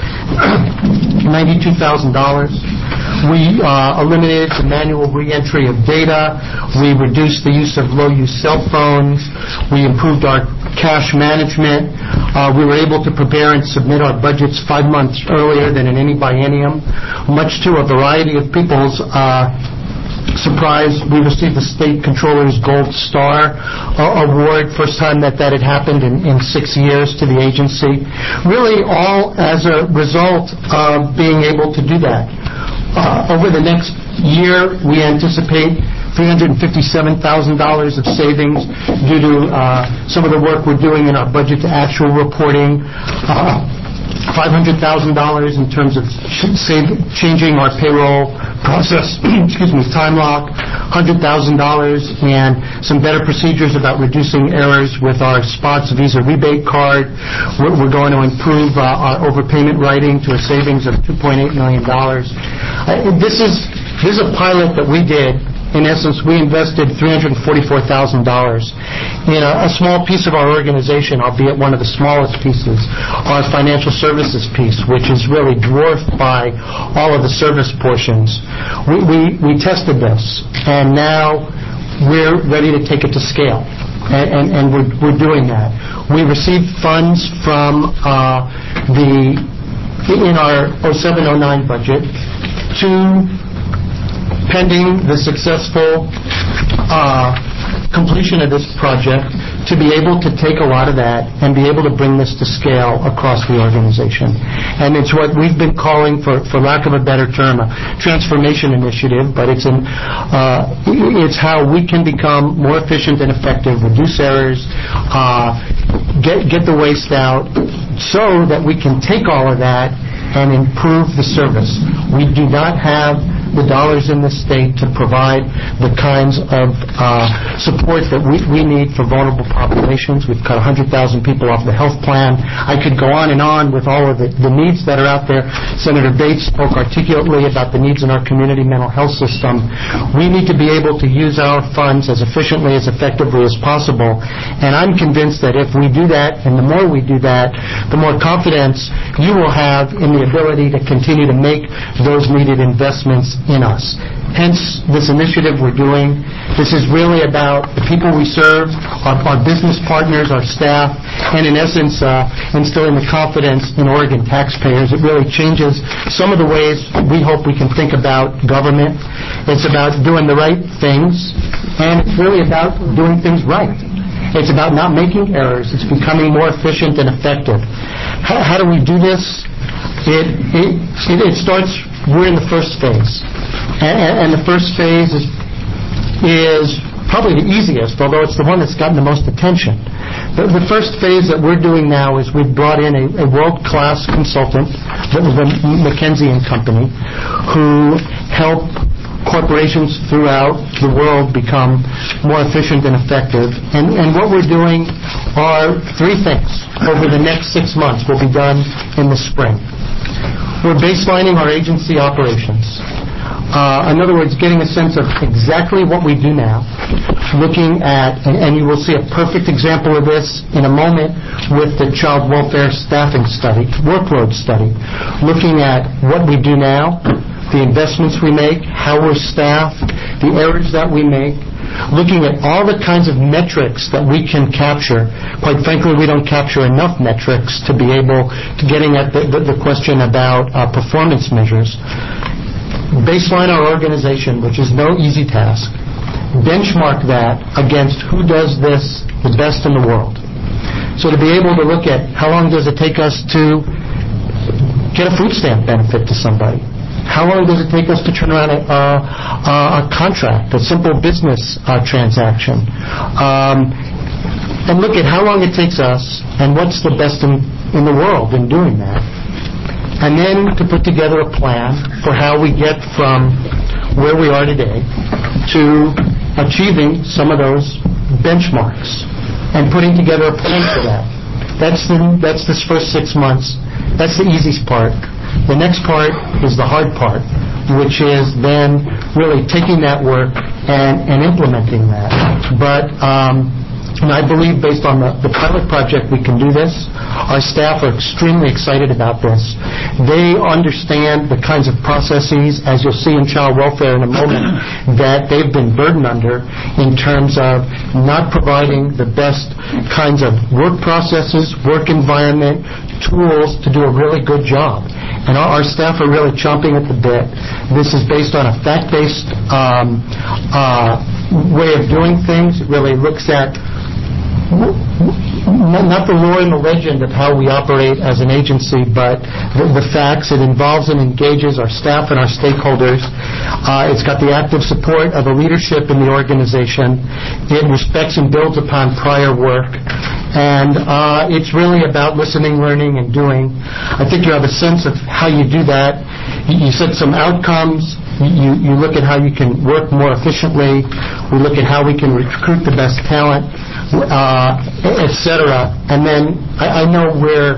[SPEAKER 19] ninety-two thousand dollars. We uh, eliminated the manual re-entry of data. We reduced the use of low-use cell phones. We improved our cash management. Uh, we were able to prepare and submit our budgets five months earlier than in any biennium, much to a variety of people's uh, surprise. We received the State Controller's Gold Star uh, Award, first time that that had happened in, in six years to the agency. Really all as a result of being able to do that. Uh, over the next year, we anticipate three hundred fifty-seven thousand dollars of savings due to uh, some of the work we're doing in our budget to actual reporting. Uh, five hundred thousand dollars in terms of save, changing our payroll process, excuse me, time lock, one hundred thousand dollars, and some better procedures about reducing errors with our Spots Visa rebate card. We're, we're going to improve uh, our overpayment writing to a savings of two point eight million dollars. Uh, this is this is a pilot that we did. In essence, we invested three hundred forty-four thousand dollars in a, a small piece of our organization, albeit one of the smallest pieces, our financial services piece, which is really dwarfed by all of the service portions. We, we, we tested this, and now we're ready to take it to scale, and, and, and we're, we're doing that. We received funds from uh, the, in our oh seven oh nine budget to pending the successful uh, completion of this project, to be able to take a lot of that and be able to bring this to scale across the organization. And it's what we've been calling, for, for lack of a better term, a transformation initiative, but it's, an, uh, it's how we can become more efficient and effective, reduce errors, uh, get, get the waste out, so that we can take all of that and improve the service. We do not have the dollars in the state to provide the kinds of uh, support that we, we need for vulnerable populations. We've cut one hundred thousand people off the health plan. I could go on and on with all of the, the needs that are out there. Senator Bates spoke articulately about the needs in our community mental health system. We need to be able to use our funds as efficiently, as effectively as possible. And I'm convinced that if we do that, and the more we do that, the more confidence you will have in the ability to continue to make those needed investments in us. Hence, this initiative we're doing. This is really about the people we serve, our, our business partners, our staff, and in essence, uh, instilling the confidence in Oregon taxpayers. It really changes some of the ways we hope we can think about government. It's about doing the right things, and it's really about doing things right. It's about not making errors. It's becoming more efficient and effective. How, how do we do this? It, it, it, it starts, we're in the first phase. And, and the first phase is, is probably the easiest, although it's the one that's gotten the most attention. The, the first phase that we're doing now is we've brought in a, a world-class consultant, the, the McKinsey and Company, who help corporations throughout the world become more efficient and effective. And, and what we're doing are three things over the next six months will be done in the spring. We're baselining our agency operations. Uh, in other words, getting a sense of exactly what we do now, looking at, and, and you will see a perfect example of this in a moment with the child welfare staffing study, workload study, looking at what we do now, the investments we make, how we're staffed, the errors that we make, looking at all the kinds of metrics that we can capture. Quite frankly, we don't capture enough metrics to be able to getting at the, the, the question about uh, performance measures. Baseline our organization, which is no easy task. Benchmark that against who does this the best in the world. So to be able to look at how long does it take us to get a food stamp benefit to somebody? How long does it take us to turn around a, uh, a contract, a simple business uh, transaction? Um, and look at how long it takes us and what's the best in, in the world in doing that. And then to put together a plan for how we get from where we are today to achieving some of those benchmarks and putting together a plan for that. That's the, that's this first six months. That's the easiest part. The next part is the hard part, which is then really taking that work and, and implementing that. But um, and I believe based on the, the pilot project we can do this. Our staff are extremely excited about this. They understand the kinds of processes, as you'll see in child welfare in a moment, that they've been burdened under in terms of not providing the best kinds of work processes, work environment, tools to do a really good job. And our, our staff are really chomping at the bit. This is based on a fact-based um, uh, way of doing things. It really looks at not the lore and the legend of how we operate as an agency, but the, the facts. It involves and engages our staff and our stakeholders. Uh, it's got the active support of the leadership in the organization. It respects and builds upon prior work. And uh, it's really about listening, learning, and doing. I think you have a sense of how you do that. You, you set some outcomes. You, you look at how you can work more efficiently. We look at how we can recruit the best talent, uh, et cetera. And then I, I know we're,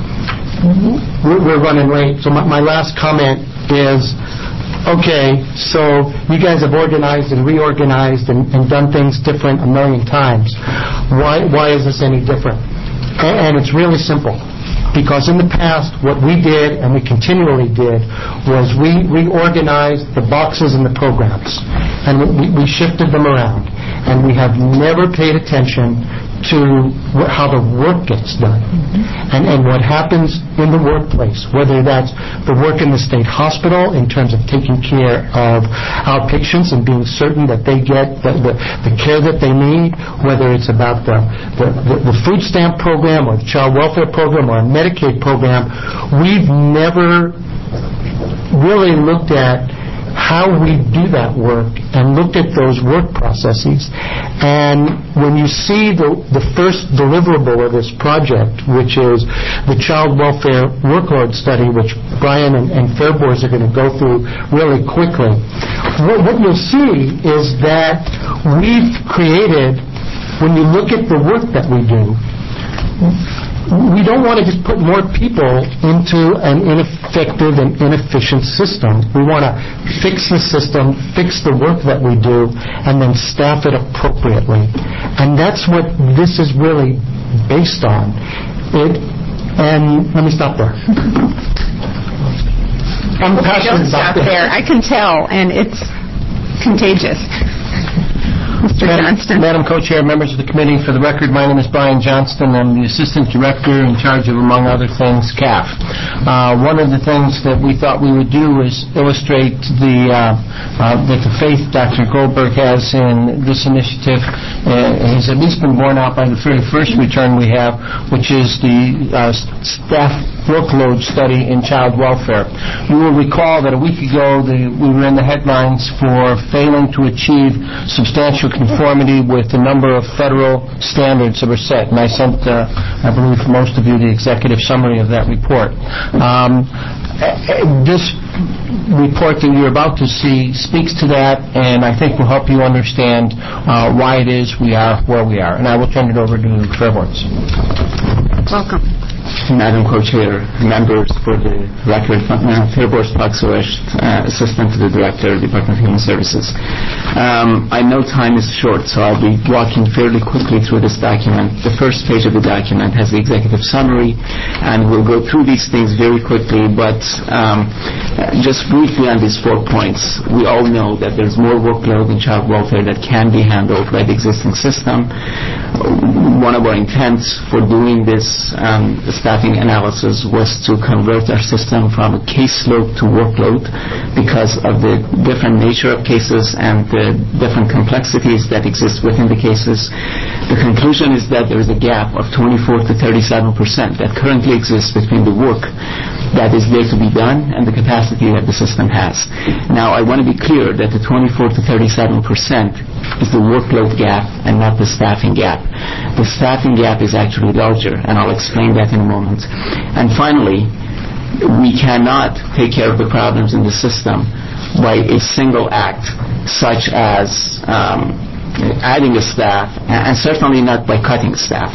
[SPEAKER 19] we're we're running late. So my, my last comment is, okay, so you guys have organized and reorganized and, and done things different a million times. Why why is this any different? And, and it's really simple. Because in the past, what we did, and we continually did, was we reorganized the boxes and the programs. And we, we shifted them around. And we have never paid attention to how the work gets done. Mm-hmm. And, and what happens in the workplace, whether that's the work in the state hospital in terms of taking care of our patients and being certain that they get the, the, the care that they need, whether it's about the, the, the, the food stamp program or the child welfare program or a Medicaid program, we've never really looked at how we do that work and looked at those work processes. And when you see the, the first deliverable of this project, which is the child welfare workload study, which Brian and, and Fairboards are going to go through really quickly, what, what you'll see is that we've created, when you look at the work that we do, we don't want to just put more people into an ineffective and inefficient system. We want to fix the system, fix the work that we do, and then staff it appropriately. And that's what this is really based on. It, and let me stop there.
[SPEAKER 1] I'm passionate Don't stop there. I can tell, and it's contagious. Mister Johnston.
[SPEAKER 15] Madam Co-Chair, members of the committee, for the record, my name is Brian Johnston. I'm the Assistant Director in charge of, among other things, C A F. Uh, one of the things that we thought we would do is illustrate the, uh, uh, that the faith Doctor Goldberg has in this initiative uh, has at least been borne out by the very first return we have, which is the uh, staff workload study in child welfare. You will recall that a week ago the, we were in the headlines for failing to achieve substantial conformity with a number of federal standards that were set. And I sent, uh, I believe, for most of you, the executive summary of that report. Um, this report that you're about to see speaks to that, and I think will help you understand uh, why it is we are where we are. And I will turn it over to Chair Bortz.
[SPEAKER 1] Welcome.
[SPEAKER 13] Madam Co-Chair, members, for the record, uh, Fairborst Paksoesh, uh, Assistant to the Director, Department of Human Services. Um, I know time is short, so I'll be walking fairly quickly through this document. The first page of the document has the executive summary, and we'll go through these things very quickly, but um, just briefly on these four points. We all know that there's more workload in child welfare that can be handled by the existing system. One of our intents for doing this um, staffing analysis was to convert our system from a caseload to workload because of the different nature of cases and the different complexities that exist within the cases. The conclusion is that there is a gap of twenty-four to thirty-seven percent that currently exists between the work that is there to be done and the capacity that the system has. Now, I want to be clear that the twenty-four to thirty-seven percent is the workload gap and not the staffing gap. The staffing gap is actually larger, and I'll explain that in a moment. And finally, we cannot take care of the problems in the system by a single act, such as um, adding a staff, and certainly not by cutting staff.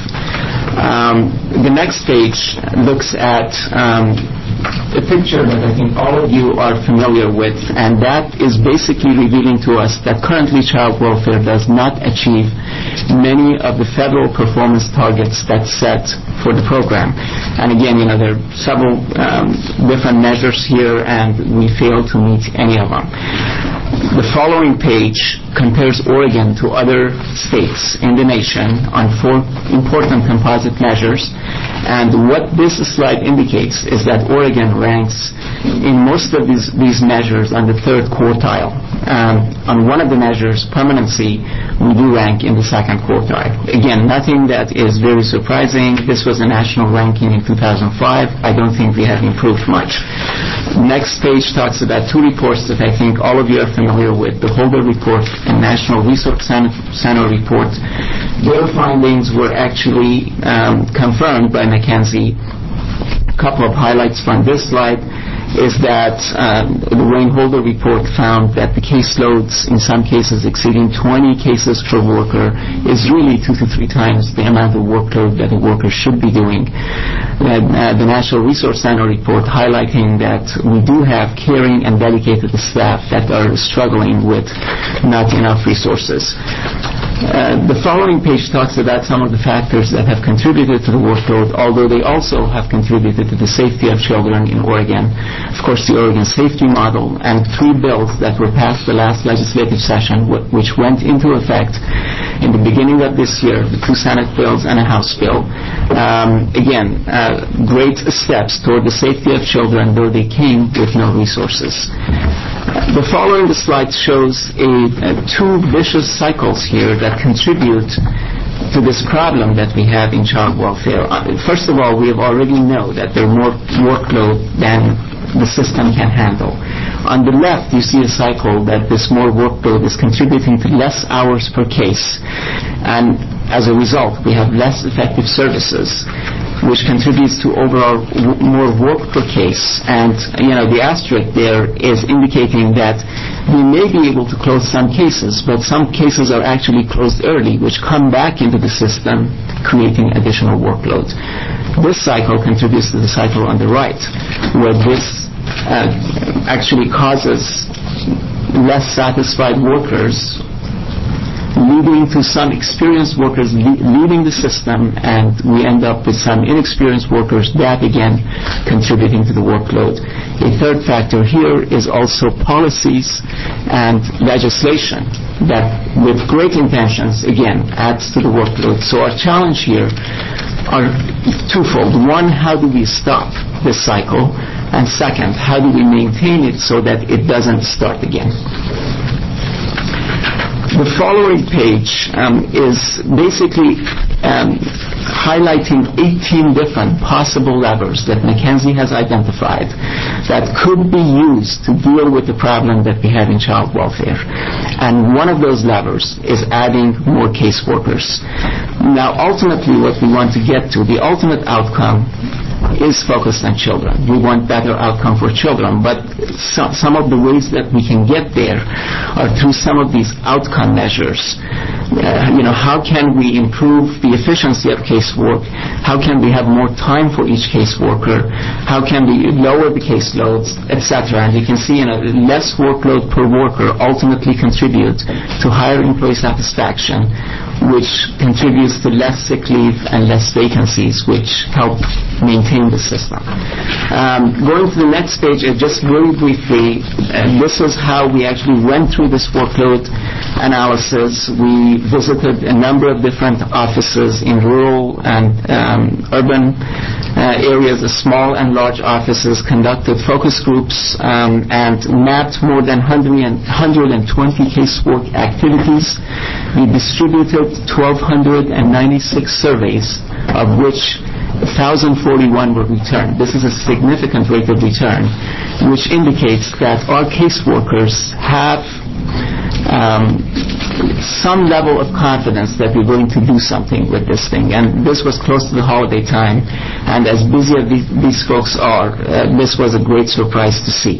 [SPEAKER 13] Um, the next page looks at um, a picture that I think all of you are familiar with, and that is basically revealing to us that currently child welfare does not achieve many of the federal performance targets that's set for the program. And again, you know, there are several um, different measures here, and we fail to meet any of them. The following page compares Oregon to other states in the nation on four important composite measures, and what this slide indicates is that Oregon ranks in most of these, these measures on the third quartile. Um, on one of the measures, permanency, we do rank in the second quartile. Again, nothing that is very surprising. This was a national ranking in two thousand five. I don't think we have improved much. Next page talks about two reports that I think all of you are familiar with, the Holder Report and National Resource Center Report. Their findings were actually um, confirmed by McKinsey. A couple of highlights from this slide is that um, the Wayne Holder Report found that the caseloads, in some cases exceeding twenty cases per worker, is really two to three times the amount of workload that a worker should be doing. And, uh, the National Resource Center Report highlighting that we do have caring and dedicated staff that are struggling with not enough resources. Uh, the following page talks about some of the factors that have contributed to the workload, although they also have contributed to the safety of children in Oregon. Of course, the Oregon Safety Model and three bills that were passed the last legislative session, w- which went into effect in the beginning of this year, the two Senate bills and a House bill. Um, again, uh, great steps toward the safety of children, though they came with no resources. The following slide shows a, a two vicious cycles here that contribute to this problem that we have in child welfare. Uh, first of all, we have already know that there are more workload than the system can handle. On the left, you see a cycle that this more workload is contributing to less hours per case, and as a result, we have less effective services, which contributes to overall w- more work per case. And, you know, the asterisk there is indicating that we may be able to close some cases, but some cases are actually closed early, which come back into the system, creating additional workload. This cycle contributes to the cycle on the right, where this uh, actually causes less satisfied workers, leading to some experienced workers le- leaving the system, and we end up with some inexperienced workers, that again contributing to the workload. A third factor here is also policies and legislation that, with great intentions, again adds to the workload. So our challenge here are twofold. One, how do we stop this cycle? And second, how do we maintain it so that it doesn't start again? The following page um, is basically um,
[SPEAKER 20] highlighting eighteen different possible levers that McKinsey has identified that could be used to deal with the problem that we have in child welfare. And one of those levers is adding more caseworkers. Now, ultimately, what we want to get to, the ultimate outcome is focused on children. We want better outcome for children, but some, some of the ways that we can get there are through some of these outcome measures. Uh, you know, how can we improve the efficiency of casework? How can we have more time for each caseworker? How can we lower the caseloads, et cetera? And you can see, you know, less workload per worker ultimately contribute to higher employee satisfaction, which contributes to less sick leave and less vacancies, which help maintain the system. Um, going to the next page, uh, just very briefly, uh, this is how we actually went through this workload analysis. We visited a number of different offices in rural and um, urban uh, areas, the small and large offices, conducted focus groups, um, and mapped more than one hundred twenty casework activities. We distributed one thousand two hundred ninety-six surveys, of which one thousand forty-one were returned. This is a significant rate of return, which indicates that our caseworkers have um, some level of confidence that we're going to do something with this thing. And this was close to the holiday time, and as busy as these, these folks are, uh, this was a great surprise to see.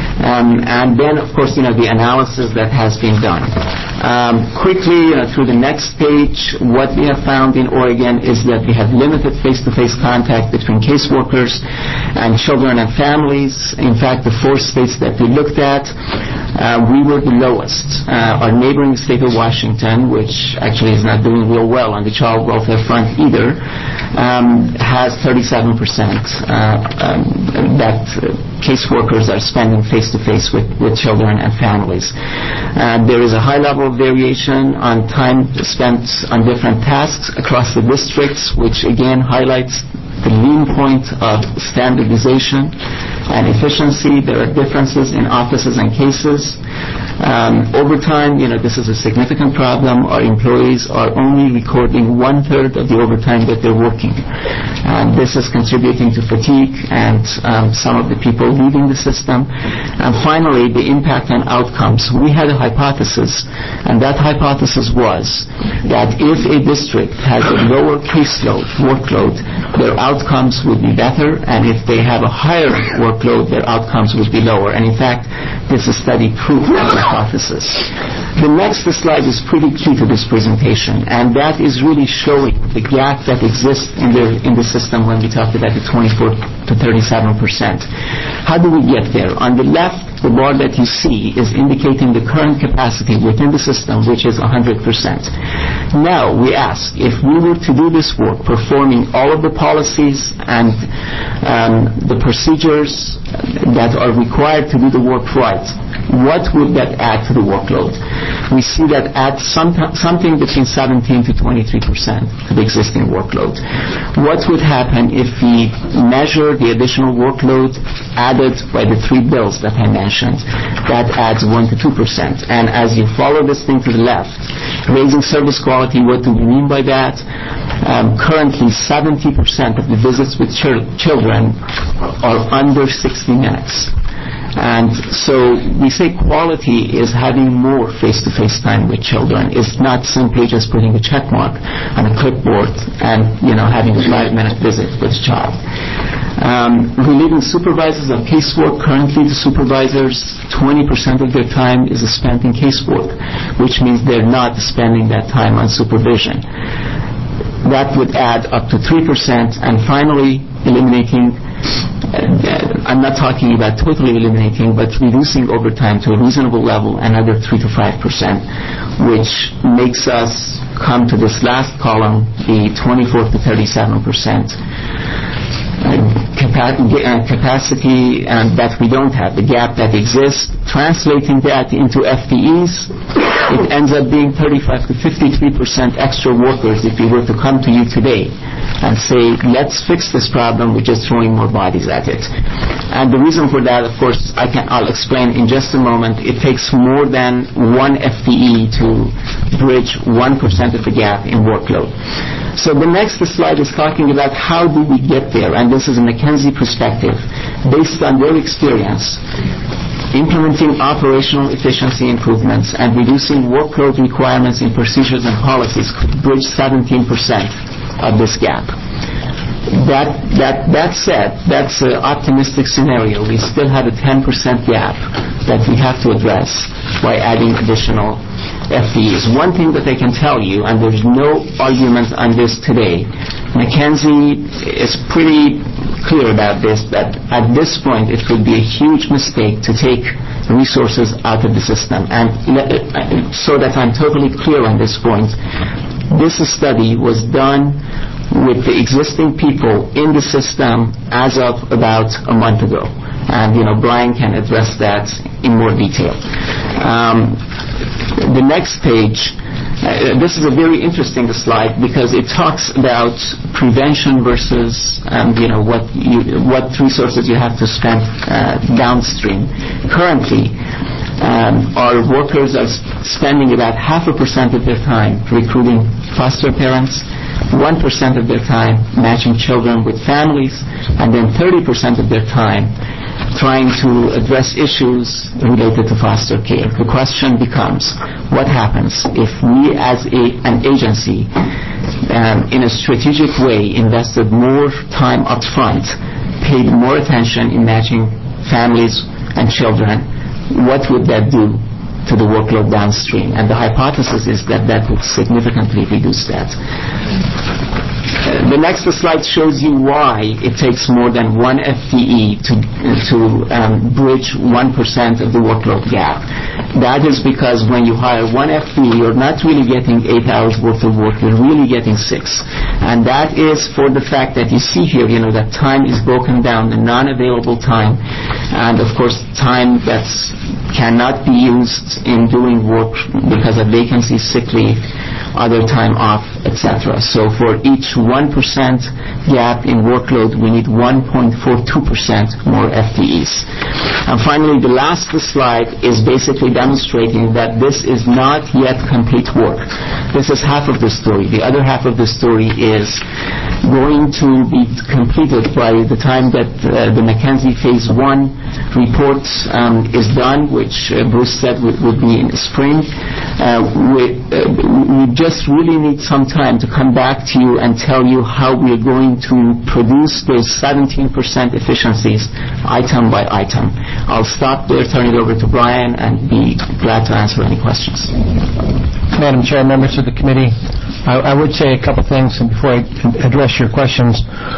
[SPEAKER 20] Um, and then, of course, you know, the analysis that has been done. Um, quickly, you know, through the next page, what we have found in Oregon is that we have limited face-to-face contact between caseworkers and children and families. In fact, the four states that we looked at, uh, we were the lowest. Uh, our neighboring state of Washington, which actually is not doing real well on the child welfare front either, um, has thirty-seven percent uh, um, that uh, caseworkers are spending face-to-face with, with children and families. Uh, there is a high level of variation on time spent on different tasks across the districts, which again highlights the lean point of standardization and efficiency. There are differences in offices and cases. Um, overtime, you know, this is a significant problem. Our employees are only recording one-third of the overtime that they're working. And this is contributing to fatigue and um, some of the people leaving the system. And finally, the impact on outcomes. We had a hypothesis, and that hypothesis was that if a district has a lower caseload, workload, their outcomes would be better, and if they have a higher workload, their outcomes would be lower. And in fact, this study proved that hypothesis. The next slide is pretty key to this presentation, and that is really showing the gap that exists in the in the system when we talked about the twenty-four to thirty-seven percent. How do we get there? On the left, the bar that you see is indicating the current capacity within the system, which is one hundred percent. Now, we ask, if we were to do this work, performing all of the policies and um, the procedures that are required to do the work right, what would that add to the workload? We see that adds some, something between seventeen to twenty-three percent to the existing workload. What would happen if we measure the additional workload added by the three bills that I mentioned? That adds one to two percent. And as you follow this thing to the left, raising service quality, what do we mean by that? Um, currently, seventy percent of the visits with ch- children are under sixty minutes. And so we say quality is having more face-to-face time with children. It's not simply just putting a check mark on a clipboard and, you know, having a five-minute visit with a child. Um, relieving supervisors of casework. Currently, the supervisors, twenty percent of their time is spent in casework, which means they're not spending that time on supervision. That would add up to three percent. And finally, eliminating, uh, I'm not talking about totally eliminating, but reducing overtime to a reasonable level, another three to five percent, which makes us come to this last column, the twenty-four to thirty-seven percent. Uh, capacity and that we don't have, the gap that exists, translating that into F T Es, it ends up being thirty-five to fifty-three percent extra workers if we were to come to you today and say, let's fix this problem with just throwing more bodies at it. And the reason for that, of course, I can, I'll explain in just a moment. It takes more than one F T E to bridge one percent of the gap in workload. So the next slide is talking about how do we get there, and this is a McKinsey perspective based on their experience implementing operational efficiency improvements and reducing workload requirements in procedures and policies could bridge seventeen percent of this gap. That, that, that said, that's an optimistic scenario. We still have a ten percent gap that we have to address by adding additional F T Es. One thing that I can tell you, and there's no argument on this today, McKinsey is pretty clear about this, that at this point it would be a huge mistake to take resources out of the system. And so that I'm totally clear on this point, this study was done with the existing people in the system as of about a month ago. And, you know, Brian can address that in more detail. Um, the next page, uh, this is a very interesting slide because it talks about prevention versus, um, you know, what you, what resources you have to spend uh, downstream. Currently, um, our workers are spending about half a percent of their time recruiting foster parents, one percent of their time matching children with families, and then thirty percent of their time trying to address issues related to foster care. The question becomes, what happens if we as a, an agency um, in a strategic way invested more time up front, paid more attention in matching families and children? What would that do to the workload downstream? And the hypothesis is that that would significantly reduce that. Uh, the next slide shows you why it takes more than one F T E to, to um, bridge one percent of the workload gap. That is because when you hire one F T E, you're not really getting eight hours worth of work, you're really getting six. And that is for the fact that you see here, you know, that time is broken down, the non-available time, and of course time that cannot be used in doing work because of vacancy, sick leave, other time off, et cetera. So for each one percent gap in workload, we need one point four two percent more F T Es. And finally, the last slide is basically demonstrating that this is not yet complete work. This is half of the story. The other half of the story is going to be completed by the time that uh, the McKinsey Phase one report um, is done, which uh, Bruce said would, would be in the spring. Uh, we, uh, we just really need some time to come back to you and tell you how we are going to produce those seventeen percent efficiencies item by item. I'll stop there, turn it over to Brian, and be glad to answer any questions.
[SPEAKER 15] Madam Chair, members of the committee, I, I would say a couple things before I address your questions.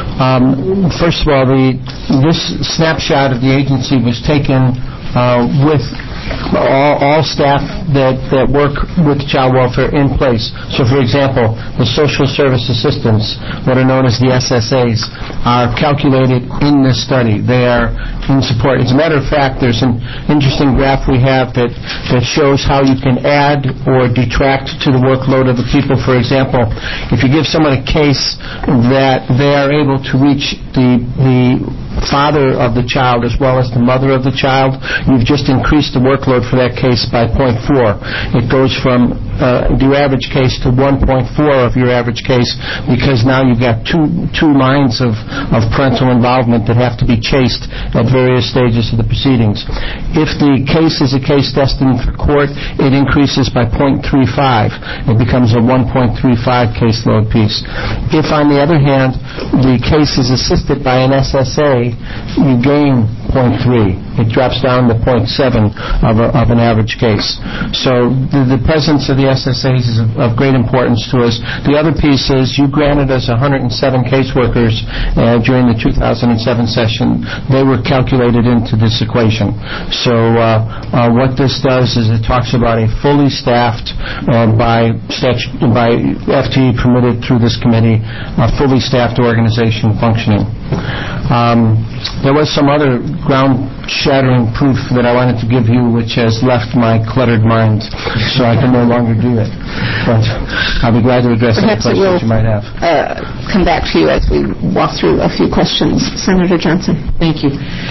[SPEAKER 15] Um, first of all, the, this snapshot of the agency was taken uh, with all, all staff that, that work with child welfare in place. So, for example, the social service assistants, what are known as the S S As, are calculated in this study. They are in support. As a matter of fact, there's an interesting graph we have that, that shows how you can add or detract to the workload of the people. For example, if you give someone a case that they are able to reach the, the father of the child as well as the mother of the child, you've just increased the workload for that case by zero point four. It goes from uh, your average case to one point four of your average case because now you've got two two lines of, of parental involvement that have to be chased at various stages of the proceedings. If the case is a case destined for court, it increases by zero point three five. It becomes a one point three five caseload piece. If, on the other hand, the case is assisted by an S S A, you gain zero point three. It drops down to zero point seven of, a, of an average case. So the, the presence of the S S As is of, of great importance to us. The other piece is you granted us one hundred seven caseworkers uh, during the two thousand seven session. They were calculated into this equation. So uh, uh, what this does is it talks about a fully staffed uh, by, statu- by F T E permitted through this committee, a fully staffed organization functioning. Um, there was some other ground-shattering proof that I wanted to give you, which has left my cluttered mind, so I can no longer do it. But I'll be glad to address
[SPEAKER 1] Perhaps
[SPEAKER 15] any questions you might have.
[SPEAKER 1] Uh, come back to you as we walk through a few questions. Senator Johnson.
[SPEAKER 6] Thank you.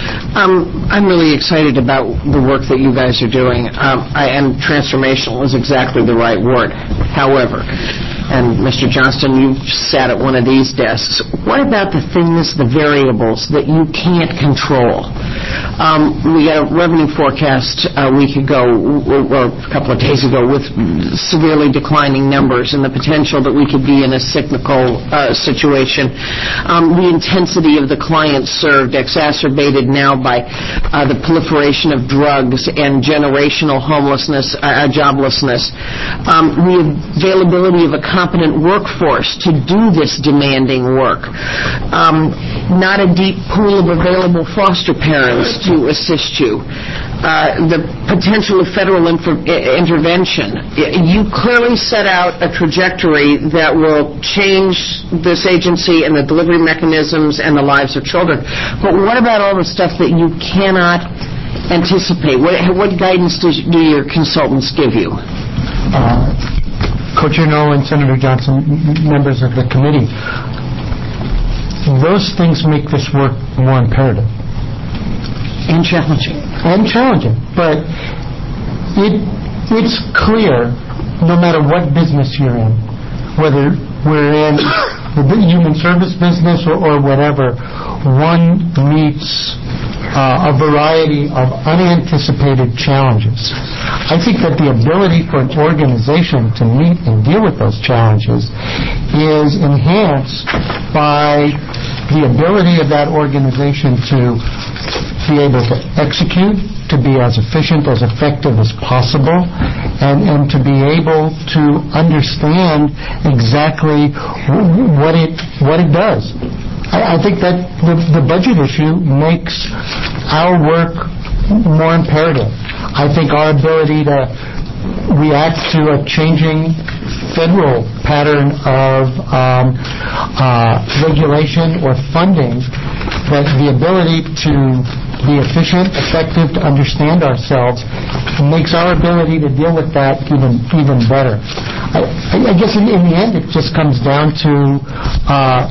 [SPEAKER 6] Um, I'm really excited about the work that you guys are doing, um, I, and transformational is exactly the right word. However, and Mister Johnston, you've sat at one of these desks. What about the things, the variables that you can't control? Um, we got a revenue forecast a week ago, or a couple of days ago, with severely declining numbers and the potential that we could be in a cyclical uh, situation. Um, the intensity of the clients served, exacerbated now by uh, the proliferation of drugs and generational homelessness, uh, joblessness. Um, the availability of a competent workforce to do this demanding work. Um, not a deep pool of available foster parents to assist you. Uh, the potential of federal infor- intervention. You clearly set out a trajectory that will change this agency and the delivery mechanisms and the lives of children. But what about all the stuff that you cannot anticipate? What, what guidance does, do your consultants give you?
[SPEAKER 19] Uh, Co-Chair Nolan, Senator Johnson, members of the committee, those things make this work more imperative.
[SPEAKER 6] And challenging.
[SPEAKER 19] And challenging. But it it's clear, no matter what business you're in, whether we're in the human service business or, or whatever, one meets uh, a variety of unanticipated challenges. I think that the ability for an organization to meet and deal with those challenges is enhanced by the ability of that organization to be able to execute, to be as efficient, as effective as possible, and, and to be able to understand exactly what it what it does. I, I think that the, the budget issue makes our work more imperative. I think our ability to react to a changing federal pattern of um, uh, regulation or funding, that the ability to be efficient, effective, to understand ourselves, makes our ability to deal with that even even better. I, I guess in, in the end it just comes down to uh,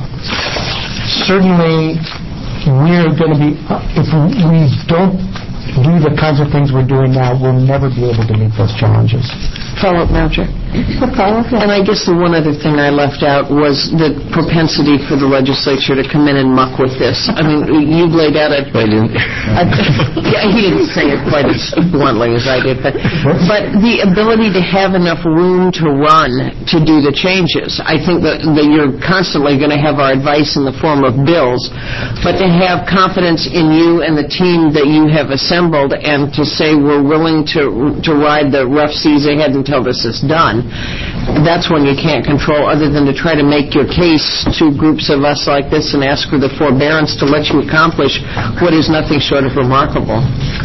[SPEAKER 19] certainly we're going to be, uh, if we, we don't do the kinds of things we're doing now, we'll never be able to meet those challenges.
[SPEAKER 6] Follow-up, Manager. And I guess the one other thing I left out was the propensity for the legislature to come in and muck with this. I mean, you laid out a...
[SPEAKER 15] I didn't.
[SPEAKER 6] a yeah, he didn't say it quite as bluntly as I did, but, but the ability to have enough room to run to do the changes. I think that, that you're constantly going to have our advice in the form of bills, but to have confidence in you and the team that you have assembled and to say we're willing to to ride the rough seas ahead until this is done, that's when you can't control, other than to try to make your case to groups of us like this and ask for the forbearance to let you accomplish what is nothing short of remarkable.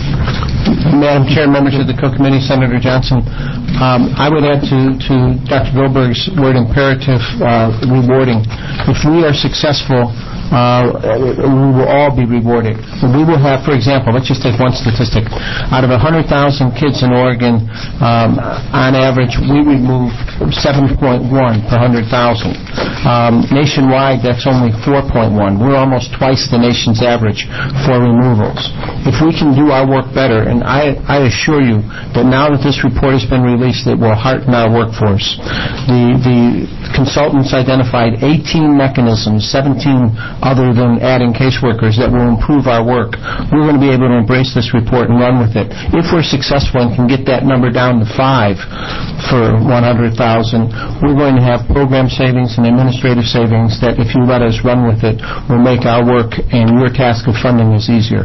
[SPEAKER 3] Madam Chair, members of the co-committee, Senator Johnson, um, I would add to, to Doctor Goldberg's word imperative, uh, rewarding. If we are successful, Uh, we will all be rewarded. We will have, for example, let's just take one statistic. Out of one hundred thousand kids in Oregon, um, on average, we remove seven point one per one hundred thousand. Um, nationwide, that's only four point one. We're almost twice the nation's average for removals. If we can do our work better, and I, I assure you that now that this report has been released, it will hearten our workforce. The, the consultants identified eighteen mechanisms, seventeen other than adding caseworkers, that will improve our work. We're going to be able to embrace this report and run with it. If we're successful and can get that number down to five for one hundred thousand, we're going to have program savings and administrative savings that, if you let us run with it, will make our work and your task of funding is easier.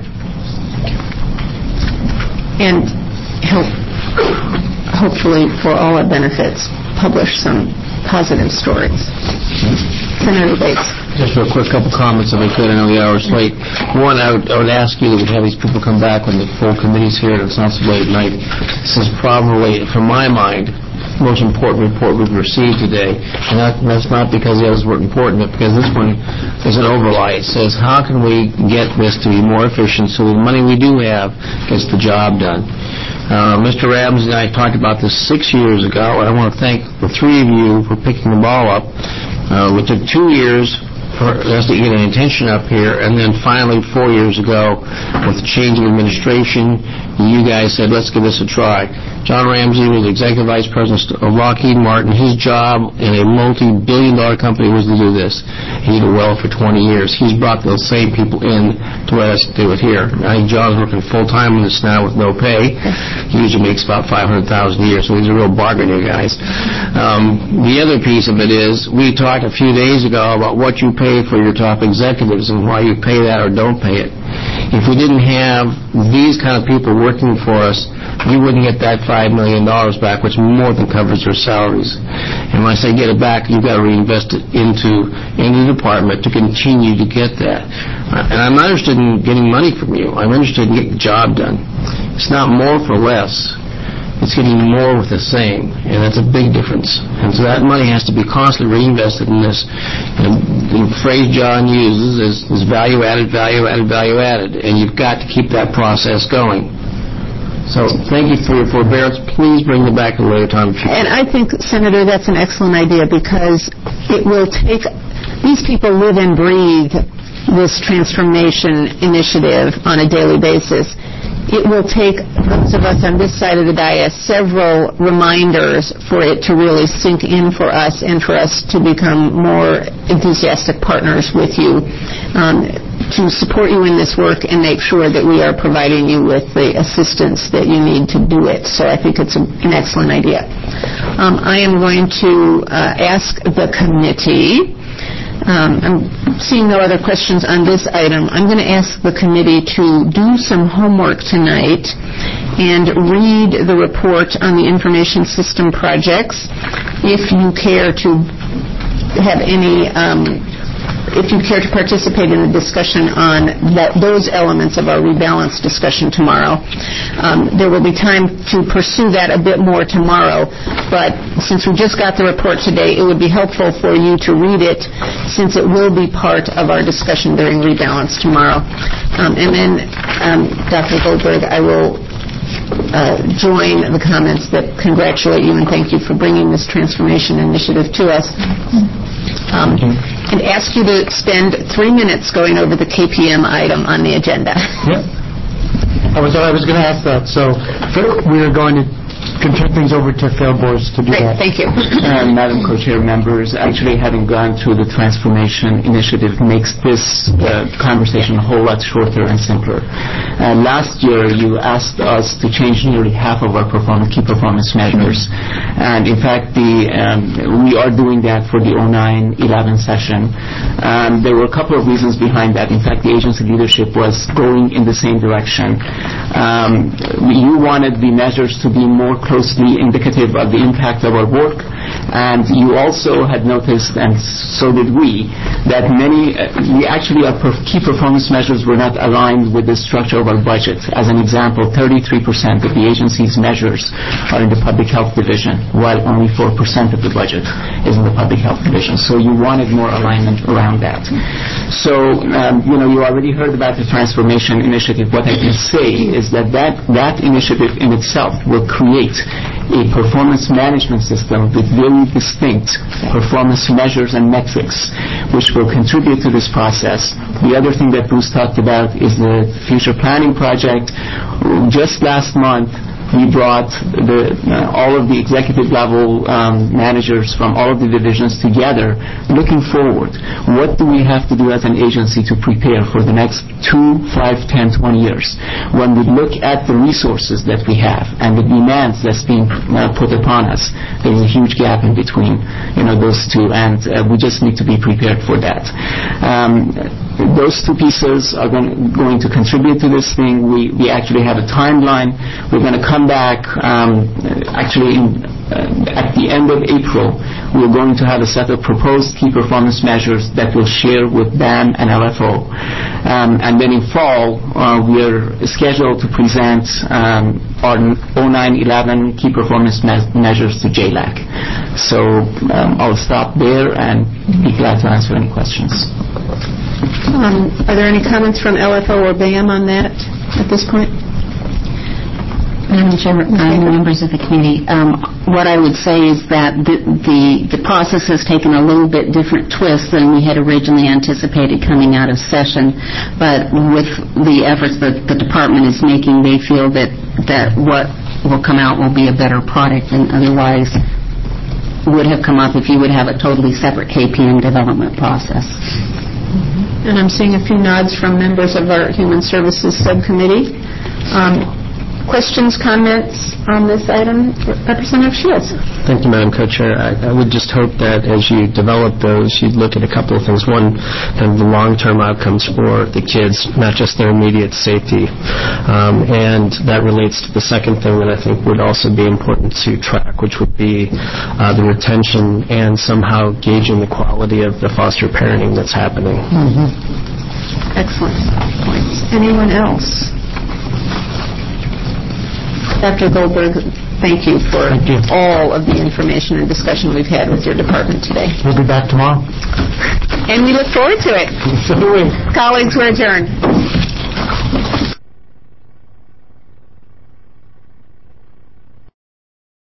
[SPEAKER 1] And help, hopefully, for all it benefits, publish some positive stories. Senator Bates.
[SPEAKER 15] Just a quick couple comments, if I could. I know the hour's late. One, I would, I would ask you that we have these people come back when the full committee's here and it's not so late at night. This is probably, from my mind, the most important report we've received today. And that, that's not because the others weren't important, but because this one is an overlay. It says, how can we get this to be more efficient so the money we do have gets the job done? Uh, Mister Ramsey and I talked about this six years ago, and I want to thank the three of you for picking the ball up. Uh, it took two years for us to get an intention up here, and then finally four years ago, with the change of administration, you guys said, let's give this a try. John Ramsey was Executive Vice President of Lockheed Martin. His job in a multi-billion dollar company was to do this. He did it well for twenty years. He's brought those same people in to let us do it here. I think John's working full-time on this now with no pay. He usually makes about five hundred thousand dollars a year, so he's a real bargain here, guys. Um, the other piece of it is, we talked a few days ago about what you pay for your top executives and why you pay that or don't pay it. If we didn't have these kind of people working for us, you wouldn't get that five million dollars back, which more than covers their salaries. And when I say get it back, you've got to reinvest it into, into the department to continue to get that. And I'm not interested in getting money from you. I'm interested in getting the job done. It's not more for less. It's getting more with the same, and that's a big difference. And so that money has to be constantly reinvested in this. And the phrase John uses is, is value added, value added, value added, and you've got to keep that process going. So thank you for your forbearance. Please bring them back at a later time.
[SPEAKER 1] And I think, Senator, that's an excellent idea, because it will take, these people live and breathe this transformation initiative on a daily basis. It will take those of us on this side of the dais several reminders for it to really sink in for us and for us to become more enthusiastic partners with you, um, to support you in this work and make sure that we are providing you with the assistance that you need to do it. So I think it's a, an excellent idea. Um, I am going to uh, ask the committee. Um, I'm seeing no other questions on this item. I'm going to ask the committee to do some homework tonight and read the report on the information system projects. If you care to have any, um, if you care to participate in the discussion on that, those elements of our rebalance discussion tomorrow. Um, there will be time to pursue that a bit more tomorrow, but since we just got the report today, it would be helpful for you to read it, since it will be part of our discussion during rebalance tomorrow. Um, and then, um, Doctor Goldberg, I will Uh, join the comments that congratulate you and thank you for bringing this transformation initiative to us. Um, and ask you to spend three minutes going over the K P M item on the agenda.
[SPEAKER 19] Yeah. I was I was going to ask that. So we are going to can turn things over to Phil Boers to do
[SPEAKER 1] Great,
[SPEAKER 19] that.
[SPEAKER 1] thank you.
[SPEAKER 20] Uh, Madam Co-Chair, members, actually having gone through the transformation initiative makes this uh, conversation a whole lot shorter and simpler. Uh, last year, you asked us to change nearly half of our performance, key performance measures. And in fact, the, um, we are doing that for the oh nine eleven session. Um, there were a couple of reasons behind that. In fact, the agency leadership was going in the same direction. Um, you wanted the measures to be more closely indicative of the impact of our work, and you also had noticed, and so did we, that many, uh, we actually, our per- key performance measures were not aligned with the structure of our budget. As an example, thirty-three percent of the agency's measures are in the public health division, while only four percent of the budget is in the public health division. So you wanted more alignment around that. So, um, you know, you already heard about the transformation initiative. What I can say is that that, that initiative in itself will create a performance management system with very distinct performance measures and metrics, which will contribute to this process. The other thing that Bruce talked about is the future planning project. Just last month, we brought the, uh, all of the executive level um, managers from all of the divisions together looking forward. What do we have to do as an agency to prepare for the next two, five, ten, twenty years? When we look at the resources that we have and the demands that's being uh, put upon us, there's a huge gap in between, you know, those two, and uh, we just need to be prepared for that. Um, those two pieces are going, going to contribute to this thing. We, we actually have a timeline. We're going to come back um, actually in, uh, at the end of April. We're going to have a set of proposed key performance measures that we'll share with B A M and L F O. Um, and then in fall, uh, we're scheduled to present um, our oh nine eleven key performance me- measures to J LAC. So um, I'll stop there and be glad to answer any questions.
[SPEAKER 1] Um, are there any comments from L F O or B A M on that at this point?
[SPEAKER 11] Madam Chair, uh, members of the committee, um, what I would say is that the, the the process has taken a little bit different twist than we had originally anticipated coming out of session. But with the efforts that the department is making, they feel that that what will come out will be a better product than otherwise would have come up if you would have a totally separate K P M development process.
[SPEAKER 1] And I'm seeing a few nods from members of our Human Services Subcommittee. Um, questions, comments on this item? Representative Shields.
[SPEAKER 9] Thank you, Madam Co-Chair. I, I would just hope that as you develop those, you'd look at a couple of things. One, kind of the long-term outcomes for the kids, not just their immediate safety. Um, and that relates to the second thing that I think would also be important to track, which would be uh, the retention and somehow gauging the quality of the foster parenting that's happening.
[SPEAKER 1] Mm-hmm. Excellent points. Anyone else? Doctor Goldberg, thank you for
[SPEAKER 19] Thank you.
[SPEAKER 1] all of the information and discussion we've had with your department today.
[SPEAKER 19] We'll be back tomorrow.
[SPEAKER 1] And we look forward to it.
[SPEAKER 19] So do we.
[SPEAKER 1] Colleagues, we're adjourned.